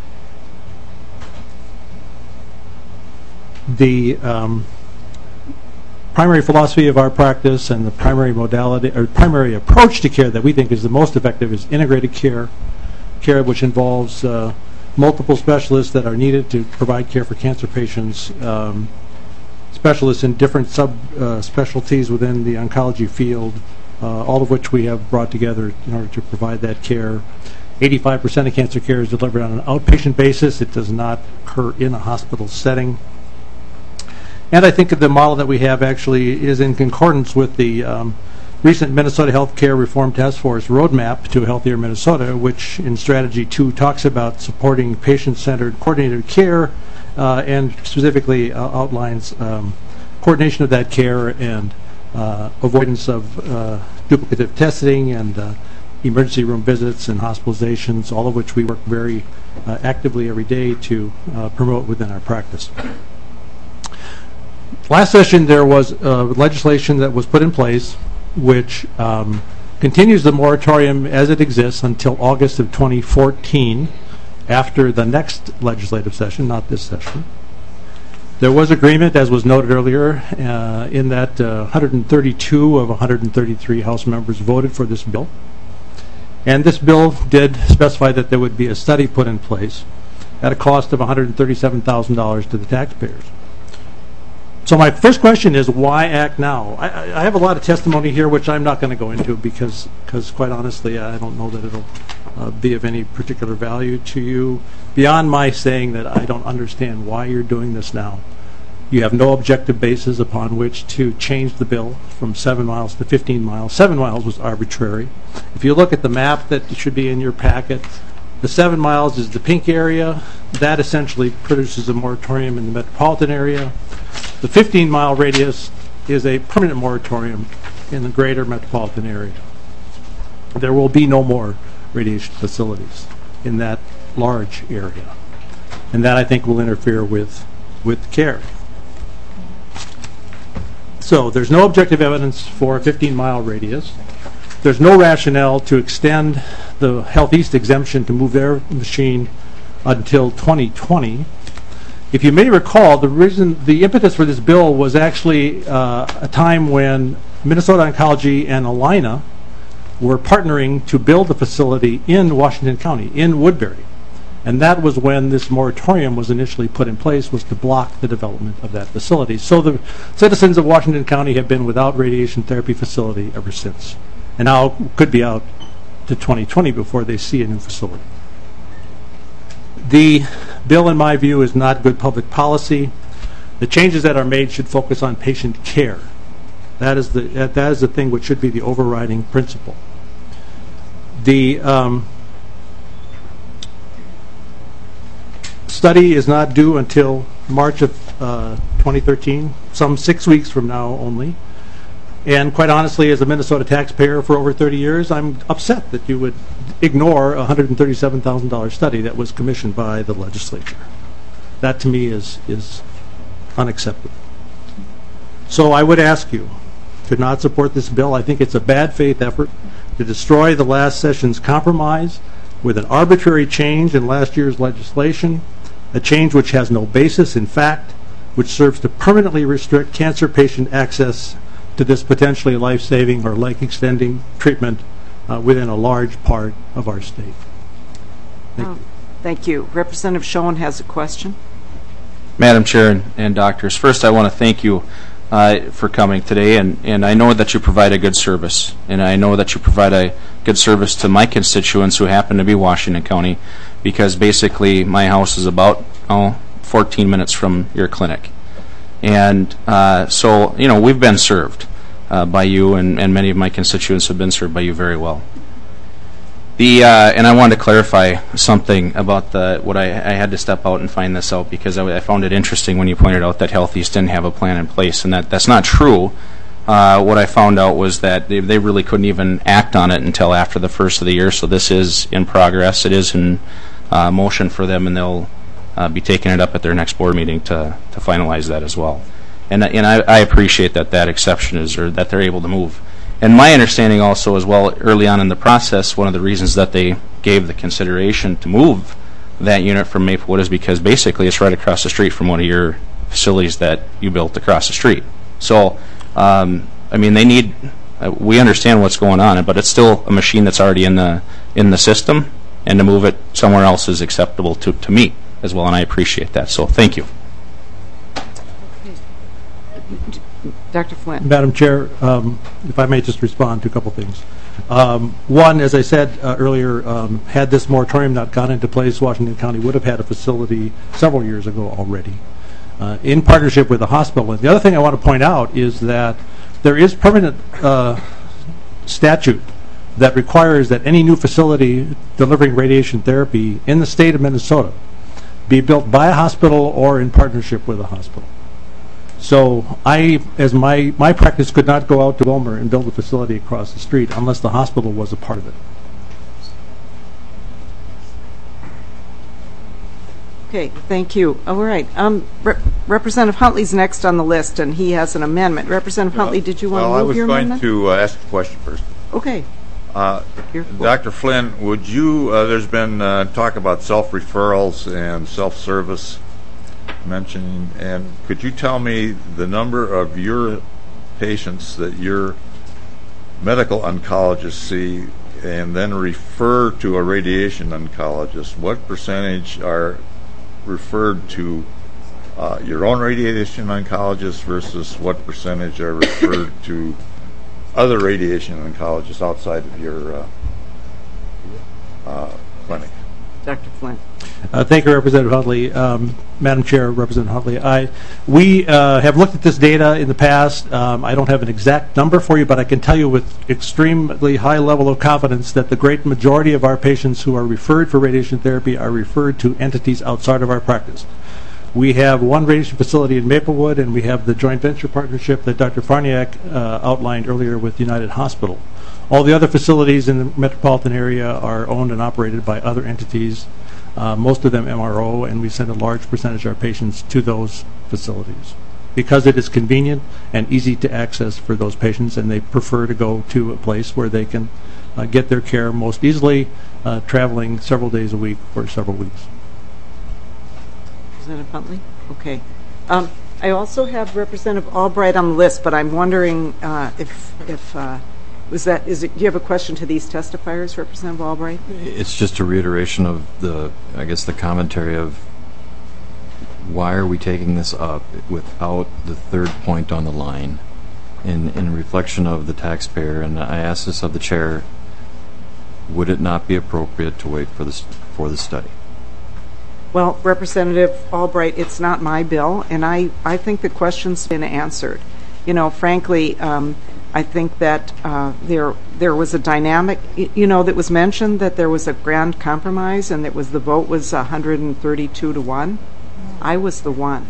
The um, primary philosophy of our practice and the primary modality or primary approach to care that we think is the most effective is integrated care, care which involves uh, multiple specialists that are needed to provide care for cancer patients, um, specialists in different sub uh, specialties within the oncology field, uh, all of which we have brought together in order to provide that care. eighty-five percent of cancer care is delivered on an outpatient basis. It does not occur in a hospital setting. And I think that the model that we have actually is in concordance with the um, recent Minnesota Healthcare Reform Task Force roadmap to a healthier Minnesota, which in strategy two talks about supporting patient-centered coordinated care uh, and specifically uh, outlines um, coordination of that care and uh, avoidance of uh, duplicative testing and uh, emergency room visits and hospitalizations, all of which we work very uh, actively every day to uh, promote within our practice. Last session there was uh, legislation that was put in place which um, continues the moratorium as it exists until August of twenty fourteen, after the next legislative session, not this session. There was agreement, as was noted earlier, uh, in that uh, one hundred thirty-two of one hundred thirty-three House members voted for this bill. And this bill did specify that there would be a study put in place at a cost of one hundred thirty-seven thousand dollars to the taxpayers. So my first question is, why act now? I, I have a lot of testimony here which I'm not going to go into because, because quite honestly, I don't know that it'll uh, be of any particular value to you, beyond my saying that I don't understand why you're doing this now. You have no objective basis upon which to change the bill from seven miles to fifteen miles. Seven miles was arbitrary. If you look at the map that should be in your packet, the seven miles is the pink area. That essentially produces a moratorium in the metropolitan area. The fifteen mile radius is a permanent moratorium in the greater metropolitan area. There will be no more radiation facilities in that large area. And that, I think, will interfere with, with care. So there's no objective evidence for a fifteen mile radius. There's no rationale to extend the Health East exemption to move their machine until twenty twenty. If you may recall, the reason, the impetus for this bill was actually uh, a time when Minnesota Oncology and Allina were partnering to build a facility in Washington County, in Woodbury. And that was when this moratorium was initially put in place, was to block the development of that facility. So the citizens of Washington County have been without radiation therapy facility ever since. And now could be out to twenty twenty before they see a new facility. The bill, in my view, is not good public policy. The changes that are made should focus on patient care. That is the that is the thing which should be the overriding principle. The um, study is not due until March of uh, twenty thirteen, some six weeks from now only. And quite honestly, as a Minnesota taxpayer for over thirty years, I'm upset that you would ignore a one hundred thirty-seven thousand dollars study that was commissioned by the legislature. That to me is, is unacceptable. So I would ask you to not support this bill. I think it's a bad faith effort to destroy the last session's compromise with an arbitrary change in last year's legislation, a change which has no basis in fact, which serves to permanently restrict cancer patient access to this potentially life-saving or life-extending treatment uh, within a large part of our state. Thank oh, you. Thank you. Representative Schoen has a question. Madam Chair and, and doctors, first I want to thank you uh, for coming today, and, and I know that you provide a good service, and I know that you provide a good service to my constituents who happen to be Washington County, because basically my house is about oh, fourteen minutes from your clinic. And uh, so, you know, we've been served uh, by you, and, and many of my constituents have been served by you very well. The uh, and I wanted to clarify something about the what I, I had to step out and find this out, because I, I found it interesting when you pointed out that Health East didn't have a plan in place, and that that's not true. Uh, what I found out was that they, they really couldn't even act on it until after the first of the year. So this is in progress. It is in uh, motion for them, and they'll uh, be taking it up at their next board meeting to to finalize that as well. And and I, I appreciate that that exception is, or that they're able to move. And my understanding also as well, early on in the process, one of the reasons that they gave the consideration to move that unit from Maplewood is because basically it's right across the street from one of your facilities that you built across the street. So, um, I mean, they need, uh, we understand what's going on, but it's still a machine that's already in the in the system, and to move it somewhere else is acceptable to, to me as well, and I appreciate that. So thank you. Doctor Flynn. Madam Chair, um, if I may just respond to a couple things. Um, one, as I said uh, earlier, um, had this moratorium not gone into place, Washington County would have had a facility several years ago already uh, in partnership with the hospital. And the other thing I want to point out is that there is permanent uh, statute that requires that any new facility delivering radiation therapy in the state of Minnesota be built by a hospital or in partnership with a hospital. So I, as my, my practice could not go out to Wilmer and build a facility across the street unless the hospital was a part of it. Okay, thank you. All right. Um, Re Representative Huntley's next on the list, and he has an amendment. Representative well, Huntley, did you want well, to move your amendment? Well, I was going to uh, ask a question first. Okay. Uh, Doctor Flynn, would you, uh, there's been uh, talk about self-referrals and self-service mentioning, and could you tell me the number of your patients that your medical oncologists see and then refer to a radiation oncologist? What percentage are referred to uh, your own radiation oncologist versus what percentage are referred to other radiation oncologists outside of your uh, uh, clinic? Doctor Flynn. Uh, thank you, Representative Huntley. Um, Madam Chair, Representative Huntley, I, we uh, have looked at this data in the past. Um, I don't have an exact number for you, but I can tell you with extremely high level of confidence that the great majority of our patients who are referred for radiation therapy are referred to entities outside of our practice. We have one radiation facility in Maplewood, and we have the joint venture partnership that Doctor Farniak uh, outlined earlier with United Hospital. All the other facilities in the metropolitan area are owned and operated by other entities, uh, most of them M R O, and we send a large percentage of our patients to those facilities because it is convenient and easy to access for those patients, and they prefer to go to a place where they can uh, get their care most easily, uh, traveling several days a week for several weeks. Representative Huntley? Okay. Um, I also have Representative Albright on the list, but I'm wondering uh, if, if uh, was that, is it, do you have a question to these testifiers, Representative Albright? It's just a reiteration of the, I guess, the commentary of why are we taking this up without the third point on the line in, in reflection of the taxpayer. And I ask this of the chair, would it not be appropriate to wait for this for the study? Well, Representative Albright, it's not my bill, and I, I think the question's been answered. You know, frankly, um, I think that uh, there there was a dynamic, y- you know, that was mentioned that there was a grand compromise and that was the vote was one hundred thirty-two to one. I was the one.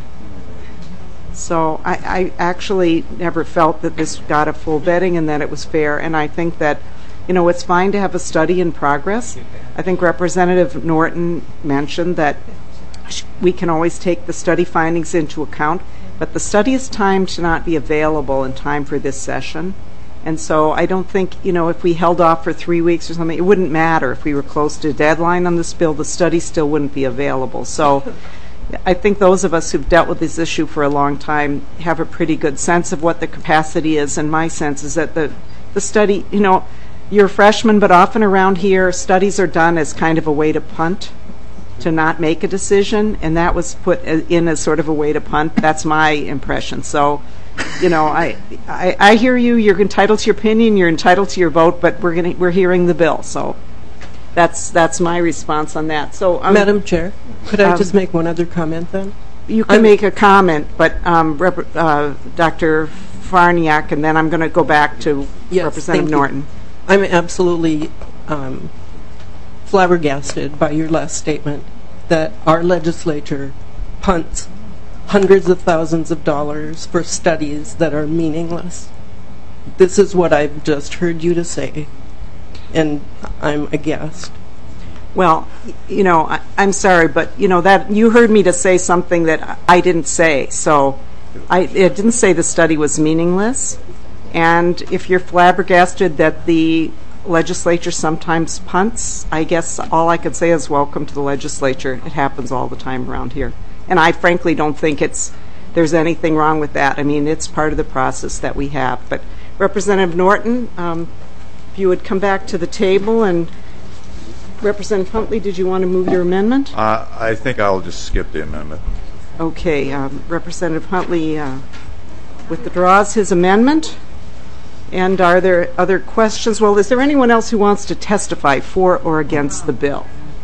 So I, I actually never felt that this got a full vetting and that it was fair. And I think that, you know, it's fine to have a study in progress. I think Representative Norton mentioned that sh- we can always take the study findings into account, but the study is timed to not be available in time for this session. And so I don't think, you know, if we held off for three weeks or something, it wouldn't matter. If we were close to a deadline on this bill, the study still wouldn't be available. So I think those of us who've dealt with this issue for a long time have a pretty good sense of what the capacity is, and my sense is that the, the study, you know, you're a freshman, but often around here, studies are done as kind of a way to punt, to not make a decision, and that was put in as sort of a way to punt. That's my impression. So, you know, I, I, I hear you. You're entitled to your opinion. You're entitled to your vote, but we're gonna, we're hearing the bill. So that's that's my response on that. So, um, Madam Chair, could I um, just make one other comment then? You can I'm, make a comment, but um, Rep- uh, Doctor Farniak, and then I'm going to go back to yes, Representative Norton. I'm absolutely um, flabbergasted by your last statement that our legislature punts hundreds of thousands of dollars for studies that are meaningless. This is what I've just heard you to say, and I'm aghast. Well, you know, I, I'm sorry, but you know that you heard me to say something that I didn't say. So, I it didn't say the study was meaningless. And if you're flabbergasted that the legislature sometimes punts, I guess all I could say is welcome to the legislature. It happens all the time around here. And I frankly don't think it's there's anything wrong with that. I mean, it's part of the process that we have. But Representative Norton, um, if you would come back to the table, and Representative Huntley, did you want to move your amendment? Uh, I think I'll just skip the amendment. Okay, um, Representative Huntley uh, withdraws his amendment. And are there other questions? Well, is there anyone else who wants to testify for or against the bill?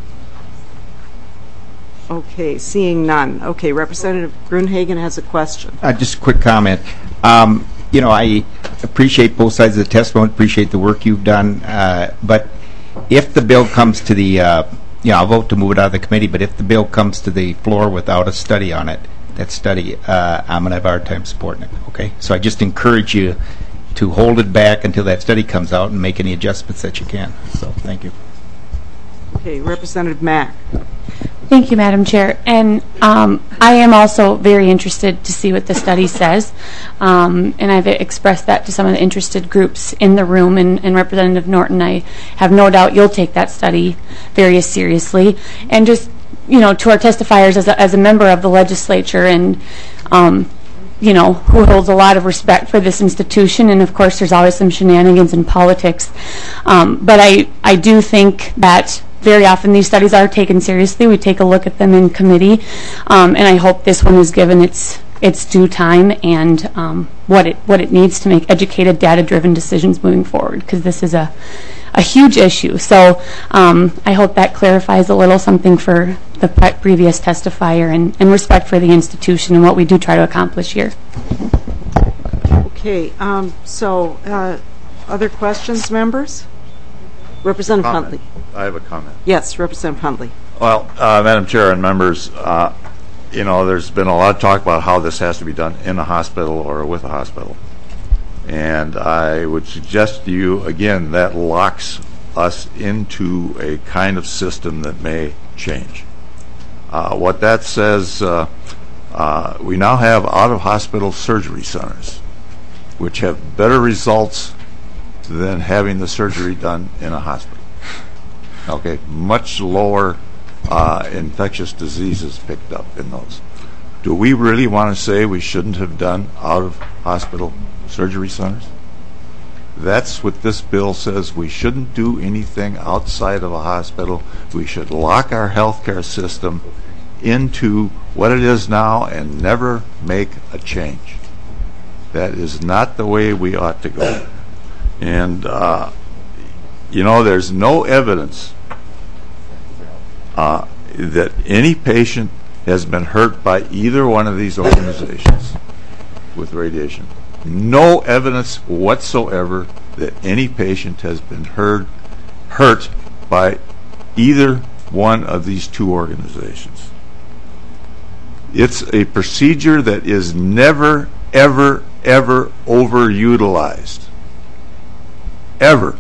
Okay, seeing none. Okay, Representative Grunhagen has a question. Uh, just a quick comment. Um, you know, I appreciate both sides of the testimony, appreciate the work you've done, uh, but if the bill comes to the, uh, you know, I'll vote to move it out of the committee, but if the bill comes to the floor without a study on it, that study, uh, I'm going to have a hard time supporting it, okay? So I just encourage you to hold it back until that study comes out and make any adjustments that you can. So, thank you. Okay, Representative Mack. Thank you, Madam Chair. And um, I am also very interested to see what the study says. Um, and I've expressed that to some of the interested groups in the room. And, and Representative Norton, I have no doubt you'll take that study very seriously. And just, you know, to our testifiers as a, as a member of the legislature and um, you know, who holds a lot of respect for this institution, and of course there's always some shenanigans in politics. Um, but I, I do think that very often these studies are taken seriously. We take a look at them in committee, um, and I hope this one is given its its due time and um, what it what it needs to make educated, data-driven decisions moving forward, because this is a a huge issue. So um, I hope that clarifies a little something for the pre- previous testifier and, and respect for the institution and what we do try to accomplish here. Okay, um, so uh, other questions, members? Representative Comment. Huntley. I have a comment. Yes, Representative Huntley. Well, uh, Madam Chair and members, uh, you know, there's been a lot of talk about how this has to be done in a hospital or with a hospital. And I would suggest to you, again, that locks us into a kind of system that may change. Uh, what that says, uh, uh, we now have out-of-hospital surgery centers, which have better results than having the surgery done in a hospital. Okay, much lower uh, infectious diseases picked up in those. Do we really want to say we shouldn't have done out-of-hospital surgery centers? That's what this bill says. We shouldn't do anything outside of a hospital. We should lock our healthcare system into what it is now and never make a change. That is not the way we ought to go. And, uh, you know, there's no evidence uh, that any patient has been hurt by either one of these organizations with radiation. no evidence whatsoever that any patient has been hurt, hurt by either one of these two organizations. It's a procedure that is never, ever, ever overutilized. Ever.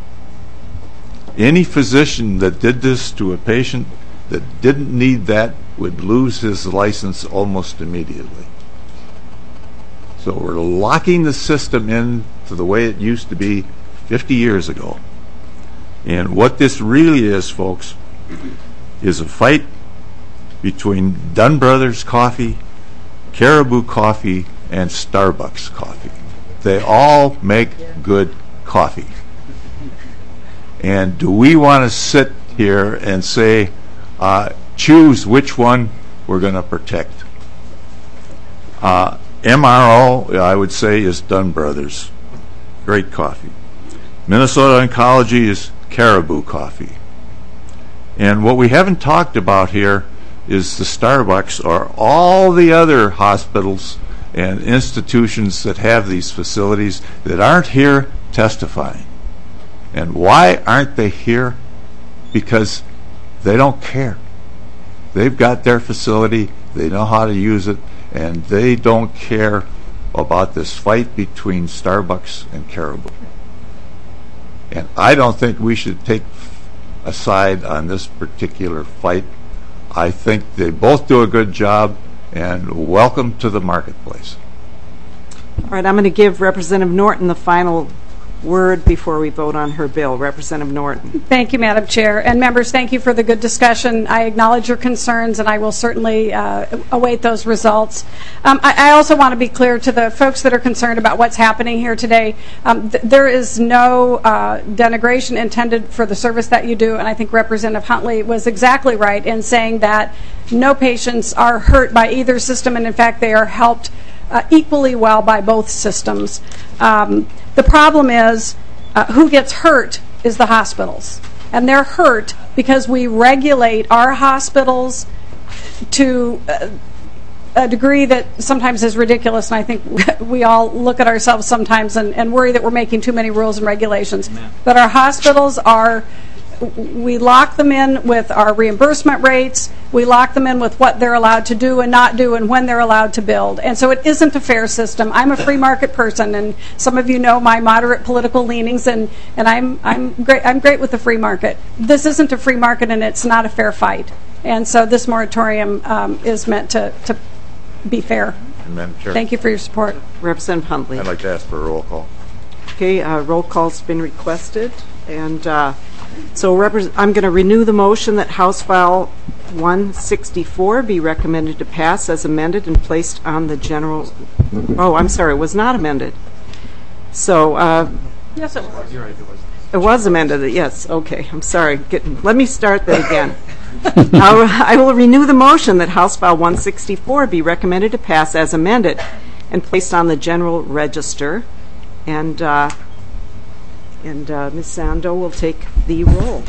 Any physician that did this to a patient that didn't need that would lose his license almost immediately. So we're locking the system in to the way it used to be fifty years ago. And what this really is, folks, is a fight between Dunn Brothers Coffee, Caribou Coffee, and Starbucks Coffee. They all make good coffee. And do we want to sit here and say, uh, choose which one we're going to protect? Uh, M R O, I would say, is Dunn Brothers. Great coffee. Minnesota Oncology is Caribou Coffee. And what we haven't talked about here is the Starbucks or all the other hospitals and institutions that have these facilities that aren't here testifying. And why aren't they here? Because they don't care. They've got their facility, they know how to use it, and they don't care about this fight between Starbucks and Caribou. And I don't think we should take a side on this particular fight. I think they both do a good job, and welcome to the marketplace. All right, I'm going to give Representative Norton the final word before we vote on her bill. Representative Norton. Thank you, Madam Chair. And members, thank you for the good discussion. I acknowledge your concerns, and I will certainly uh, await those results. Um, I, I also want to be clear to the folks that are concerned about what's happening here today. Um, th there is no uh, denigration intended for the service that you do, and I think Representative Huntley was exactly right in saying that no patients are hurt by either system, and in fact, they are helped uh, equally well by both systems. Um, The problem is, uh, who gets hurt is the hospitals. And they're hurt because we regulate our hospitals to uh, a degree that sometimes is ridiculous, and I think we all look at ourselves sometimes and, and worry that we're making too many rules and regulations. But our hospitals are, we lock them in with our reimbursement rates, we lock them in with what they're allowed to do and not do and when they're allowed to build. And so it isn't a fair system. I'm a free market person, and some of you know my moderate political leanings, and, and I'm, I'm, great, I'm great with the free market. This isn't a free market, and it's not a fair fight. And so this moratorium um, is meant to, to be fair. Madam Chair. Thank you for your support. Representative Huntley. I'd like to ask for a roll call. Okay, uh, roll call's been requested, and uh, so I'm going to renew the motion that House File one sixty-four be recommended to pass as amended and placed on the general. Oh, I'm sorry, it was not amended. So uh, yes, it was. You're right, it was. It was amended. Yes. Okay. I'm sorry. Get, let me start that again. I will renew the motion that House File one sixty-four be recommended to pass as amended and placed on the general register. And uh, and uh, Miz Sando will take the roll.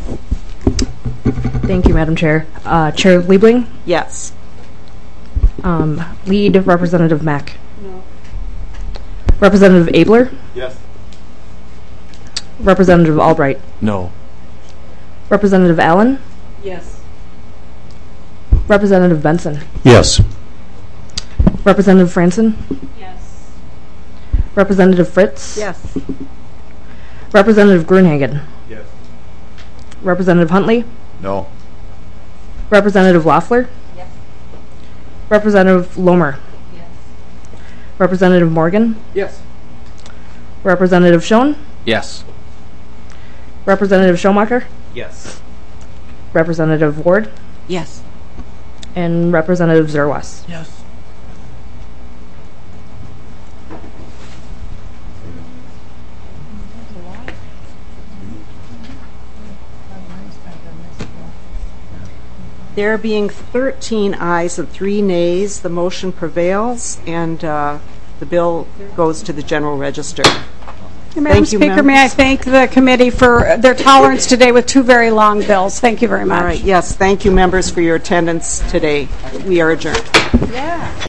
Thank you, Madam Chair. Uh, Chair Liebling? Yes. Um, Lead Representative Mack? No. Representative Abler? Yes. Representative Albright? No. Representative Allen? Yes. Representative Benson? Yes. Representative Franson? Yes. Representative Fritz? Yes. Representative Grunhagen? Yes. Representative Huntley? No. Representative Loeffler? Yes. Representative Lomer? Yes. Representative Morgan? Yes. Representative Schoen? Yes. Representative Schomacher? Yes. Representative Ward? Yes. And Representative Zerwas? Yes. There being thirteen ayes and three nays, the motion prevails, and uh, the bill goes to the general register. Madam Thank you, Speaker, members. may I thank the committee for their tolerance today with two very long bills. Thank you very much. All right, yes, thank you, members, for your attendance today. We are adjourned. Yeah.